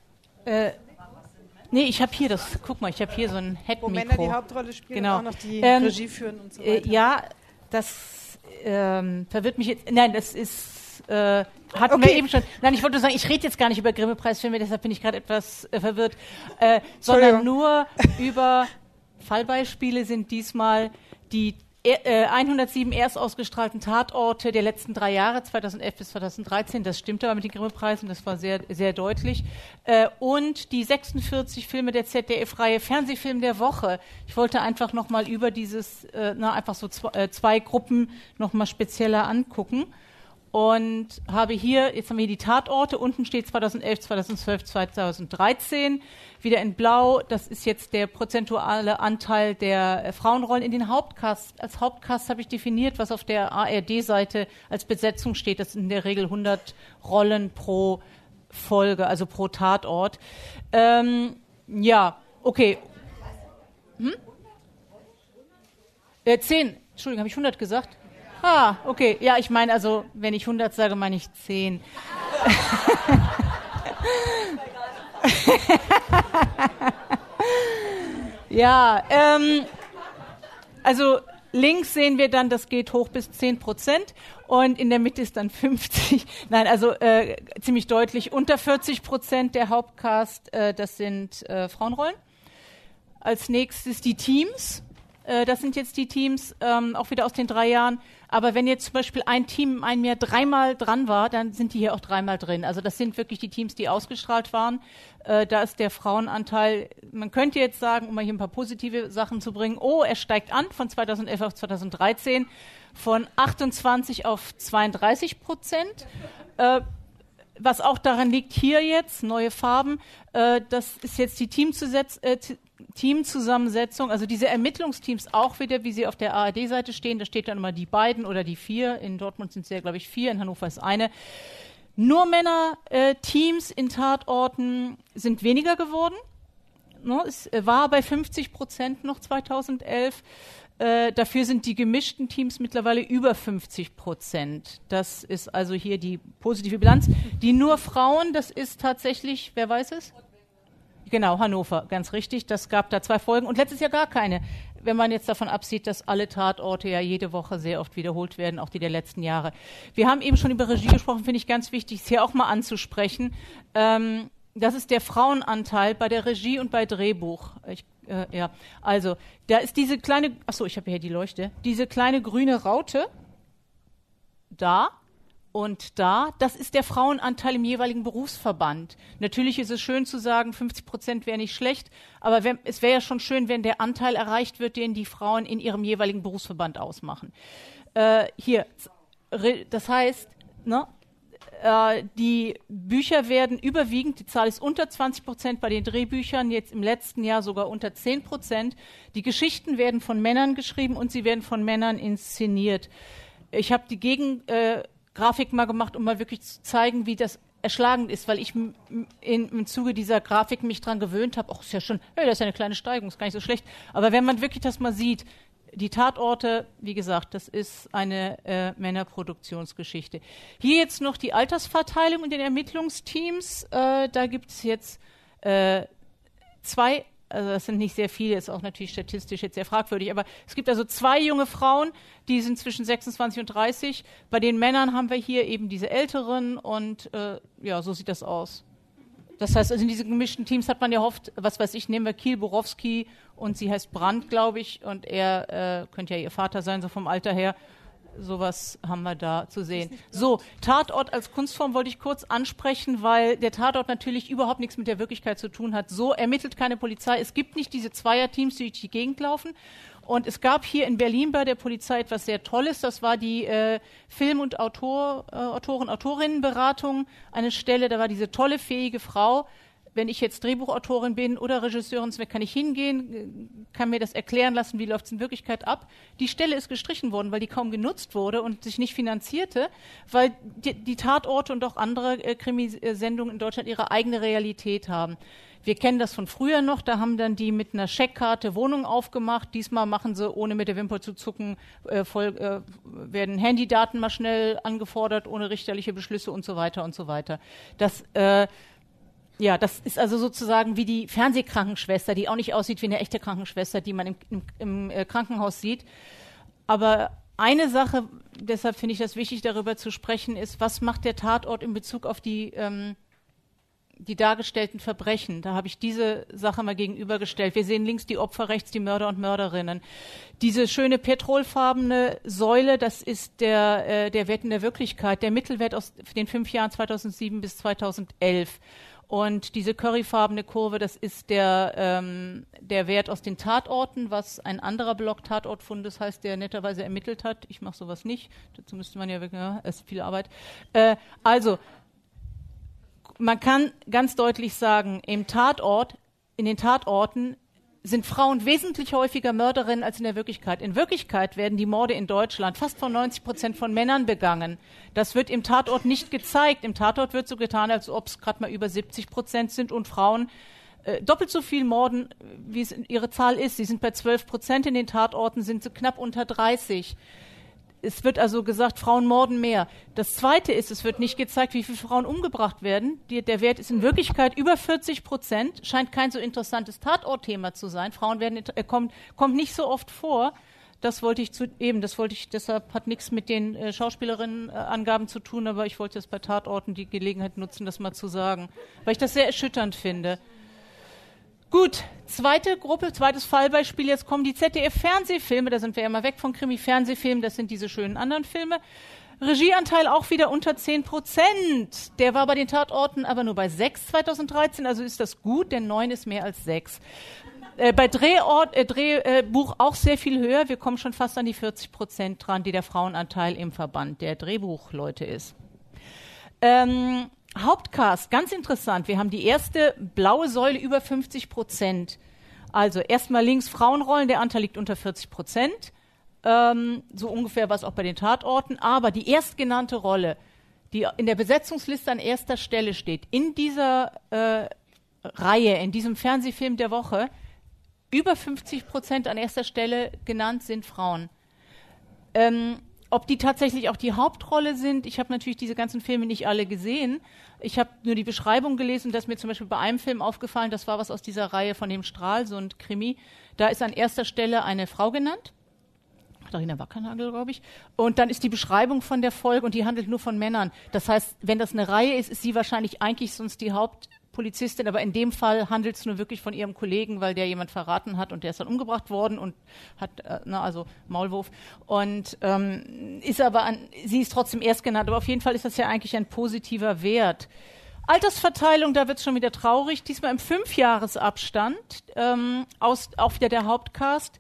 [SPEAKER 9] Nee, ich habe hier guck mal, ich habe hier so ein Head-Mikro.
[SPEAKER 3] Wo Männer die Hauptrolle spielen
[SPEAKER 9] genau.
[SPEAKER 3] und auch noch die Regie führen und so weiter.
[SPEAKER 9] Ja, das verwirrt mich jetzt. Nein, das ist, hatten wir eben schon. Nein, ich wollte nur sagen, ich rede jetzt gar nicht über Grimme-Preisfilme, deshalb bin ich gerade etwas verwirrt, sondern nur über Fallbeispiele sind diesmal die 107 erst ausgestrahlten Tatorte der letzten 3 Jahre, 2011 bis 2013, das stimmt aber mit den Grimme-Preisen, das war sehr, sehr deutlich. Und die 46 Filme der ZDF-Reihe Fernsehfilm der Woche. Ich wollte einfach nochmal über dieses, einfach so zwei Gruppen nochmal spezieller angucken. Und habe hier, jetzt haben wir hier die Tatorte, unten steht 2011, 2012, 2013, wieder in blau, das ist jetzt der prozentuale Anteil der Frauenrollen in den Hauptcast. Als Hauptcast habe ich definiert, was auf der ARD-Seite als Besetzung steht, das sind in der Regel 100 Rollen pro Folge, also pro Tatort. Ja, okay. 10, Entschuldigung, habe ich 100 gesagt? Ah, okay. Ja, ich meine, also, wenn ich 100 sage, meine ich 10. Ja, Also links sehen wir dann, das geht hoch bis 10% und in der Mitte ist dann 50. Nein, also ziemlich deutlich unter 40% der Hauptcast, das sind Frauenrollen. Als nächstes die Teams. Das sind jetzt die Teams, auch wieder aus den 3 Jahren. Aber wenn jetzt zum Beispiel ein Team in einem Jahr 3-mal dran war, dann sind die hier auch 3-mal drin. Also das sind wirklich die Teams, die ausgestrahlt waren. Da ist der Frauenanteil, man könnte jetzt sagen, um mal hier ein paar positive Sachen zu bringen, er steigt an von 2011 auf 2013 von 28 auf 32%. Was auch daran liegt, hier jetzt, neue Farben, das ist jetzt die Teamzusammensetzung, also diese Ermittlungsteams auch wieder, wie sie auf der ARD-Seite stehen, da steht dann immer die beiden oder die 4, in Dortmund sind es ja, glaube ich, 4, in Hannover ist eine. Nur Männer-Teams in Tatorten sind weniger geworden. No, es war bei 50% noch 2011. Dafür sind die gemischten Teams mittlerweile über 50%. Das ist also hier die positive Bilanz. Die nur Frauen, das ist tatsächlich, wer weiß es? Genau, Hannover, ganz richtig. Das gab da 2 Folgen und letztes Jahr gar keine. Wenn man jetzt davon absieht, dass alle Tatorte ja jede Woche sehr oft wiederholt werden, auch die der letzten Jahre. Wir haben eben schon über Regie gesprochen, finde ich ganz wichtig, es hier auch mal anzusprechen. Das ist der Frauenanteil bei der Regie und bei Drehbuch. Also, da ist diese kleine, ich habe hier die Leuchte, diese kleine grüne Raute, da und da, das ist der Frauenanteil im jeweiligen Berufsverband. Natürlich ist es schön zu sagen, 50% wäre nicht schlecht, aber es wäre ja schon schön, wenn der Anteil erreicht wird, den die Frauen in ihrem jeweiligen Berufsverband ausmachen. Das heißt, die Bücher werden überwiegend, die Zahl ist unter 20% bei den Drehbüchern, jetzt im letzten Jahr sogar unter 10%. Die Geschichten werden von Männern geschrieben und sie werden von Männern inszeniert. Ich habe die Gegengrafik mal gemacht, um mal wirklich zu zeigen, wie das erschlagend ist, weil ich im Zuge dieser Grafik mich dran gewöhnt habe, ist ja schon, das ist ja eine kleine Steigung, ist gar nicht so schlecht. Aber wenn man wirklich das mal sieht, die Tatorte, wie gesagt, das ist eine Männerproduktionsgeschichte. Hier jetzt noch die Altersverteilung in den Ermittlungsteams. Da gibt es jetzt 2, also das sind nicht sehr viele, ist auch natürlich statistisch jetzt sehr fragwürdig, aber es gibt also 2 junge Frauen, die sind zwischen 26 und 30. Bei den Männern haben wir hier eben diese Älteren und so sieht das aus. Das heißt, also in diesen gemischten Teams hat man ja oft, was weiß ich, nehmen wir Kiel, Borowski und sie heißt Brandt, glaube ich, und er könnte ja ihr Vater sein, so vom Alter her. Sowas haben wir da zu sehen. So, Tatort als Kunstform wollte ich kurz ansprechen, weil der Tatort natürlich überhaupt nichts mit der Wirklichkeit zu tun hat. So ermittelt keine Polizei. Es gibt nicht diese Zweierteams, die durch die Gegend laufen. Und es gab hier in Berlin bei der Polizei etwas sehr Tolles. Das war die Film- und Autorinnenberatung. Eine Stelle, da war diese tolle, fähige Frau. Wenn ich jetzt Drehbuchautorin bin oder Regisseurin, kann ich hingehen, kann mir das erklären lassen, wie läuft es in Wirklichkeit ab. Die Stelle ist gestrichen worden, weil die kaum genutzt wurde und sich nicht finanzierte, weil die Tatorte und auch andere Krimisendungen in Deutschland ihre eigene Realität haben. Wir kennen das von früher noch, da haben dann die mit einer Scheckkarte Wohnungen aufgemacht. Diesmal machen sie, ohne mit der Wimper zu zucken, werden Handydaten mal schnell angefordert, ohne richterliche Beschlüsse und so weiter und so weiter. Das ist also sozusagen wie die Fernsehkrankenschwester, die auch nicht aussieht wie eine echte Krankenschwester, die man im Krankenhaus sieht. Aber eine Sache, deshalb finde ich das wichtig, darüber zu sprechen, ist, was macht der Tatort in Bezug auf die dargestellten Verbrechen. Da habe ich diese Sache mal gegenübergestellt. Wir sehen links die Opfer, rechts die Mörder und Mörderinnen. Diese schöne petrolfarbene Säule, das ist der Wert in der Wirklichkeit, der Mittelwert aus den 5 Jahren 2007 bis 2011. Und diese curryfarbene Kurve, das ist der Wert aus den Tatorten, was ein anderer Blog Tatortfundes heißt, der netterweise ermittelt hat. Ich mache sowas nicht. Dazu müsste man es ist viel Arbeit. Man kann ganz deutlich sagen, in den Tatorten sind Frauen wesentlich häufiger Mörderinnen als in der Wirklichkeit. In Wirklichkeit werden die Morde in Deutschland fast von 90% von Männern begangen. Das wird im Tatort nicht gezeigt. Im Tatort wird so getan, als ob es gerade mal über 70% sind und Frauen doppelt so viel morden, wie es ihre Zahl ist. Sie sind bei 12%, in den Tatorten sind sie knapp unter 30%. Es wird also gesagt, Frauen morden mehr. Das Zweite ist, es wird nicht gezeigt, wie viele Frauen umgebracht werden. Der Wert ist in Wirklichkeit über 40%. Scheint kein so interessantes Tatortthema zu sein. Frauen kommt nicht so oft vor. deshalb hat nichts mit den Schauspielerinnen-Angaben zu tun, aber ich wollte jetzt bei Tatorten die Gelegenheit nutzen, das mal zu sagen, weil ich das sehr erschütternd finde. Gut, zweite Gruppe, zweites Fallbeispiel, jetzt kommen die ZDF-Fernsehfilme, da sind wir ja mal weg von Krimi-Fernsehfilmen, das sind diese schönen anderen Filme. Regieanteil auch wieder unter 10%. Der war bei den Tatorten aber nur bei 6 2013, also ist das gut, denn 9 ist mehr als 6. Bei Drehbuch auch sehr viel höher, wir kommen schon fast an die 40% dran, die der Frauenanteil im Verband der Drehbuchleute ist. Hauptcast, ganz interessant, wir haben die erste blaue Säule über 50%. Also erstmal links Frauenrollen, der Anteil liegt unter 40%. So ungefähr war es auch bei den Tatorten, aber die erstgenannte Rolle, die in der Besetzungsliste an erster Stelle steht, in dieser Reihe, in diesem Fernsehfilm der Woche, über 50% an erster Stelle genannt sind Frauen. Ob die tatsächlich auch die Hauptrolle sind, ich habe natürlich diese ganzen Filme nicht alle gesehen. Ich habe nur die Beschreibung gelesen, dass mir zum Beispiel bei einem Film aufgefallen, das war was aus dieser Reihe von dem Strahl, so ein Krimi, da ist an erster Stelle eine Frau genannt. Katharina Wackernagel, glaube ich. Und dann ist die Beschreibung von der Folge und die handelt nur von Männern. Das heißt, wenn das eine Reihe ist, ist sie wahrscheinlich eigentlich sonst die Hauptpolizistin, aber in dem Fall handelt es nur wirklich von ihrem Kollegen, weil der jemand verraten hat und der ist dann umgebracht worden und hat, also Maulwurf. Und sie ist trotzdem erst genannt, aber auf jeden Fall ist das ja eigentlich ein positiver Wert. Altersverteilung, da wird es schon wieder traurig. Diesmal im 5-Jahres-Abstand, auch wieder der Hauptcast.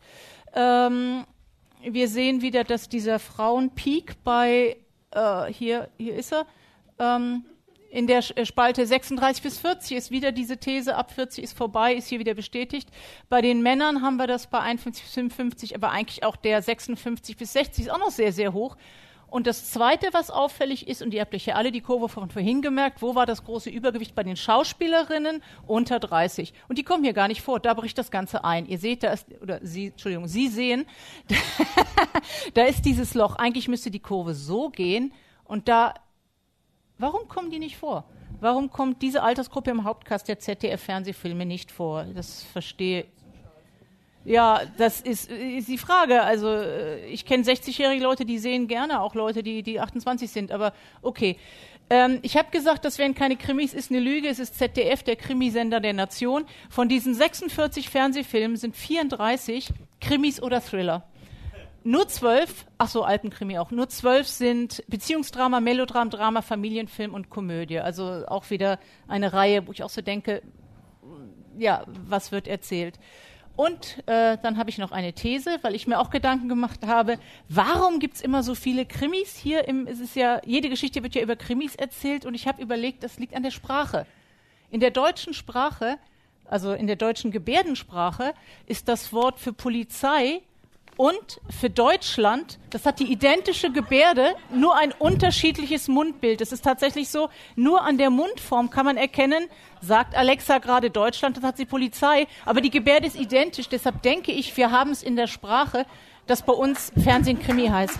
[SPEAKER 9] Wir sehen wieder, dass dieser Frauenpeak bei, hier ist er, in der Spalte 36 bis 40 ist wieder diese These, ab 40 ist vorbei, ist hier wieder bestätigt. Bei den Männern haben wir das bei 51 bis 55, aber eigentlich auch der 56 bis 60 ist auch noch sehr, sehr hoch. Und das Zweite, was auffällig ist, und ihr habt euch ja alle die Kurve von vorhin gemerkt, wo war das große Übergewicht bei den Schauspielerinnen? Unter 30. Und die kommen hier gar nicht vor, da bricht das Ganze ein. Ihr seht, Sie sehen, da ist dieses Loch. Eigentlich müsste die Kurve so gehen und warum kommen die nicht vor? Warum kommt diese Altersgruppe im Hauptcast der ZDF-Fernsehfilme nicht vor? Das verstehe ich. Ja, das ist die Frage. Also ich kenne 60-jährige Leute, die sehen gerne auch Leute, die 28 sind, aber okay. Ich habe gesagt, das wären keine Krimis, ist eine Lüge, es ist ZDF, der Krimisender der Nation. Von diesen 46 Fernsehfilmen sind 34 Krimis oder Thriller. Nur 12, Alpenkrimi auch, nur 12 sind Beziehungsdrama, Melodram, Drama, Familienfilm und Komödie. Also auch wieder eine Reihe, wo ich auch so denke, ja, was wird erzählt? Und dann habe ich noch eine These, weil ich mir auch Gedanken gemacht habe, warum gibt es immer so viele Krimis hier? Jede Geschichte wird ja über Krimis erzählt und ich habe überlegt, das liegt an der Sprache. In der deutschen Sprache, also in der deutschen Gebärdensprache, ist das Wort für Polizei und für Deutschland, das hat die identische Gebärde, nur ein unterschiedliches Mundbild. Es ist tatsächlich so, nur an der Mundform kann man erkennen, sagt Alexa gerade Deutschland, das hat sie Polizei, aber die Gebärde ist identisch. Deshalb denke ich, wir haben es in der Sprache, dass bei uns Fernsehen Krimi heißt.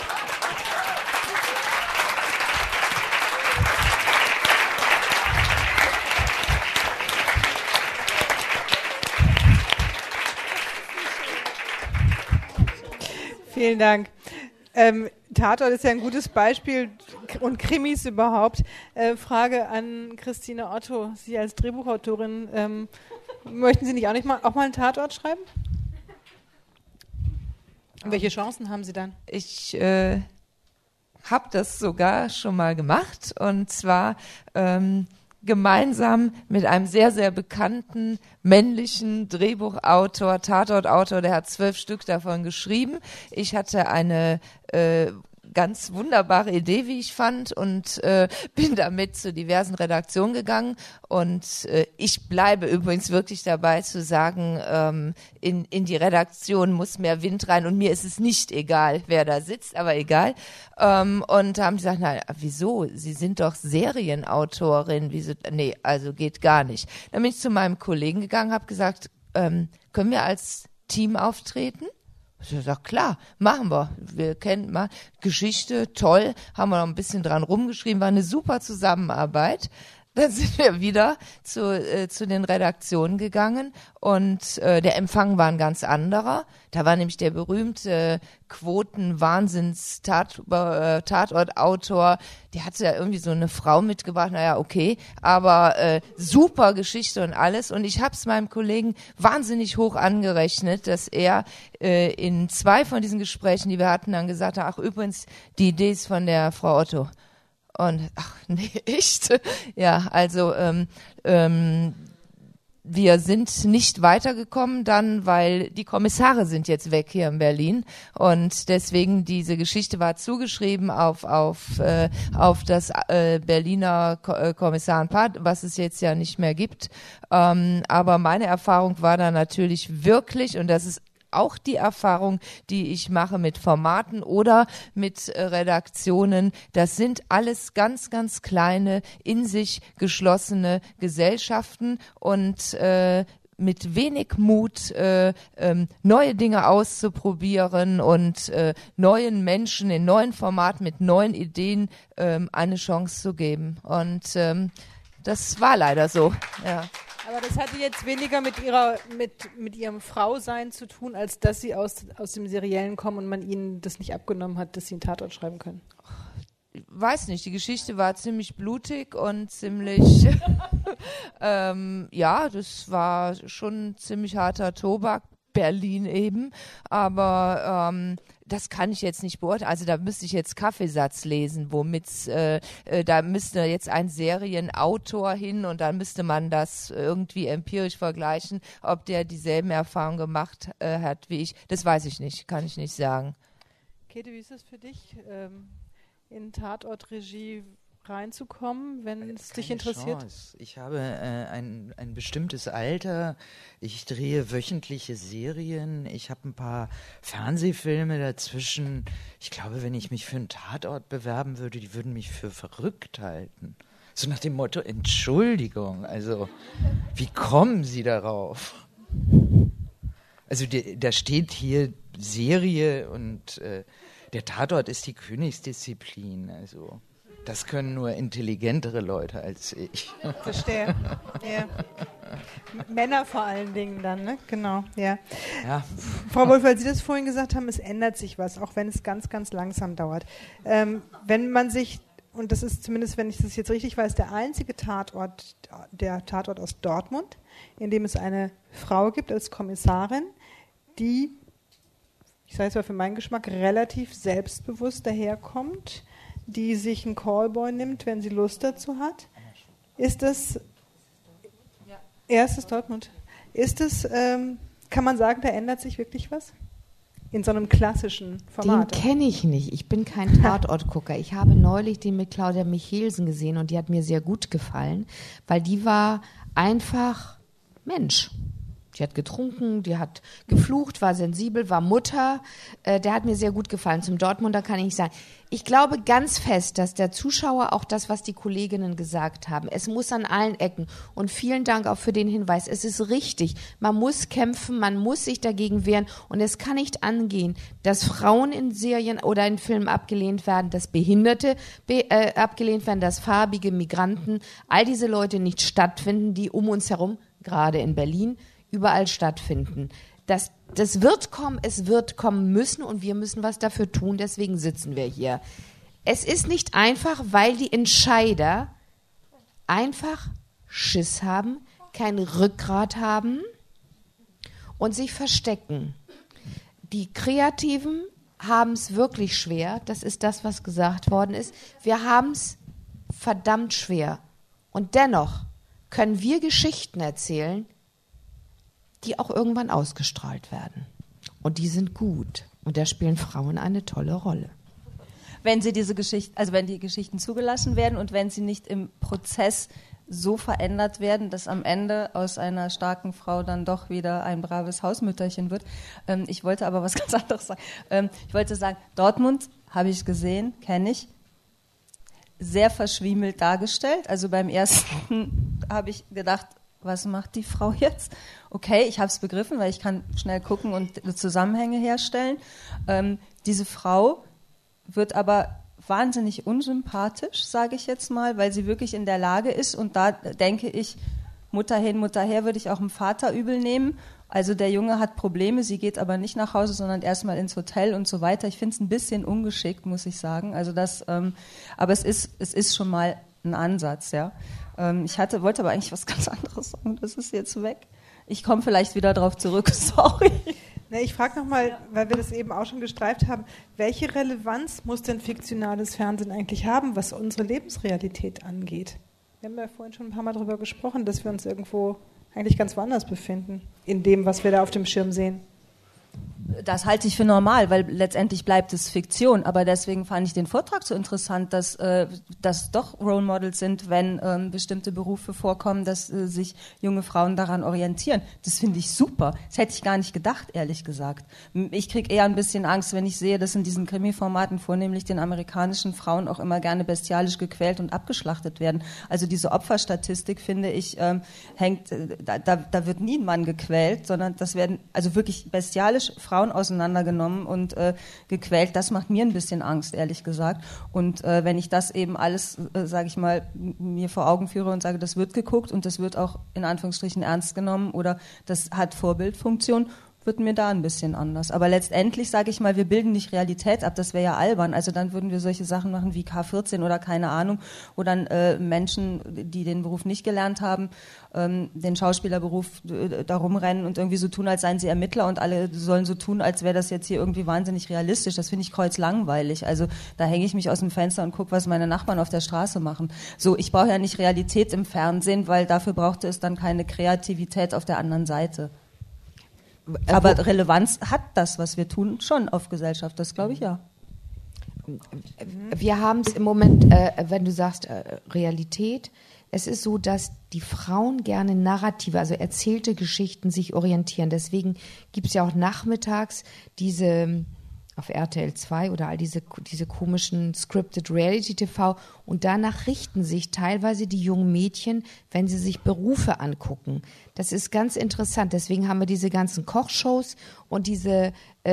[SPEAKER 3] Vielen Dank. Tatort ist ja ein gutes Beispiel und Krimis überhaupt. Frage an Christine Otto. Sie als Drehbuchautorin, möchten Sie nicht auch mal einen Tatort schreiben? Und welche Chancen haben Sie dann?
[SPEAKER 7] Ich habe das sogar schon mal gemacht und zwar gemeinsam mit einem sehr, sehr bekannten männlichen Drehbuchautor, Tatortautor, der hat 12 Stück davon geschrieben. Ich hatte eine ganz wunderbare Idee, wie ich fand, und bin damit zu diversen Redaktionen gegangen. Und ich bleibe übrigens wirklich dabei zu sagen, in die Redaktion muss mehr Wind rein und mir ist es nicht egal, wer da sitzt, aber egal. Und da haben sie gesagt, na, wieso? Sie sind doch Serienautorin. Wieso? Nee, also geht gar nicht. Dann bin ich zu meinem Kollegen gegangen, habe gesagt, können wir als Team auftreten? Ich habe gesagt, klar, machen wir. Wir kennen mal Geschichte, toll, haben wir noch ein bisschen dran rumgeschrieben, war eine super Zusammenarbeit. dann sind wir wieder zu den Redaktionen gegangen und der Empfang war ein ganz anderer. Da war nämlich der berühmte Quoten-Wahnsinns-Tatortautor, der hatte ja irgendwie so eine Frau mitgebracht, naja, okay, aber super Geschichte und alles. Und ich habe es meinem Kollegen wahnsinnig hoch angerechnet, dass er in 2 von diesen Gesprächen, die wir hatten, dann gesagt hat, ach übrigens, die Idee ist von der Frau Otto. Und, ach nee, echt? Ja, also wir sind nicht weitergekommen dann, weil die Kommissare sind jetzt weg hier in Berlin und deswegen diese Geschichte war zugeschrieben auf das Berliner Kommissarenpaar, was es jetzt ja nicht mehr gibt. Aber meine Erfahrung war da natürlich wirklich, und das ist auch die Erfahrung, die ich mache mit Formaten oder mit Redaktionen, das sind alles ganz, ganz kleine, in sich geschlossene Gesellschaften und mit wenig Mut, neue Dinge auszuprobieren und neuen Menschen in neuen Formaten mit neuen Ideen eine Chance zu geben. Und das war leider so, ja.
[SPEAKER 3] Aber das hatte jetzt weniger mit ihrem Frausein zu tun, als dass sie aus dem Seriellen kommen und man ihnen das nicht abgenommen hat, dass sie einen Tatort schreiben können.
[SPEAKER 7] Ich weiß nicht, die Geschichte war ziemlich blutig und ziemlich, ja, das war schon ziemlich harter Tobak, Berlin eben, aber das kann ich jetzt nicht beurteilen. Also da müsste ich jetzt Kaffeesatz lesen, womit da müsste jetzt ein Serienautor hin und dann müsste man das irgendwie empirisch vergleichen, ob der dieselben Erfahrungen gemacht hat wie ich. Das weiß ich nicht, kann ich nicht sagen.
[SPEAKER 3] Käthe, wie ist das für dich, in Tatortregie reinzukommen, wenn es dich interessiert?
[SPEAKER 8] Chance. Ich habe ein bestimmtes Alter, ich drehe wöchentliche Serien, ich habe ein paar Fernsehfilme dazwischen. Ich glaube, wenn ich mich für einen Tatort bewerben würde, die würden mich für verrückt halten. So nach dem Motto, Entschuldigung, also wie kommen Sie darauf? Also da steht hier Serie und der Tatort ist die Königsdisziplin, also das können nur intelligentere Leute als ich.
[SPEAKER 3] Verstehe. Ja. Männer vor allen Dingen dann, ne? Genau, ja. Frau Wolf, weil Sie das vorhin gesagt haben, es ändert sich was, auch wenn es ganz, ganz langsam dauert. Wenn man sich, und das ist zumindest, wenn ich das jetzt richtig weiß, der einzige Tatort, der Tatort aus Dortmund, in dem es eine Frau gibt als Kommissarin, die, ich sage es mal für meinen Geschmack, relativ selbstbewusst daherkommt, die sich einen Callboy nimmt, wenn sie Lust dazu hat. Ist das erstes Dortmund? Ist das, kann man sagen, da ändert sich wirklich was? In so einem klassischen Format?
[SPEAKER 6] Den kenne ich nicht. Ich bin kein Tatortgucker. Ich habe neulich den mit Claudia Michelsen gesehen und die hat mir sehr gut gefallen, weil die war einfach Mensch. Die hat getrunken, die hat geflucht, war sensibel, war Mutter. Der hat mir sehr gut gefallen. Zum Dortmunder kann ich sagen, ich glaube ganz fest, dass der Zuschauer auch das, was die Kolleginnen gesagt haben, es muss an allen Ecken. Und vielen Dank auch für den Hinweis. Es ist richtig. Man muss kämpfen, man muss sich dagegen wehren. Und es kann nicht angehen, dass Frauen in Serien oder in Filmen abgelehnt werden, dass Behinderte abgelehnt werden, dass farbige Migranten, all diese Leute nicht stattfinden, die um uns herum, gerade in Berlin, überall stattfinden. Das wird kommen, es wird kommen müssen und wir müssen was dafür tun, deswegen sitzen wir hier. Es ist nicht einfach, weil die Entscheider einfach Schiss haben, kein Rückgrat haben und sich verstecken. Die Kreativen haben es wirklich schwer, das ist das, was gesagt worden ist. Wir haben es verdammt schwer. Und dennoch können wir Geschichten erzählen, die auch irgendwann ausgestrahlt werden. Und die sind gut. Und da spielen Frauen eine tolle Rolle.
[SPEAKER 5] Wenn sie diese Geschichten, also wenn die Geschichten zugelassen werden und wenn sie nicht im Prozess so verändert werden, dass am Ende aus einer starken Frau dann doch wieder ein braves Hausmütterchen wird. Ich wollte aber was ganz anderes sagen. Ich wollte sagen, Dortmund habe ich gesehen, kenne ich, sehr verschwiemelt dargestellt. Also beim ersten habe ich gedacht, was macht die Frau jetzt? Okay, ich habe es begriffen, weil ich kann schnell gucken und Zusammenhänge herstellen. Diese Frau wird aber wahnsinnig unsympathisch, sage ich jetzt mal, weil sie wirklich in der Lage ist. Und da denke ich, Mutter hin, Mutter her, würde ich auch dem Vater übel nehmen. Also der Junge hat Probleme, sie geht aber nicht nach Hause, sondern erstmal ins Hotel und so weiter. Ich finde es ein bisschen ungeschickt, muss ich sagen. Also aber es ist schon mal ein Ansatz, ja. Wollte aber eigentlich was ganz anderes sagen. Das ist jetzt weg. Ich komme vielleicht wieder drauf zurück. Sorry.
[SPEAKER 3] Ne, ich frage nochmal, weil wir das eben auch schon gestreift haben, welche Relevanz muss denn fiktionales Fernsehen eigentlich haben, was unsere Lebensrealität angeht? Wir haben ja vorhin schon ein paar Mal darüber gesprochen, dass wir uns irgendwo eigentlich ganz woanders befinden, in dem, was wir da auf dem Schirm sehen.
[SPEAKER 5] Das halte ich für normal, weil letztendlich bleibt es Fiktion. Aber deswegen fand ich den Vortrag so interessant, dass doch Role Models sind, wenn bestimmte Berufe vorkommen, dass sich junge Frauen daran orientieren. Das finde ich super. Das hätte ich gar nicht gedacht, ehrlich gesagt. Ich kriege eher ein bisschen Angst, wenn ich sehe, dass in diesen Krimi-Formaten vornehmlich den amerikanischen Frauen auch immer gerne bestialisch gequält und abgeschlachtet werden. Also diese Opferstatistik, finde ich, da wird nie ein Mann gequält, sondern das werden also wirklich bestialisch Frauen auseinandergenommen und gequält. Das macht mir ein bisschen Angst, ehrlich gesagt. Und wenn ich das eben alles, sage ich mal, mir vor Augen führe und sage, das wird geguckt und das wird auch in Anführungsstrichen ernst genommen oder das hat Vorbildfunktion, wird mir da ein bisschen anders. Aber letztendlich, sage ich mal, wir bilden nicht Realität ab, das wäre ja albern. Also dann würden wir solche Sachen machen wie K14 oder keine Ahnung, wo dann Menschen, die den Beruf nicht gelernt haben, den Schauspielerberuf da rumrennen und irgendwie so tun, als seien sie Ermittler und alle sollen so tun, als wäre das jetzt hier irgendwie wahnsinnig realistisch. Das finde ich kreuzlangweilig. Also da hänge ich mich aus dem Fenster und gucke, was meine Nachbarn auf der Straße machen. So, ich brauche ja nicht Realität im Fernsehen, weil dafür brauchte es dann keine Kreativität auf der anderen Seite. Aber Relevanz hat das, was wir tun, schon auf Gesellschaft, das glaube ich ja.
[SPEAKER 6] Wir haben es im Moment, wenn du sagst Realität, es ist so, dass die Frauen gerne narrative, also erzählte Geschichten sich orientieren. Deswegen gibt es ja auch nachmittags diese auf RTL 2 oder all diese komischen Scripted Reality TV und danach richten sich teilweise die jungen Mädchen, wenn sie sich Berufe angucken. Das ist ganz interessant. Deswegen haben wir diese ganzen Kochshows und diese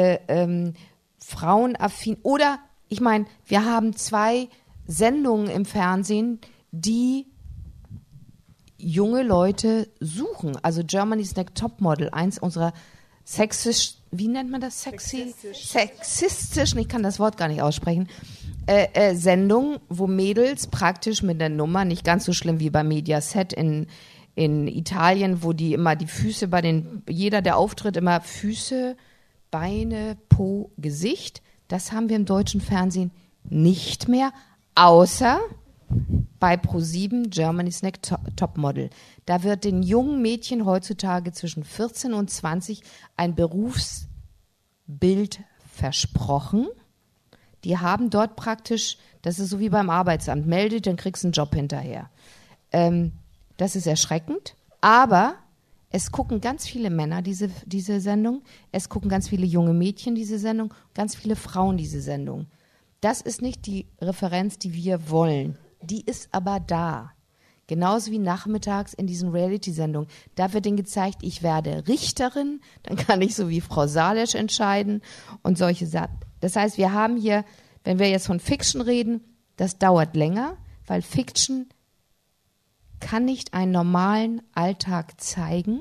[SPEAKER 6] Frauenaffin oder ich meine, wir haben 2 Sendungen im Fernsehen, die junge Leute suchen. Also Germany's Next Topmodel, eins unserer sexistisch, wie nennt man das? Sexistisch, ich kann das Wort gar nicht aussprechen, Sendung, wo Mädels praktisch mit der Nummer, nicht ganz so schlimm wie bei Mediaset in Italien, wo die immer die Füße jeder, der auftritt, immer Füße, Beine, Po, Gesicht. Das haben wir im deutschen Fernsehen nicht mehr, außer bei ProSieben Germany's Next Topmodel. Da wird den jungen Mädchen heutzutage zwischen 14 und 20 ein Berufsbild versprochen. Die haben dort praktisch, das ist so wie beim Arbeitsamt, meldet, dann kriegst du einen Job hinterher. Das ist erschreckend, aber es gucken ganz viele Männer diese Sendung, es gucken ganz viele junge Mädchen diese Sendung, ganz viele Frauen diese Sendung. Das ist nicht die Referenz, die wir wollen. Die ist aber da. Genauso wie nachmittags in diesen Reality-Sendungen. Da wird denen gezeigt, ich werde Richterin, dann kann ich so wie Frau Salesch entscheiden und solche Sachen. Das heißt, wir haben hier, wenn wir jetzt von Fiction reden, das dauert länger, weil Fiction kann nicht einen normalen Alltag zeigen,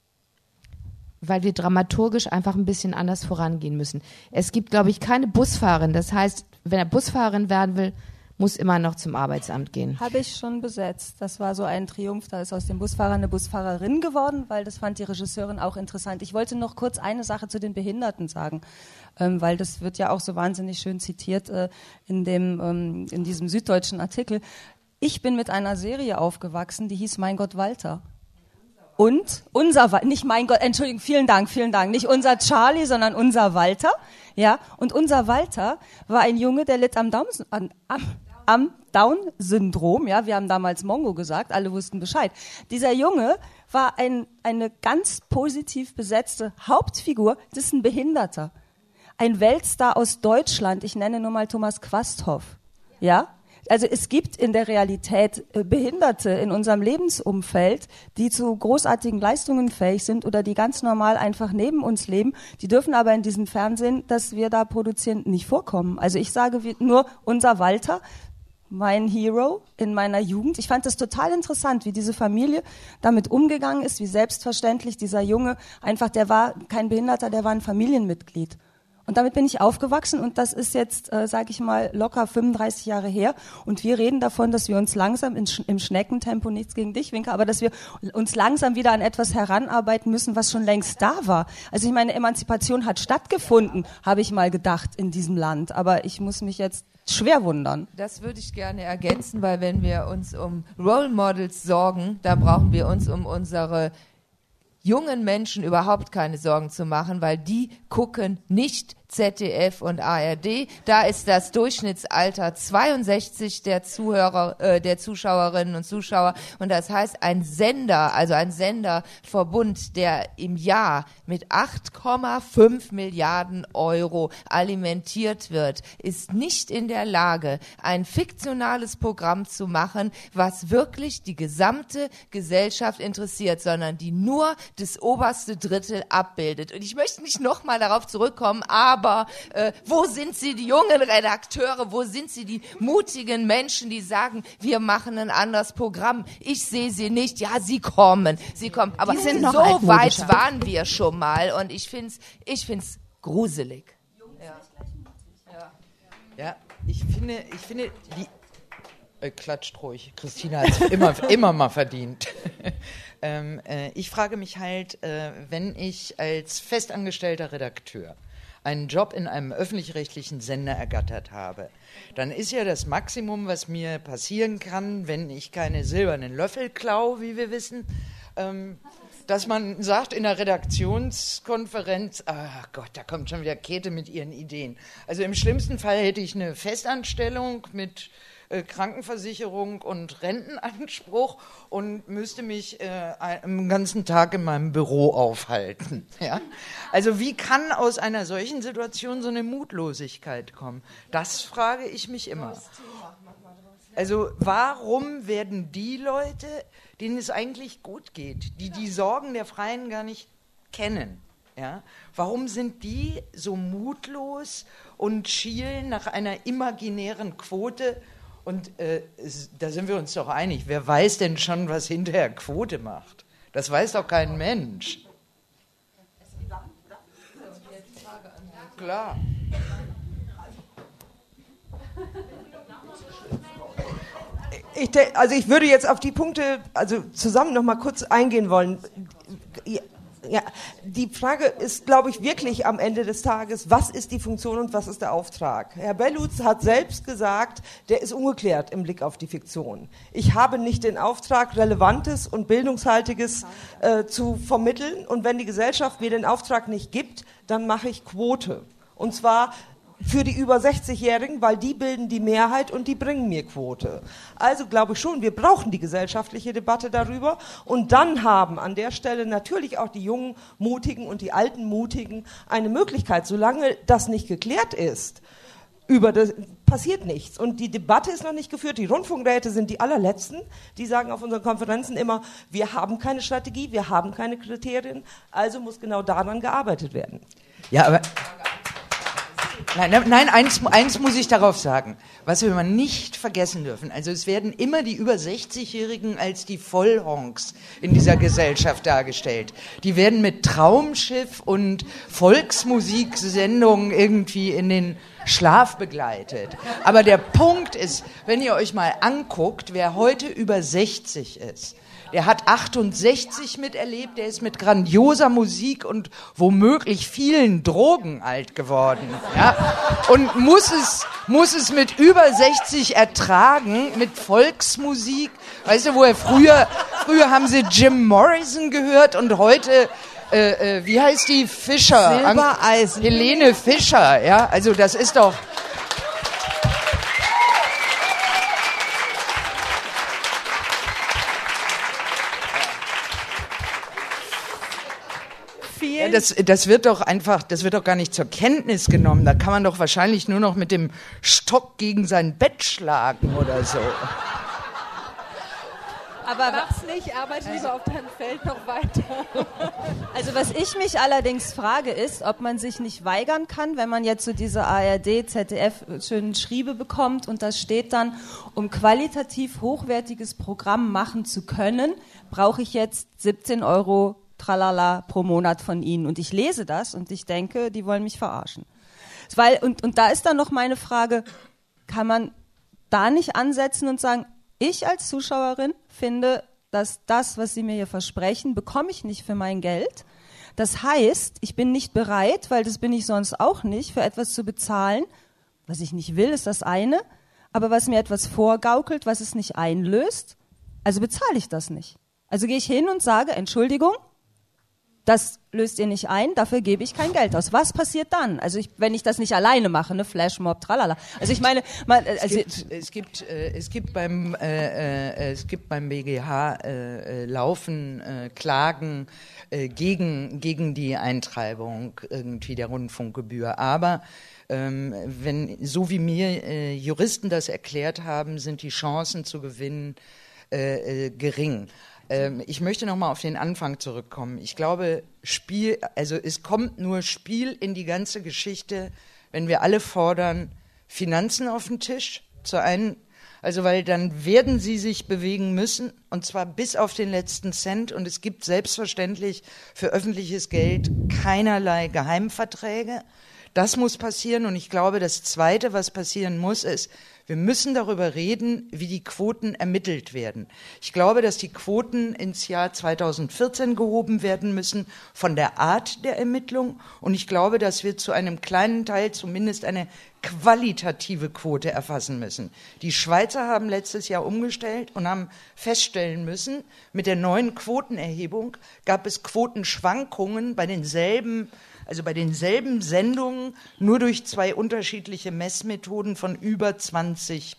[SPEAKER 6] weil wir dramaturgisch einfach ein bisschen anders vorangehen müssen. Es gibt, glaube ich, keine Busfahrerin. Das heißt, wenn er Busfahrerin werden will, muss immer noch zum Arbeitsamt gehen.
[SPEAKER 5] Habe ich schon besetzt. Das war so ein Triumph. Da ist aus dem Busfahrer eine Busfahrerin geworden, weil das fand die Regisseurin auch interessant. Ich wollte noch kurz eine Sache zu den Behinderten sagen, weil das wird ja auch so wahnsinnig schön zitiert in diesem süddeutschen Artikel. Ich bin mit einer Serie aufgewachsen, die hieß Mein Gott Walter. Und nicht mein Gott, Entschuldigung, vielen Dank, nicht unser Charlie, sondern unser Walter, ja. Und unser Walter war ein Junge, der litt am Down-Syndrom, ja. Wir haben damals Mongo gesagt, alle wussten Bescheid. Dieser Junge war eine ganz positiv besetzte Hauptfigur, das ist ein Behinderter. Ein Weltstar aus Deutschland, ich nenne nur mal Thomas Quasthoff, ja. also es gibt in der Realität Behinderte in unserem Lebensumfeld, die zu großartigen Leistungen fähig sind oder die ganz normal einfach neben uns leben. Die dürfen aber in diesem Fernsehen, das wir da produzieren, nicht vorkommen. Also ich sage nur unser Walter, mein Hero in meiner Jugend. Ich fand das total interessant, wie diese Familie damit umgegangen ist, wie selbstverständlich dieser Junge einfach, der war kein Behinderter, der war ein Familienmitglied. Und damit bin ich aufgewachsen und das ist jetzt, sage ich mal, locker 35 Jahre her. Und wir reden davon, dass wir uns langsam im Schneckentempo, nichts gegen dich, Winke, aber dass wir uns langsam wieder an etwas heranarbeiten müssen, was schon längst da war. Also ich meine, Emanzipation hat stattgefunden, habe ich mal gedacht, in diesem Land. Aber ich muss mich jetzt schwer wundern.
[SPEAKER 7] Das würde ich gerne ergänzen, weil wenn wir uns um Role Models sorgen, dann brauchen wir uns um unsere jungen Menschen überhaupt keine Sorgen zu machen, weil die gucken nicht ZDF und ARD. Da ist das Durchschnittsalter 62 der Zuschauerinnen und Zuschauer. Und das heißt, ein Senderverbund, der im Jahr mit 8,5 Milliarden Euro alimentiert wird, ist nicht in der Lage, ein fiktionales Programm zu machen, was wirklich die gesamte Gesellschaft interessiert, sondern die nur das oberste Drittel abbildet. Und ich möchte nicht nochmal darauf zurückkommen, aber wo sind sie, die jungen Redakteure, wo sind sie, die mutigen Menschen, die sagen, wir machen ein anderes Programm. Ich sehe sie nicht. Ja, sie kommen. Aber so weit waren wir schon mal und ich find's gruselig.
[SPEAKER 8] Ja, ich finde, die klatscht ruhig. Christina hat es immer mal verdient. Ich frage mich halt, wenn ich als festangestellter Redakteur einen Job in einem öffentlich-rechtlichen Sender ergattert habe, dann ist ja das Maximum, was mir passieren kann, wenn ich keine silbernen Löffel klaue, wie wir wissen, dass man sagt in der Redaktionskonferenz, ach Gott, da kommt schon wieder Käthe mit ihren Ideen. Also im schlimmsten Fall hätte ich eine Festanstellung mit Krankenversicherung und Rentenanspruch und müsste mich den ganzen Tag in meinem Büro aufhalten. Ja? Also wie kann aus einer solchen Situation so eine Mutlosigkeit kommen? Das frage ich mich immer. Also warum werden die Leute, denen es eigentlich gut geht, die die Sorgen der Freien gar nicht kennen, ja? Warum sind die so mutlos und schielen nach einer imaginären Quote? Und da sind wir uns doch einig. Wer weiß denn schon, was hinterher Quote macht? Das weiß doch kein Mensch. Klar.
[SPEAKER 4] Ich würde jetzt auf die Punkte zusammen noch mal kurz eingehen wollen. Ja, die Frage ist, glaube ich, wirklich am Ende des Tages, was ist die Funktion und was ist der Auftrag? Herr Bellutz hat selbst gesagt, der ist ungeklärt im Blick auf die Fiktion. Ich habe nicht den Auftrag, Relevantes und Bildungshaltiges zu vermitteln, und wenn die Gesellschaft mir den Auftrag nicht gibt, dann mache ich Quote. Und zwar für die über 60-Jährigen, weil die bilden die Mehrheit und die bringen mir Quote. Also glaube ich schon, wir brauchen die gesellschaftliche Debatte darüber, und dann haben an der Stelle natürlich auch die jungen Mutigen und die alten Mutigen eine Möglichkeit. Solange das nicht geklärt ist, passiert nichts. Und die Debatte ist noch nicht geführt. Die Rundfunkräte sind die allerletzten. Die sagen auf unseren Konferenzen immer, wir haben keine Strategie, wir haben keine Kriterien, also muss genau daran gearbeitet werden.
[SPEAKER 8] Ja, aber Nein, eins muss ich darauf sagen, was wir mal nicht vergessen dürfen. Also es werden immer die über 60-Jährigen als die Vollhonks in dieser Gesellschaft dargestellt. Die werden mit Traumschiff und Volksmusiksendungen irgendwie in den Schlaf begleitet. Aber der Punkt ist, wenn ihr euch mal anguckt, wer heute über 60 ist, der hat 68 miterlebt, der ist mit grandioser Musik und womöglich vielen Drogen alt geworden. Ja? Und muss es mit über 60 ertragen, mit Volksmusik. Weißt du, früher haben sie Jim Morrison gehört und heute, wie heißt die, Fischer?
[SPEAKER 6] Silbereisen.
[SPEAKER 8] Helene Fischer, ja, also das ist doch... das wird doch gar nicht zur Kenntnis genommen. Da kann man doch wahrscheinlich nur noch mit dem Stock gegen sein Bett schlagen oder so.
[SPEAKER 5] Aber
[SPEAKER 9] mach's nicht, arbeite lieber auf deinem Feld noch weiter.
[SPEAKER 5] Also was ich mich allerdings frage ist, ob man sich nicht weigern kann, wenn man jetzt so diese ARD, ZDF schönen Schriebe bekommt und da steht dann, um qualitativ hochwertiges Programm machen zu können, brauche ich jetzt 17 € tralala pro Monat von Ihnen. Und ich lese das und ich denke, die wollen mich verarschen. Und da ist dann noch meine Frage, kann man da nicht ansetzen und sagen, ich als Zuschauerin finde, dass das, was Sie mir hier versprechen, bekomme ich nicht für mein Geld. Das heißt, ich bin nicht bereit, weil das bin ich sonst auch nicht, für etwas zu bezahlen. Was ich nicht will, ist das eine. Aber was mir etwas vorgaukelt, was es nicht einlöst, also bezahle ich das nicht. Also gehe ich hin und sage, Entschuldigung, das löst ihr nicht ein, dafür gebe ich kein Geld aus. Was passiert dann? Also wenn ich das nicht alleine mache, ne, Flashmob, tralala. Also ich meine,
[SPEAKER 8] es gibt beim BGH laufen Klagen gegen die Eintreibung irgendwie der Rundfunkgebühr. Aber so wie mir Juristen das erklärt haben, sind die Chancen zu gewinnen gering. Ich möchte noch mal auf den Anfang zurückkommen. Ich glaube, es kommt nur Spiel in die ganze Geschichte, wenn wir alle fordern, Finanzen auf den Tisch. Weil dann werden sie sich bewegen müssen, und zwar bis auf den letzten Cent. Und es gibt selbstverständlich für öffentliches Geld keinerlei Geheimverträge. Das muss passieren. Und ich glaube, das Zweite, was passieren muss, ist, wir müssen darüber reden, wie die Quoten ermittelt werden. Ich glaube, dass die Quoten ins Jahr 2014 gehoben werden müssen von der Art der Ermittlung. Und ich glaube, dass wir zu einem kleinen Teil zumindest eine qualitative Quote erfassen müssen. Die Schweizer haben letztes Jahr umgestellt und haben feststellen müssen, mit der neuen Quotenerhebung gab es Quotenschwankungen bei denselben Sendungen, nur durch 2 unterschiedliche Messmethoden von über 20%.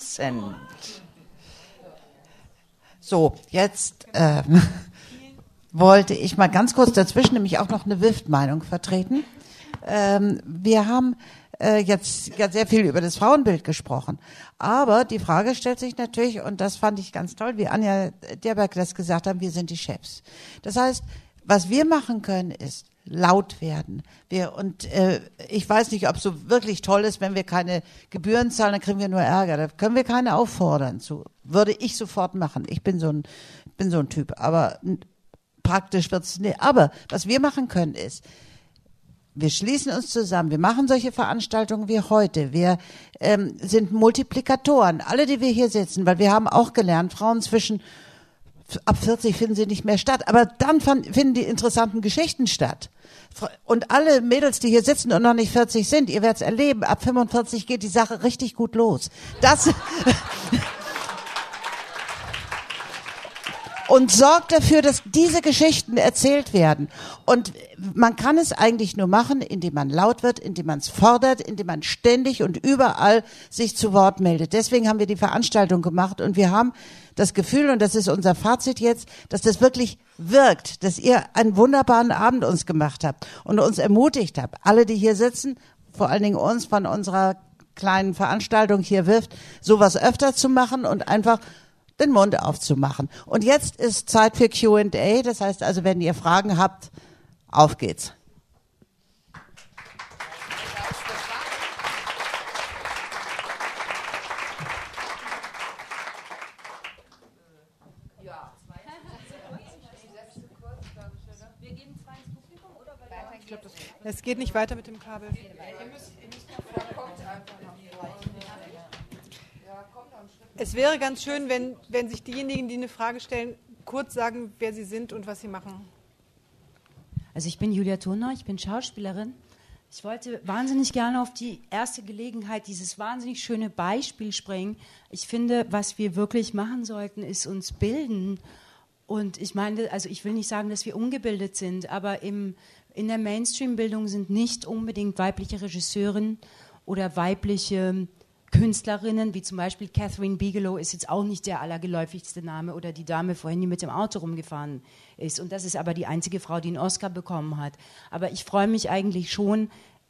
[SPEAKER 2] So, jetzt wollte ich mal ganz kurz dazwischen nämlich auch noch eine WIFT-Meinung vertreten. Wir haben jetzt sehr viel über das Frauenbild gesprochen. Aber die Frage stellt sich natürlich, und das fand ich ganz toll, wie Anja Derberg das gesagt hat, wir sind die Chefs. Das heißt, was wir machen können, ist laut werden. Ich weiß nicht, ob es so wirklich toll ist, wenn wir keine Gebühren zahlen, dann kriegen wir nur Ärger. Da können wir keine auffordern zu. Würde ich sofort machen. Ich bin so ein Typ. Aber praktisch wird's nicht. Aber was wir machen können ist, wir schließen uns zusammen, wir machen solche Veranstaltungen wie heute, wir sind Multiplikatoren, alle, die wir hier sitzen, weil wir haben auch gelernt, Frauen ab 40 finden sie nicht mehr statt, aber dann finden die interessanten Geschichten statt. Und alle Mädels, die hier sitzen und noch nicht 40 sind, ihr werdet es erleben, ab 45 geht die Sache richtig gut los. Und sorgt dafür, dass diese Geschichten erzählt werden. Und man kann es eigentlich nur machen, indem man laut wird, indem man es fordert, indem man ständig und überall sich zu Wort meldet. Deswegen haben wir die Veranstaltung gemacht und wir haben das Gefühl, und das ist unser Fazit jetzt, dass das wirklich wirkt, dass ihr einen wunderbaren Abend uns gemacht habt und uns ermutigt habt. Alle, die hier sitzen, vor allen Dingen uns von unserer kleinen Veranstaltung hier WIFT, sowas öfter zu machen und einfach den Mund aufzumachen. Und jetzt ist Zeit für Q&A, das heißt also, wenn ihr Fragen habt, auf geht's.
[SPEAKER 3] Es geht nicht weiter mit dem Kabel. Es wäre ganz schön, wenn sich diejenigen, die eine Frage stellen, kurz sagen, wer sie sind und was sie machen.
[SPEAKER 14] Also ich bin Julia Thurner, ich bin Schauspielerin. Ich wollte wahnsinnig gerne auf die erste Gelegenheit, dieses wahnsinnig schöne Beispiel springen. Ich finde, was wir wirklich machen sollten, ist uns bilden. Und ich meine, also ich will nicht sagen, dass wir ungebildet sind, aber in der Mainstream-Bildung sind nicht unbedingt weibliche Regisseurinnen oder weibliche Künstlerinnen, wie zum Beispiel Catherine Bigelow, ist jetzt auch nicht der allergeläufigste Name, oder die Dame vorhin, die mit dem Auto rumgefahren ist. Und das ist aber die einzige Frau, die einen Oscar bekommen hat. Aber ich freue mich eigentlich schon,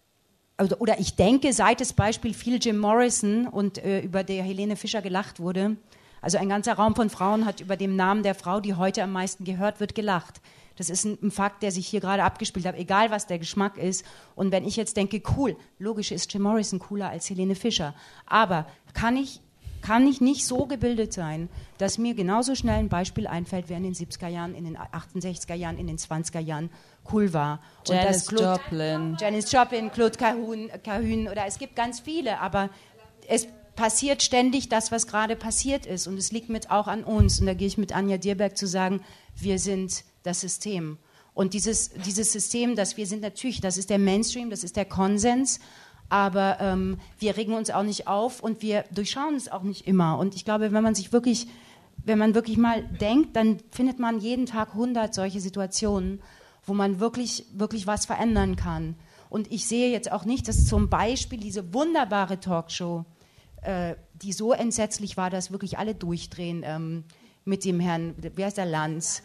[SPEAKER 14] oder ich denke, seit das Beispiel fiel Jim Morrison und über der Helene Fischer gelacht wurde, also ein ganzer Raum von Frauen hat über den Namen der Frau, die heute am meisten gehört wird, gelacht. Das ist ein Fakt, der sich hier gerade abgespielt hat, egal was der Geschmack ist. Und wenn ich jetzt denke, cool, logisch ist Jim Morrison cooler als Helene Fischer. Aber kann ich nicht so gebildet sein, dass mir genauso schnell ein Beispiel einfällt, wer in den 70er Jahren, in den 68er Jahren, in den 20er Jahren cool war.
[SPEAKER 5] Janis Joplin,
[SPEAKER 14] Claude Cahun, oder es gibt ganz viele, aber es passiert ständig das, was gerade passiert ist. Und es liegt mit auch an uns. Und da gehe ich mit Anja Dierberg zu sagen, wir sind das System. Und dieses System, das wir sind, natürlich, das ist der Mainstream, das ist der Konsens, aber wir regen uns auch nicht auf und wir durchschauen es auch nicht immer. Und ich glaube, wenn man wirklich mal denkt, dann findet man jeden Tag 100 solche Situationen, wo man wirklich was verändern kann. Und ich sehe jetzt auch nicht, dass zum Beispiel diese wunderbare Talkshow, die so entsetzlich war, dass wirklich alle durchdrehen, mit dem Herrn, wer ist der, Lanz,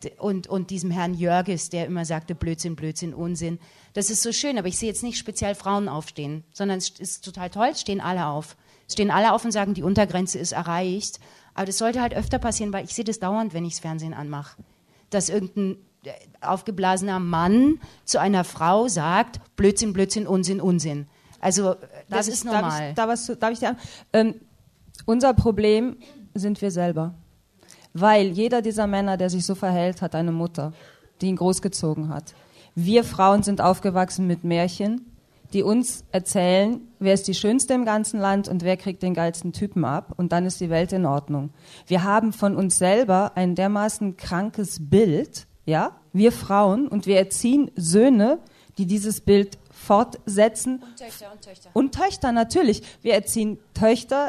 [SPEAKER 14] und diesem Herrn Jörges, der immer sagte, Blödsinn, Blödsinn, Unsinn. Das ist so schön, aber ich sehe jetzt nicht speziell Frauen aufstehen, sondern es ist total toll, es stehen alle auf. Es stehen alle auf und sagen, die Untergrenze ist erreicht. Aber das sollte halt öfter passieren, weil ich sehe das dauernd, wenn ich das Fernsehen anmache. Dass irgendein aufgeblasener Mann zu einer Frau sagt, Blödsinn, Blödsinn, Unsinn, Unsinn. Also das ist normal.
[SPEAKER 5] Darf ich dir unser Problem sind wir selber. Weil jeder dieser Männer, der sich so verhält, hat eine Mutter, die ihn großgezogen hat. Wir Frauen sind aufgewachsen mit Märchen, die uns erzählen, wer ist die Schönste im ganzen Land und wer kriegt den geilsten Typen ab, und dann ist die Welt in Ordnung. Wir haben von uns selber ein dermaßen krankes Bild, ja, wir Frauen, und wir erziehen Söhne, die dieses Bild fortsetzen.
[SPEAKER 14] Und Töchter und Töchter.
[SPEAKER 5] Und Töchter, natürlich. Wir erziehen Töchter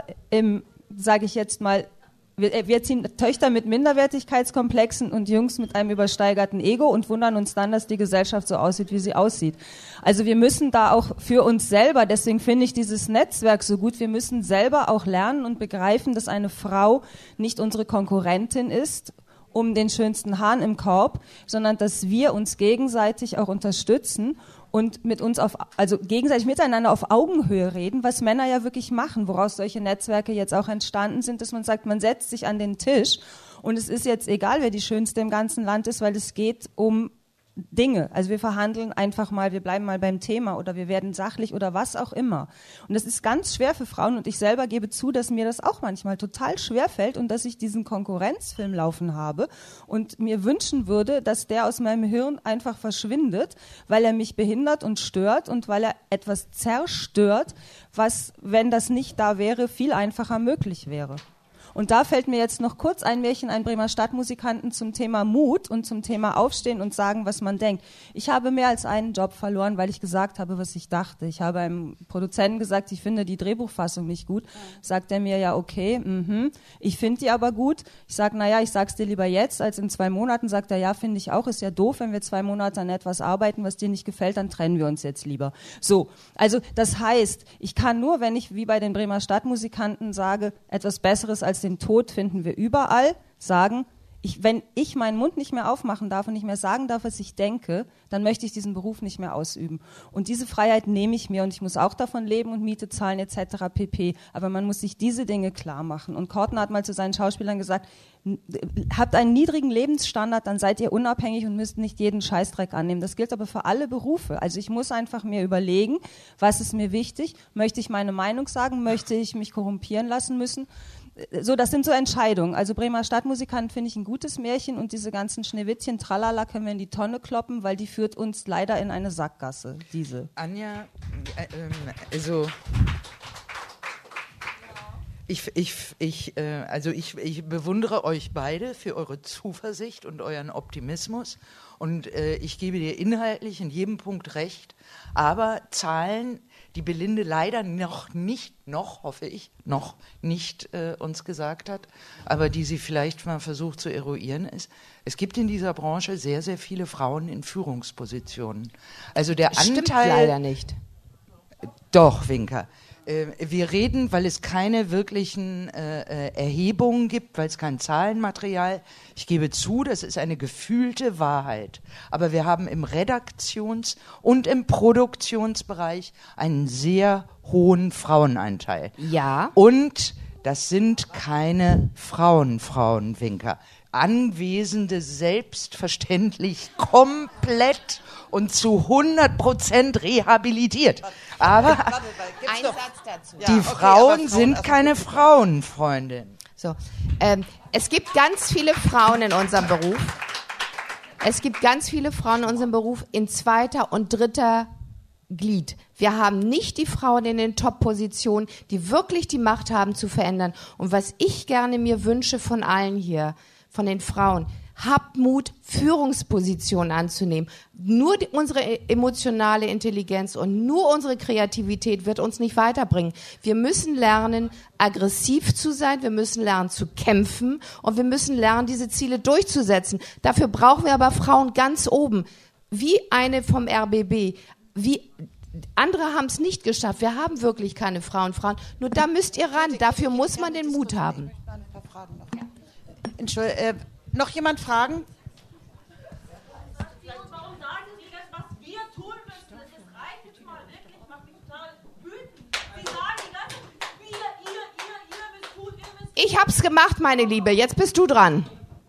[SPEAKER 5] sage ich jetzt mal, wir erziehen Töchter mit Minderwertigkeitskomplexen und Jungs mit einem übersteigerten Ego und wundern uns dann, dass die Gesellschaft so aussieht, wie sie aussieht. Also wir müssen da auch für uns selber, deswegen finde ich dieses Netzwerk so gut, wir müssen selber auch lernen und begreifen, dass eine Frau nicht unsere Konkurrentin ist, um den schönsten Hahn im Korb, sondern dass wir uns gegenseitig auch unterstützen und mit uns also gegenseitig miteinander auf Augenhöhe reden, was Männer ja wirklich machen, woraus solche Netzwerke jetzt auch entstanden sind, dass man sagt, man setzt sich an den Tisch und es ist jetzt egal, wer die Schönste im ganzen Land ist, weil es geht um Dinge. Also wir verhandeln einfach mal, wir bleiben mal beim Thema oder wir werden sachlich oder was auch immer. Und das ist ganz schwer für Frauen und ich selber gebe zu, dass mir das auch manchmal total schwer fällt und dass ich diesen Konkurrenzfilm laufen habe und mir wünschen würde, dass der aus meinem Hirn einfach verschwindet, weil er mich behindert und stört und weil er etwas zerstört, was, wenn das nicht da wäre, viel einfacher möglich wäre. Und da fällt mir jetzt noch kurz ein Märchen, ein Bremer Stadtmusikanten zum Thema Mut und zum Thema Aufstehen und sagen, was man denkt. Ich habe mehr als einen Job verloren, weil ich gesagt habe, was ich dachte. Ich habe einem Produzenten gesagt, ich finde die Drehbuchfassung nicht gut. Sagt er mir, ja okay, ich finde die aber gut. Ich sage, naja, ich sag's dir lieber jetzt als in 2 Monaten. Sagt er, ja, finde ich auch, ist ja doof, wenn wir 2 Monate an etwas arbeiten, was dir nicht gefällt, dann trennen wir uns jetzt lieber. So, also das heißt, ich kann nur, wenn ich wie bei den Bremer Stadtmusikanten sage, etwas Besseres als den Tod finden wir überall, sagen, wenn ich meinen Mund nicht mehr aufmachen darf und nicht mehr sagen darf, was ich denke, dann möchte ich diesen Beruf nicht mehr ausüben. Und diese Freiheit nehme ich mir und ich muss auch davon leben und Miete zahlen etc. pp. Aber man muss sich diese Dinge klar machen. Und Kortner hat mal zu seinen Schauspielern gesagt, habt einen niedrigen Lebensstandard, dann seid ihr unabhängig und müsst nicht jeden Scheißdreck annehmen. Das gilt aber für alle Berufe. Also ich muss einfach mir überlegen, was ist mir wichtig? Möchte ich meine Meinung sagen? Möchte ich mich korrumpieren lassen müssen? So, das sind so Entscheidungen. Also Bremer Stadtmusikanten finde ich ein gutes Märchen und diese ganzen Schneewittchen, Tralala, können wir in die Tonne kloppen, weil die führt uns leider in eine Sackgasse, diese.
[SPEAKER 8] Anja, also ich bewundere euch beide für eure Zuversicht und euren Optimismus und ich gebe dir inhaltlich in jedem Punkt recht, aber Zahlen, die Belinde leider noch nicht uns gesagt hat, aber die sie vielleicht mal versucht zu eruieren, ist, es gibt in dieser Branche sehr, sehr viele Frauen in Führungspositionen. Also der
[SPEAKER 6] Stimmt
[SPEAKER 8] Anteil...
[SPEAKER 6] leider nicht.
[SPEAKER 8] Doch, Winker. Wir reden, weil es keine wirklichen Erhebungen gibt, weil es kein Zahlenmaterial. Ich gebe zu, das ist eine gefühlte Wahrheit. Aber wir haben im Redaktions- und im Produktionsbereich einen sehr hohen Frauenanteil.
[SPEAKER 6] Ja.
[SPEAKER 8] Und das sind keine Frauenwinker. Anwesende selbstverständlich komplett und zu 100% rehabilitiert. Aber
[SPEAKER 6] Ein Satz dazu.
[SPEAKER 8] die Frauen sind keine Frauenfreundinnen.
[SPEAKER 6] So, es gibt ganz viele Frauen in unserem Beruf. Es gibt ganz viele Frauen in unserem Beruf in zweiter und dritter Glied. Wir haben nicht die Frauen in den Top-Positionen, die wirklich die Macht haben zu verändern. Und was ich gerne mir wünsche von allen hier, von den Frauen, habt Mut, Führungspositionen anzunehmen. Nur unsere emotionale Intelligenz und nur unsere Kreativität wird uns nicht weiterbringen. Wir müssen lernen, aggressiv zu sein, wir müssen lernen zu kämpfen und wir müssen lernen, diese Ziele durchzusetzen. Dafür brauchen wir aber Frauen ganz oben, wie eine vom RBB, wie andere haben es nicht geschafft. Wir haben wirklich keine Frauen. Nur da müsst ihr ran. Dafür muss man den Mut haben.
[SPEAKER 2] Entschuldigung, noch jemand fragen?
[SPEAKER 12] Warum sagen Sie das, was wir tun müssen? Das ist reicht mal wirklich, macht mich total wütend. Sie sagen die ganze ihr müsst tun, ihr müsst.
[SPEAKER 6] Ich hab's gemacht, meine Liebe. Jetzt bist du dran.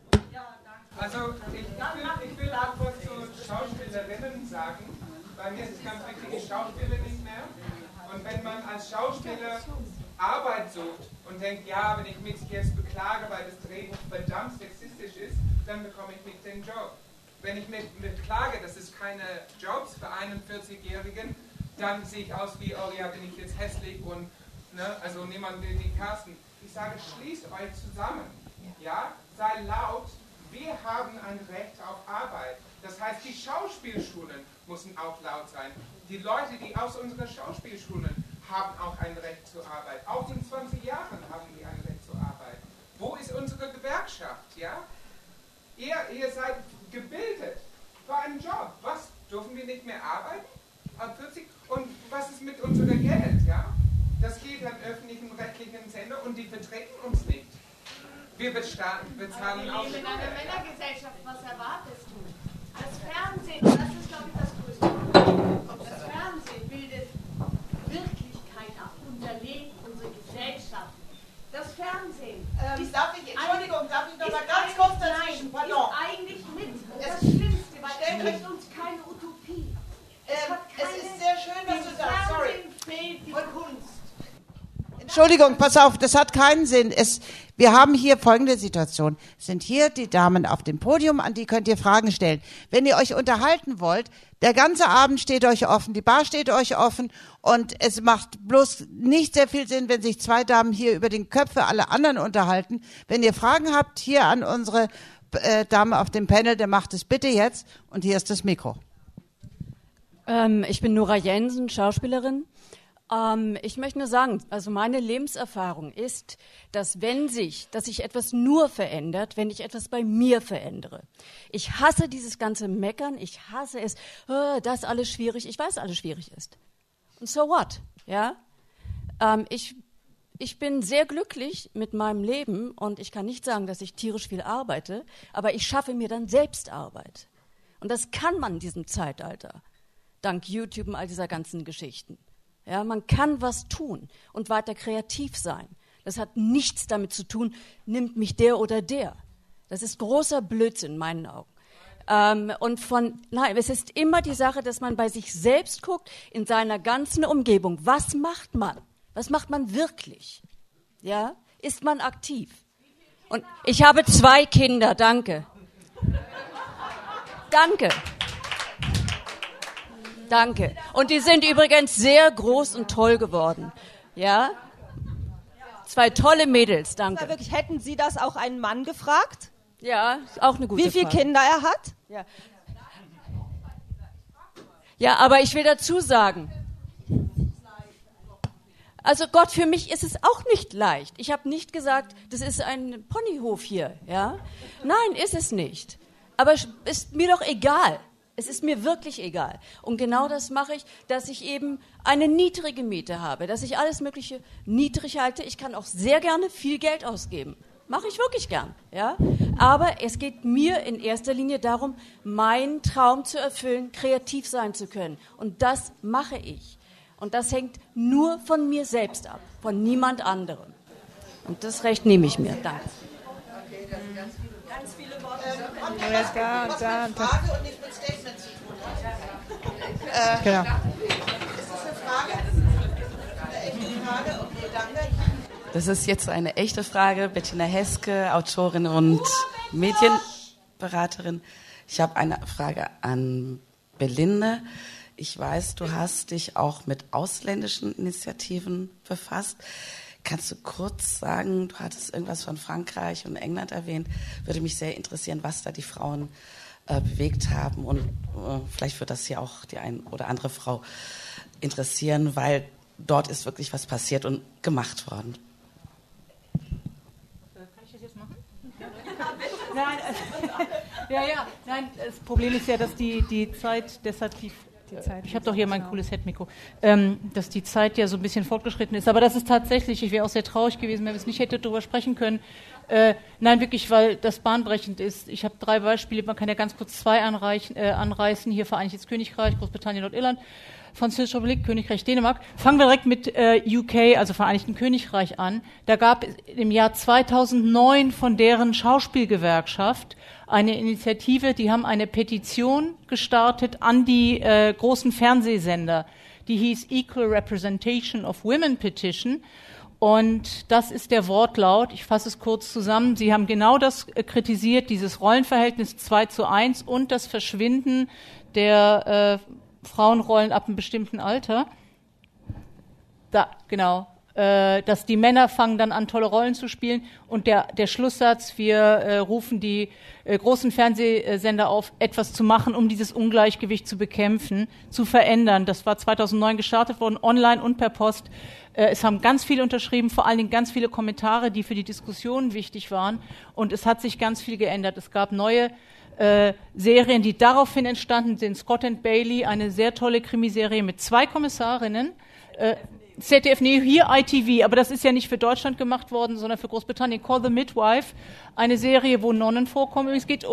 [SPEAKER 11] Also ich will auch was zu Schauspielerinnen sagen. Bei mir ist es ganz wichtig, ich schauspiele nicht mehr. Und wenn man als Schauspieler Arbeit sucht und denkt, ja, wenn ich mich jetzt beklage, weil das Drehbuch verdammt sexistisch ist, dann bekomme ich nicht den Job. Wenn ich mich beklage, dass es keine Jobs für 41-Jährigen, dann sehe ich aus wie, oh ja, bin ich jetzt hässlich und, ne, also niemand will die casten. Ich sage, schließt euch zusammen, ja, sei laut, wir haben ein Recht auf Arbeit. Das heißt, die Schauspielschulen müssen auch laut sein. Die Leute, die aus unseren Schauspielschulen haben auch ein Recht zur Arbeit. Auch in 20 Jahren haben die ein Recht zur Arbeit. Wo ist unsere Gewerkschaft, ja? Ihr seid gebildet für einen Job. Was, dürfen wir nicht mehr arbeiten? Ab 40? Und was ist mit unserem Geld, ja? Das geht an öffentlichen, rechtlichen Sender und die vertreten uns nicht. Wir bezahlen auch.
[SPEAKER 10] Wir leben in einer Männergesellschaft. Was erwartest du? Das Fernsehen, das ist, glaube ich, das größte Problem. Das Fernsehen bildet Wirklichkeit ab, unterlegt unsere Gesellschaft. Das Fernsehen.
[SPEAKER 12] Entschuldigung, darf ich noch mal ganz kurz dazwischen? Pardon.
[SPEAKER 10] Ist eigentlich mit das Schlimmste, weil es bringt uns keine Utopie.
[SPEAKER 12] Es ist sehr schön, was du sagst. Sorry.
[SPEAKER 10] Im Fernsehen fehlt die Kunst.
[SPEAKER 2] Entschuldigung, pass auf, das hat keinen Sinn. Wir haben hier folgende Situation. Es sind hier die Damen auf dem Podium, an die könnt ihr Fragen stellen. Wenn ihr euch unterhalten wollt, der ganze Abend steht euch offen, die Bar steht euch offen und es macht bloß nicht sehr viel Sinn, wenn sich zwei Damen hier über den Köpfe aller anderen unterhalten. Wenn ihr Fragen habt, hier an unsere Dame auf dem Panel, der macht es bitte jetzt und hier ist das Mikro.
[SPEAKER 15] Ich bin Nora Jensen, Schauspielerin. Ich möchte nur sagen, also meine Lebenserfahrung ist, dass sich etwas nur verändert, wenn ich etwas bei mir verändere. Ich hasse dieses ganze Meckern, ich hasse es, das ist alles schwierig, ich weiß, alles schwierig ist. Und so what? Ja? Ich bin sehr glücklich mit meinem Leben und ich kann nicht sagen, dass ich tierisch viel arbeite, aber ich schaffe mir dann selbst Arbeit. Und das kann man in diesem Zeitalter, dank YouTube und all dieser ganzen Geschichten. Ja, man kann was tun und weiter kreativ sein. Das hat nichts damit zu tun, nimmt mich der oder der. Das ist großer Blödsinn in meinen Augen. Es ist immer die Sache, dass man bei sich selbst guckt, in seiner ganzen Umgebung. Was macht man? Was macht man wirklich? Ja? Ist man aktiv? Und ich habe 2 Kinder, danke. Danke. Danke. Und die sind übrigens sehr groß und toll geworden. Ja? 2 tolle Mädels, danke.
[SPEAKER 5] Wirklich, hätten Sie das auch einen Mann gefragt?
[SPEAKER 15] Ja, auch eine gute Frage.
[SPEAKER 5] Wie viele Kinder er hat?
[SPEAKER 15] Ja. Ja, aber ich will dazu sagen, also Gott, für mich ist es auch nicht leicht. Ich habe nicht gesagt, das ist ein Ponyhof hier. Ja? Nein, ist es nicht. Aber ist mir doch egal. Es ist mir wirklich egal. Und genau das mache ich, dass ich eben eine niedrige Miete habe, dass ich alles Mögliche niedrig halte. Ich kann auch sehr gerne viel Geld ausgeben. Mache ich wirklich gern. Ja? Aber es geht mir in erster Linie darum, meinen Traum zu erfüllen, kreativ sein zu können. Und das mache ich. Und das hängt nur von mir selbst ab, von niemand anderem. Und das Recht nehme ich mir. Danke.
[SPEAKER 3] Ganz viele Worte. Da und da und da. Frage und nicht mit Statement zu tun hat. Genau. Ist das eine Frage? Eine echte Frage? Okay, danke.
[SPEAKER 16] Das ist jetzt eine echte Frage. Bettina Heske, Autorin und Medienberaterin. Ich habe eine Frage an Belinde. Ich weiß, du hast dich auch mit ausländischen Initiativen befasst. Kannst du kurz sagen, du hattest irgendwas von Frankreich und England erwähnt. Würde mich sehr interessieren, was da die Frauen bewegt haben. Und vielleicht wird das hier auch die ein oder andere Frau interessieren, weil dort ist wirklich was passiert und gemacht worden.
[SPEAKER 9] Kann ich das jetzt machen? Nein, das Problem ist ja, dass die Zeit, deshalb ich habe doch hier mein cooles Headmikro, dass die Zeit ja so ein bisschen fortgeschritten ist. Aber das ist tatsächlich, ich wäre auch sehr traurig gewesen, wenn wir es nicht hätte darüber sprechen können. Nein, wirklich, weil das bahnbrechend ist. Ich habe 3 Beispiele, man kann ja ganz kurz 2 anreißen. Hier Vereinigtes Königreich, Großbritannien, Nordirland, Französische Republik, Königreich Dänemark. Fangen wir direkt mit UK, also Vereinigten Königreich an. Da gab es im Jahr 2009 von deren Schauspielgewerkschaft eine Initiative, die haben eine Petition gestartet an die großen Fernsehsender. Die hieß Equal Representation of Women Petition. Und das ist der Wortlaut. Ich fasse es kurz zusammen. Sie haben genau das kritisiert, dieses Rollenverhältnis 2:1 und das Verschwinden der Frauenrollen ab einem bestimmten Alter. Da, genau. Dass die Männer fangen dann an, tolle Rollen zu spielen. Und der Schlusssatz, wir rufen die großen Fernsehsender auf, etwas zu machen, um dieses Ungleichgewicht zu bekämpfen, zu verändern. Das war 2009 gestartet worden, online und per Post. Es haben ganz viele unterschrieben, vor allen Dingen ganz viele Kommentare, die für die Diskussion wichtig waren. Und es hat sich ganz viel geändert. Es gab neue Serien, die daraufhin entstanden sind. Scott and Bailey, eine sehr tolle Krimiserie mit 2 Kommissarinnen. ZDF, nee, hier ITV, aber das ist ja nicht für Deutschland gemacht worden, sondern für Großbritannien. Call the Midwife, eine Serie, wo Nonnen vorkommen. Es geht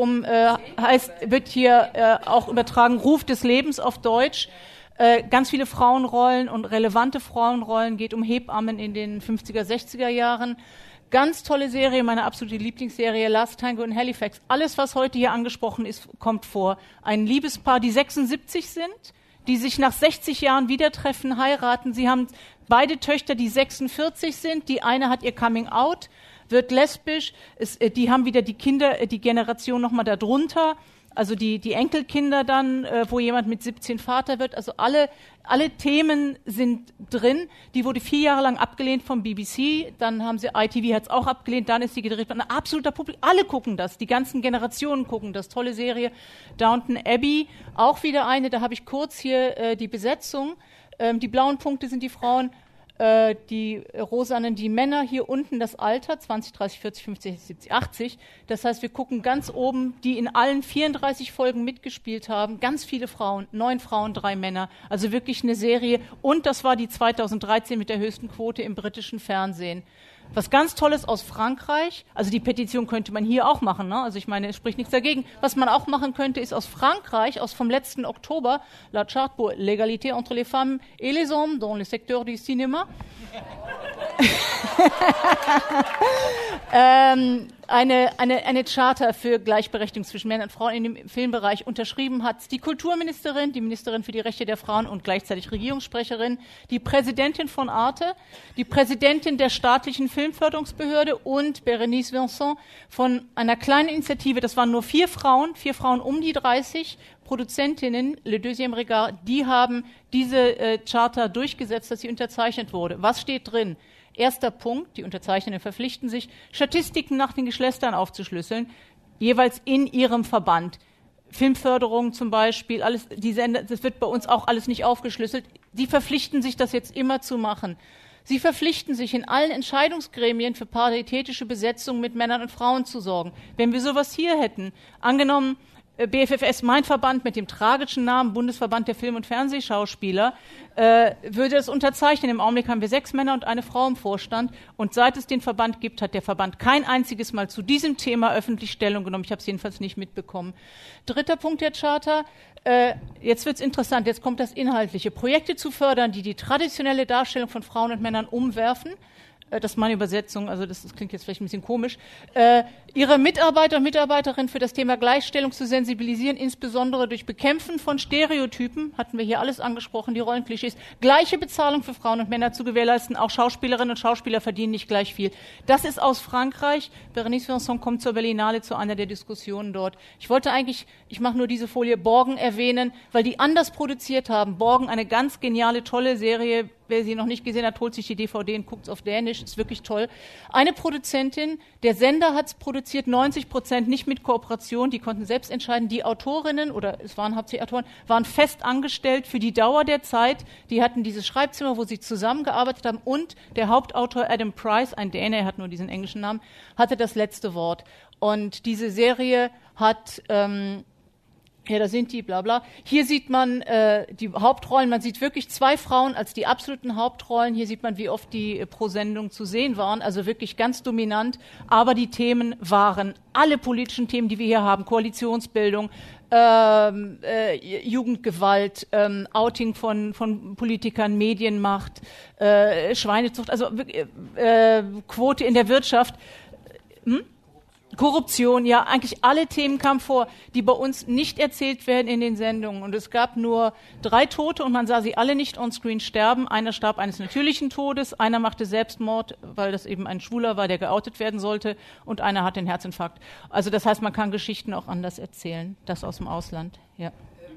[SPEAKER 9] wird hier auch übertragen, Ruf des Lebens auf Deutsch. Ganz viele Frauenrollen und relevante Frauenrollen, geht um Hebammen in den 50er, 60er Jahren. Ganz tolle Serie, meine absolute Lieblingsserie, Last Tango in Halifax. Alles, was heute hier angesprochen ist, kommt vor. Ein Liebespaar, die 76 sind, die sich nach 60 Jahren wieder treffen, heiraten. Sie haben beide Töchter, die 46 sind. Die eine hat ihr Coming Out, wird lesbisch. Die haben wieder die Kinder, die Generation nochmal darunter. Also die Enkelkinder dann, wo jemand mit 17 Vater wird. Also alle Themen sind drin. Die wurde 4 Jahre lang abgelehnt vom BBC. Dann haben sie, ITV hat es auch abgelehnt. Dann ist sie gedreht worden. Ein absoluter Publikum. Alle gucken das. Die ganzen Generationen gucken das. Tolle Serie. Downton Abbey. Auch wieder eine. Da habe ich kurz hier die Besetzung. Die blauen Punkte sind die Frauen. Die rosanen, die Männer, hier unten das Alter, 20, 30, 40, 50, 70, 80. Das heißt, wir gucken ganz oben, die in allen 34 Folgen mitgespielt haben, ganz viele Frauen, 9 Frauen, 3 Männer. Also wirklich eine Serie. Und das war die 2013 mit der höchsten Quote im britischen Fernsehen. Was ganz Tolles aus Frankreich, also die Petition könnte man hier auch machen, ne? Also ich meine, es spricht nichts dagegen. Was man auch machen könnte, ist aus Frankreich, vom letzten Oktober, La Charte pour l'égalité entre les femmes et les hommes dans le secteur du cinéma. Eine Charta für Gleichberechtigung zwischen Männern und Frauen in dem Filmbereich unterschrieben hat die Kulturministerin, die Ministerin für die Rechte der Frauen und gleichzeitig Regierungssprecherin, die Präsidentin von Arte, die Präsidentin der staatlichen Filmförderungsbehörde und Berenice Vincent von einer kleinen Initiative, das waren nur 4 Frauen um die 30, Produzentinnen, Le Deuxième Regard, die haben diese Charta durchgesetzt, dass sie unterzeichnet wurde. Was steht drin? Erster Punkt, die Unterzeichnenden verpflichten sich, Statistiken nach den Geschlechtern aufzuschlüsseln, jeweils in ihrem Verband. Filmförderung zum Beispiel, alles, das wird bei uns auch alles nicht aufgeschlüsselt. Die verpflichten sich, das jetzt immer zu machen. Sie verpflichten sich, in allen Entscheidungsgremien für paritätische Besetzung mit Männern und Frauen zu sorgen. Wenn wir sowas hier hätten, angenommen, BFFS, mein Verband mit dem tragischen Namen Bundesverband der Film- und Fernsehschauspieler, würde es unterzeichnen. Im Augenblick haben wir 6 Männer und eine Frau im Vorstand. Und seit es den Verband gibt, hat der Verband kein einziges Mal zu diesem Thema öffentlich Stellung genommen. Ich habe es jedenfalls nicht mitbekommen. 3. Punkt der Charta. Jetzt wird's interessant. Jetzt kommt das Inhaltliche. Projekte zu fördern, die die traditionelle Darstellung von Frauen und Männern umwerfen. Das ist meine Übersetzung, also das klingt jetzt vielleicht ein bisschen komisch, ihre Mitarbeiter und Mitarbeiterinnen für das Thema Gleichstellung zu sensibilisieren, insbesondere durch Bekämpfen von Stereotypen, hatten wir hier alles angesprochen, die Rollenklischees, gleiche Bezahlung für Frauen und Männer zu gewährleisten, auch Schauspielerinnen und Schauspieler verdienen nicht gleich viel. Das ist aus Frankreich, Bérénice Vincent kommt zur Berlinale zu einer der Diskussionen dort. Ich wollte eigentlich, ich mache nur diese Folie, Borgen erwähnen, weil die anders produziert haben. Borgen, eine ganz geniale, tolle Serie. Wer sie noch nicht gesehen hat, holt sich die DVD und guckt es auf Dänisch. Ist wirklich toll. Eine Produzentin, der Sender hat es produziert, 90% nicht mit Kooperation. Die konnten selbst entscheiden. Die Autorinnen, oder es waren hauptsächlich Autoren, waren fest angestellt für die Dauer der Zeit. Die hatten dieses Schreibzimmer, wo sie zusammengearbeitet haben. Und der Hauptautor Adam Price, ein Däne, er hat nur diesen englischen Namen, hatte das letzte Wort. Und diese Serie hat... ja, da sind die, bla bla. Hier sieht man die Hauptrollen. Man sieht wirklich 2 Frauen als die absoluten Hauptrollen. Hier sieht man, wie oft die pro Sendung zu sehen waren. Also wirklich ganz dominant. Aber die Themen waren alle politischen Themen, die wir hier haben. Koalitionsbildung, Jugendgewalt, Outing von Politikern, Medienmacht, Schweinezucht, also Quote in der Wirtschaft. Korruption, ja, eigentlich alle Themen kamen vor, die bei uns nicht erzählt werden in den Sendungen. Und es gab nur 3 Tote und man sah sie alle nicht on-screen sterben. Einer starb eines natürlichen Todes, einer machte Selbstmord, weil das eben ein Schwuler war, der geoutet werden sollte, und einer hatte einen Herzinfarkt. Also das heißt, man kann Geschichten auch anders erzählen, das aus dem Ausland, ja.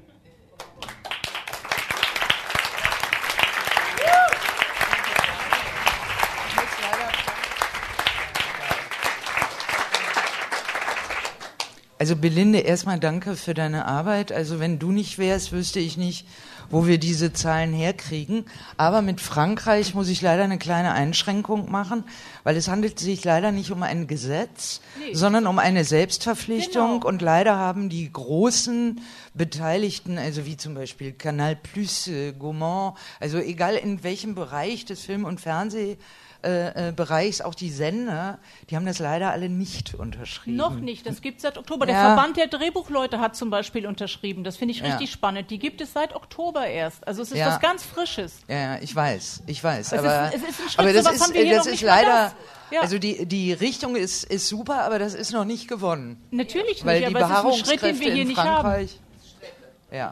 [SPEAKER 8] Also Belinde, erstmal danke für deine Arbeit. Also wenn du nicht wärst, wüsste ich nicht, wo wir diese Zahlen herkriegen. Aber mit Frankreich muss ich leider eine kleine Einschränkung machen, weil es handelt sich leider nicht um ein Gesetz, sondern um eine Selbstverpflichtung. Genau. Und leider haben die großen Beteiligten, also wie zum Beispiel Canal+, Gaumont, also egal in welchem Bereich des Film- und Fernsehbereichs, auch die Sender, die haben das leider alle nicht unterschrieben.
[SPEAKER 9] Noch nicht, das gibt es seit Oktober. Der Verband der Drehbuchleute hat zum Beispiel unterschrieben. Das finde ich richtig spannend. Die gibt es seit Oktober erst. Also es ist was ganz Frisches.
[SPEAKER 8] Ja, ich weiß.
[SPEAKER 9] Es
[SPEAKER 8] Aber
[SPEAKER 9] ist ein Schritt,
[SPEAKER 8] aber das
[SPEAKER 9] sowas haben wir hier
[SPEAKER 8] das
[SPEAKER 9] noch
[SPEAKER 8] ist
[SPEAKER 9] nicht
[SPEAKER 8] leider,
[SPEAKER 9] Ja.
[SPEAKER 8] also die Richtung ist super, aber das ist noch nicht gewonnen.
[SPEAKER 9] Natürlich nicht,
[SPEAKER 8] weil die
[SPEAKER 9] aber es ist ein Schritt, den
[SPEAKER 8] Beharrungskräfte
[SPEAKER 9] wir hier
[SPEAKER 8] in
[SPEAKER 9] nicht
[SPEAKER 8] Frankreich,
[SPEAKER 9] haben.
[SPEAKER 8] Ja.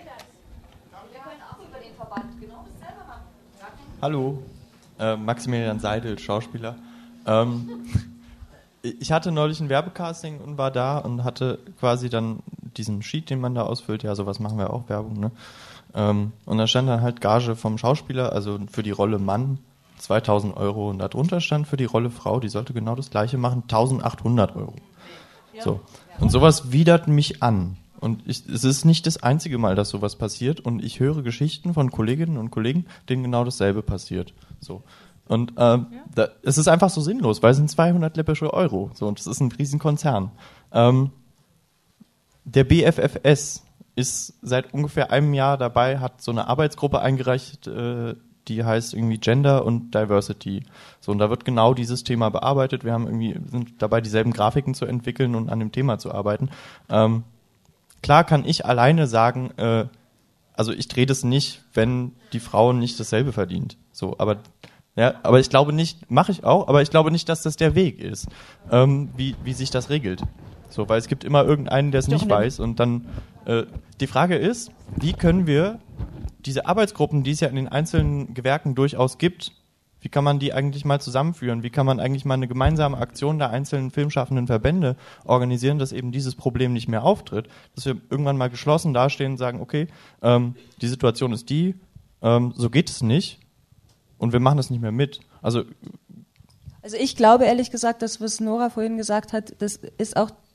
[SPEAKER 17] Hallo, Maximilian Seidel, Schauspieler. Ich hatte neulich ein Werbecasting und war da und hatte quasi dann diesen Sheet, den man da ausfüllt. Ja, sowas machen wir auch, Werbung, ne? Und da stand dann halt Gage vom Schauspieler, also für die Rolle Mann 2.000 Euro und darunter stand für die Rolle Frau, die sollte genau das Gleiche machen, 1.800 Euro. So. Und sowas widert mich an. Und es ist nicht das einzige Mal, dass sowas passiert. Und ich höre Geschichten von Kolleginnen und Kollegen, denen genau dasselbe passiert. So. Und es ist einfach so sinnlos, weil es sind 200 läppische Euro. So, und es ist ein Riesenkonzern. Der BFFS ist seit ungefähr einem Jahr dabei, hat so eine Arbeitsgruppe eingereicht, die heißt irgendwie Gender und Diversity. So, und da wird genau dieses Thema bearbeitet. Wir sind dabei, dieselben Grafiken zu entwickeln und an dem Thema zu arbeiten. Klar kann ich alleine sagen, also ich drehe das nicht, wenn die Frau nicht dasselbe verdient. So, aber ich glaube nicht, mache ich auch, aber ich glaube nicht, dass das der Weg ist, wie sich das regelt. So, weil es gibt immer irgendeinen, der es nicht weiß. Und dann die Frage ist, wie können wir diese Arbeitsgruppen, die es ja in den einzelnen Gewerken durchaus gibt, wie kann man die eigentlich mal zusammenführen? Wie kann man eigentlich mal eine gemeinsame Aktion der einzelnen filmschaffenden Verbände organisieren, dass eben dieses Problem nicht mehr auftritt? Dass wir irgendwann mal geschlossen dastehen und sagen, okay, die Situation ist die, so geht es nicht und wir machen das nicht mehr mit. Also
[SPEAKER 5] ich glaube ehrlich gesagt, das, was Nora vorhin gesagt hat, das ist auch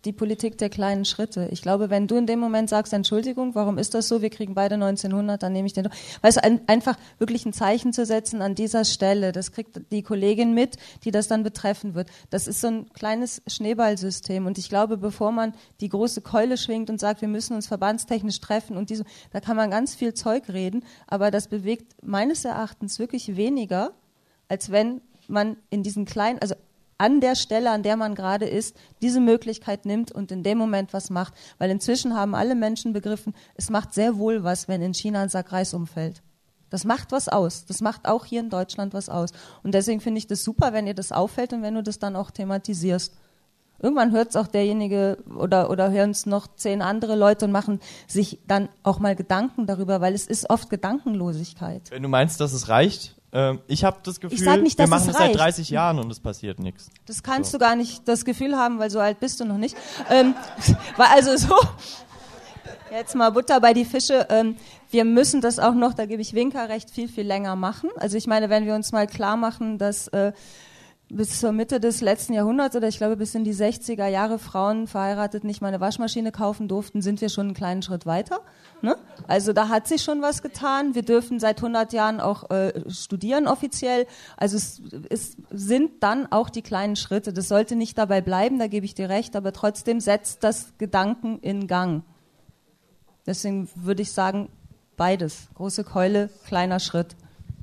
[SPEAKER 5] die Politik der kleinen Schritte. Ich glaube, wenn du in dem Moment sagst, Entschuldigung, warum ist das so, wir kriegen beide 1900, dann nehme ich den. Weißt du, einfach wirklich ein Zeichen zu setzen an dieser Stelle, das kriegt die Kollegin mit, die das dann betreffen wird. Das ist so ein kleines Schneeballsystem und ich glaube, bevor man die große Keule schwingt und sagt, wir müssen uns verbandstechnisch treffen und da kann man ganz viel Zeug reden, aber das bewegt meines Erachtens wirklich weniger, als wenn man in diesen kleinen, also an der Stelle, an der man gerade ist, diese Möglichkeit nimmt und in dem Moment was macht. Weil inzwischen haben alle Menschen begriffen, es macht sehr wohl was, wenn in China ein Sack Reis umfällt. Das macht was aus. Das macht auch hier in Deutschland was aus. Und deswegen finde ich das super, wenn dir das auffällt und wenn du das dann auch thematisierst. Irgendwann hört es auch derjenige oder hören es noch 10 andere Leute und machen sich dann auch mal Gedanken darüber, weil es ist oft Gedankenlosigkeit.
[SPEAKER 17] Wenn du meinst, dass es reicht, ich habe das Gefühl,
[SPEAKER 5] nicht,
[SPEAKER 17] wir machen es seit 30 Jahren und es passiert nichts.
[SPEAKER 5] Das kannst du gar nicht das Gefühl haben, weil so alt bist du noch nicht. Also so, jetzt mal Butter bei die Fische. Wir müssen das auch noch, da gebe ich Winka recht, viel, viel länger machen. Also ich meine, wenn wir uns mal klar machen, dass bis zur Mitte des letzten Jahrhunderts oder ich glaube bis in die 60er Jahre Frauen verheiratet nicht mal eine Waschmaschine kaufen durften, sind wir schon einen kleinen Schritt weiter. Ne? Also da hat sich schon was getan. Wir dürfen seit 100 Jahren auch studieren offiziell. Also es sind dann auch die kleinen Schritte. Das sollte nicht dabei bleiben, da gebe ich dir recht, aber trotzdem setzt das Gedanken in Gang. Deswegen würde ich sagen, beides. Große Keule, kleiner Schritt.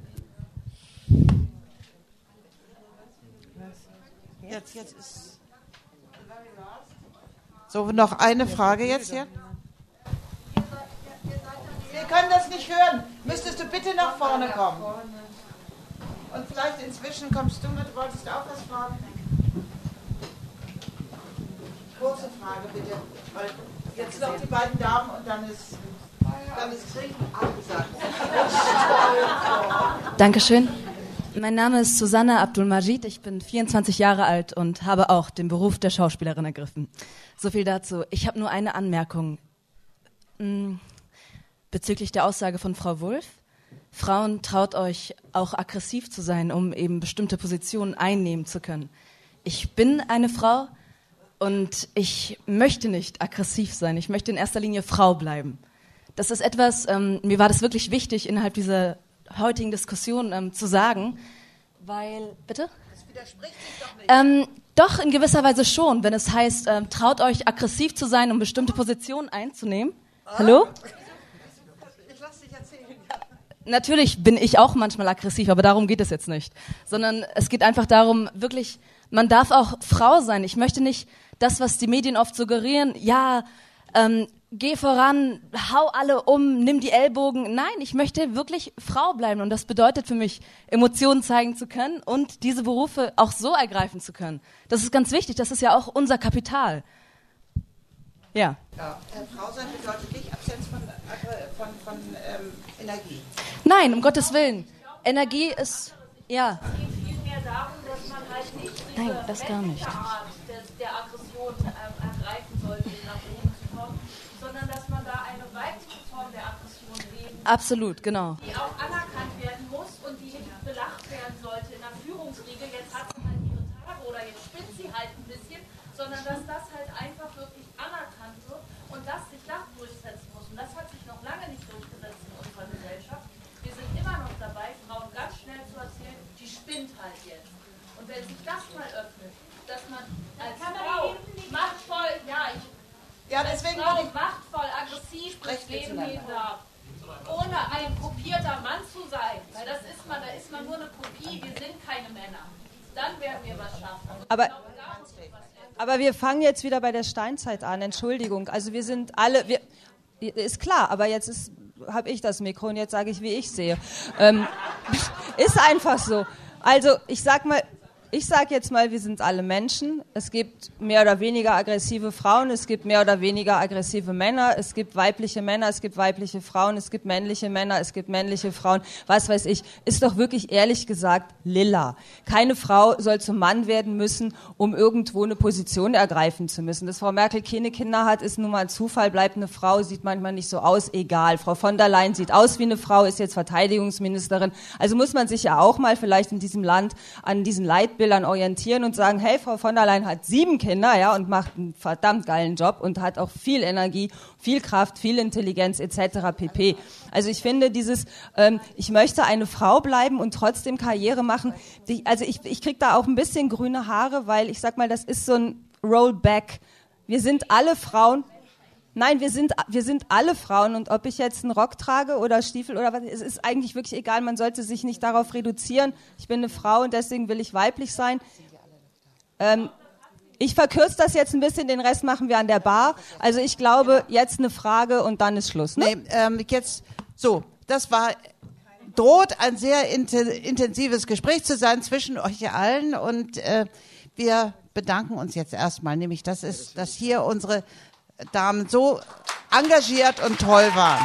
[SPEAKER 2] Jetzt ist so, noch eine Frage jetzt hier. Wir können das nicht hören. Müsstest du bitte nach vorne kommen. Und vielleicht inzwischen kommst du mit, wolltest du auch was fragen? Kurze Frage bitte. Weil jetzt noch die beiden Damen und dann ist Trinken abgesagt.
[SPEAKER 18] Dankeschön. Mein Name ist Susanna Abdul-Majid, ich bin 24 Jahre alt und habe auch den Beruf der Schauspielerin ergriffen. So viel dazu. Ich habe nur eine Anmerkung bezüglich der Aussage von Frau Wulff. Frauen, traut euch auch aggressiv zu sein, um eben bestimmte Positionen einnehmen zu können. Ich bin eine Frau und ich möchte nicht aggressiv sein. Ich möchte in erster Linie Frau bleiben. Das ist etwas, mir war das wirklich wichtig, innerhalb dieser heutigen Diskussion zu sagen, weil, bitte? Das widerspricht sich doch nicht. Doch, in gewisser Weise schon, wenn es heißt, traut euch aggressiv zu sein, um bestimmte Positionen einzunehmen. Hallo?
[SPEAKER 2] Ich lass dich erzählen.
[SPEAKER 18] Natürlich bin ich auch manchmal aggressiv, aber darum geht es jetzt nicht. Sondern es geht einfach darum, wirklich, man darf auch Frau sein. Ich möchte nicht das, was die Medien oft suggerieren, ja, geh voran, hau alle um, nimm die Ellbogen. Nein, ich möchte wirklich Frau bleiben und das bedeutet für mich, Emotionen zeigen zu können und diese Berufe auch so ergreifen zu können. Das ist ganz wichtig, das ist ja auch unser Kapital. Ja.
[SPEAKER 2] Frau sein bedeutet nicht Absenz von Energie.
[SPEAKER 18] Nein, um Gottes Willen. Energie ist, ja.
[SPEAKER 12] Es geht vielmehr darum, dass man halt nicht
[SPEAKER 18] Nein, das gar nicht.
[SPEAKER 12] der Aggression ergreifen sollte, nach oben zu kommen, sondern dass man da eine weibliche Form der Aggression leben,
[SPEAKER 18] Absolut, genau.
[SPEAKER 12] die auch anerkannt werden muss und die nicht belacht werden sollte in der Führungsriege. Jetzt hat sie halt ihre Tage oder jetzt spinnt sie halt ein bisschen, sondern dass das halt einfach wirklich anerkannt wird und dass sich das durchsetzen muss. Und das hat sich noch lange nicht durchgesetzt in unserer Gesellschaft. Wir sind immer noch dabei, Frauen ganz schnell zu erzählen, die spinnt halt jetzt. Und wenn sich das mal öffnet, dass man als Frau machtvoll,
[SPEAKER 2] deswegen
[SPEAKER 12] machtvoll, aggressiv durchs Leben gehen darf, ohne ein kopierter Mann zu sein, weil da ist man nur eine Kopie, wir sind keine Männer. Dann werden wir was schaffen.
[SPEAKER 5] Aber wir fangen jetzt wieder bei der Steinzeit an, Entschuldigung. Also wir sind alle, ist klar, aber jetzt habe ich das Mikro und jetzt sage ich, wie ich sehe. Ist einfach so. Also ich sage jetzt mal, wir sind alle Menschen. Es gibt mehr oder weniger aggressive Frauen, es gibt mehr oder weniger aggressive Männer, es gibt weibliche Männer, es gibt weibliche Frauen, es gibt männliche Männer, es gibt männliche Frauen. Was weiß ich, ist doch wirklich ehrlich gesagt lila. Keine Frau soll zum Mann werden müssen, um irgendwo eine Position ergreifen zu müssen. Dass Frau Merkel keine Kinder hat, ist nun mal ein Zufall, bleibt eine Frau, sieht manchmal nicht so aus, egal. Frau von der Leyen sieht aus wie eine Frau, ist jetzt Verteidigungsministerin. Also muss man sich ja auch mal vielleicht in diesem Land an diesen Leitbildern Feindbildern orientieren und sagen, hey, Frau von der Leyen hat 7 Kinder, ja, und macht einen verdammt geilen Job und hat auch viel Energie, viel Kraft, viel Intelligenz etc. pp. Also ich finde ich möchte eine Frau bleiben und trotzdem Karriere machen. Ich krieg da auch ein bisschen grüne Haare, weil ich sag mal, das ist so ein Rollback. Wir sind alle Frauen. Nein, wir sind alle Frauen und ob ich jetzt einen Rock trage oder Stiefel oder was, es ist eigentlich wirklich egal, man sollte sich nicht darauf reduzieren. Ich bin eine Frau und deswegen will ich weiblich sein. Ich verkürze das jetzt ein bisschen, den Rest machen wir an der Bar. Also ich glaube, jetzt eine Frage und dann ist Schluss. Ne?
[SPEAKER 2] Das droht ein sehr intensives Gespräch zu sein zwischen euch allen und wir bedanken uns jetzt erstmal, nämlich dass hier unsere Damen so engagiert und toll waren.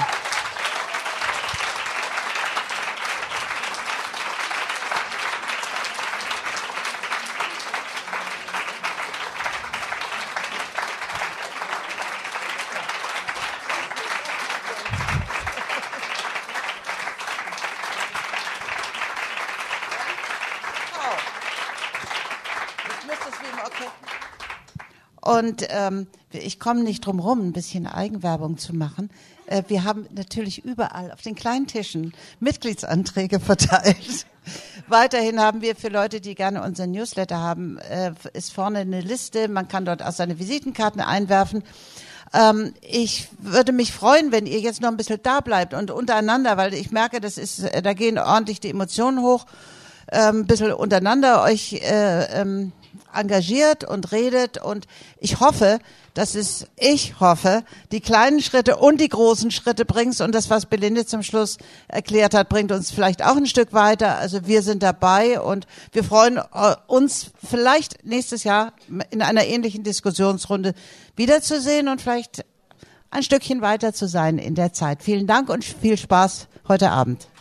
[SPEAKER 2] Und ich komme nicht drum rum, ein bisschen Eigenwerbung zu machen. Wir haben natürlich überall auf den kleinen Tischen Mitgliedsanträge verteilt. Weiterhin haben wir für Leute, die gerne unseren Newsletter haben, ist vorne eine Liste. Man kann dort auch seine Visitenkarten einwerfen. Ich würde mich freuen, wenn ihr jetzt noch ein bisschen da bleibt und untereinander, weil ich merke, da gehen ordentlich die Emotionen hoch, ein bisschen untereinander euch engagiert und redet und ich hoffe, die kleinen Schritte und die großen Schritte bringst und das, was Belinde zum Schluss erklärt hat, bringt uns vielleicht auch ein Stück weiter. Also wir sind dabei und wir freuen uns vielleicht nächstes Jahr in einer ähnlichen Diskussionsrunde wiederzusehen und vielleicht ein Stückchen weiter zu sein in der Zeit. Vielen Dank und viel Spaß heute Abend.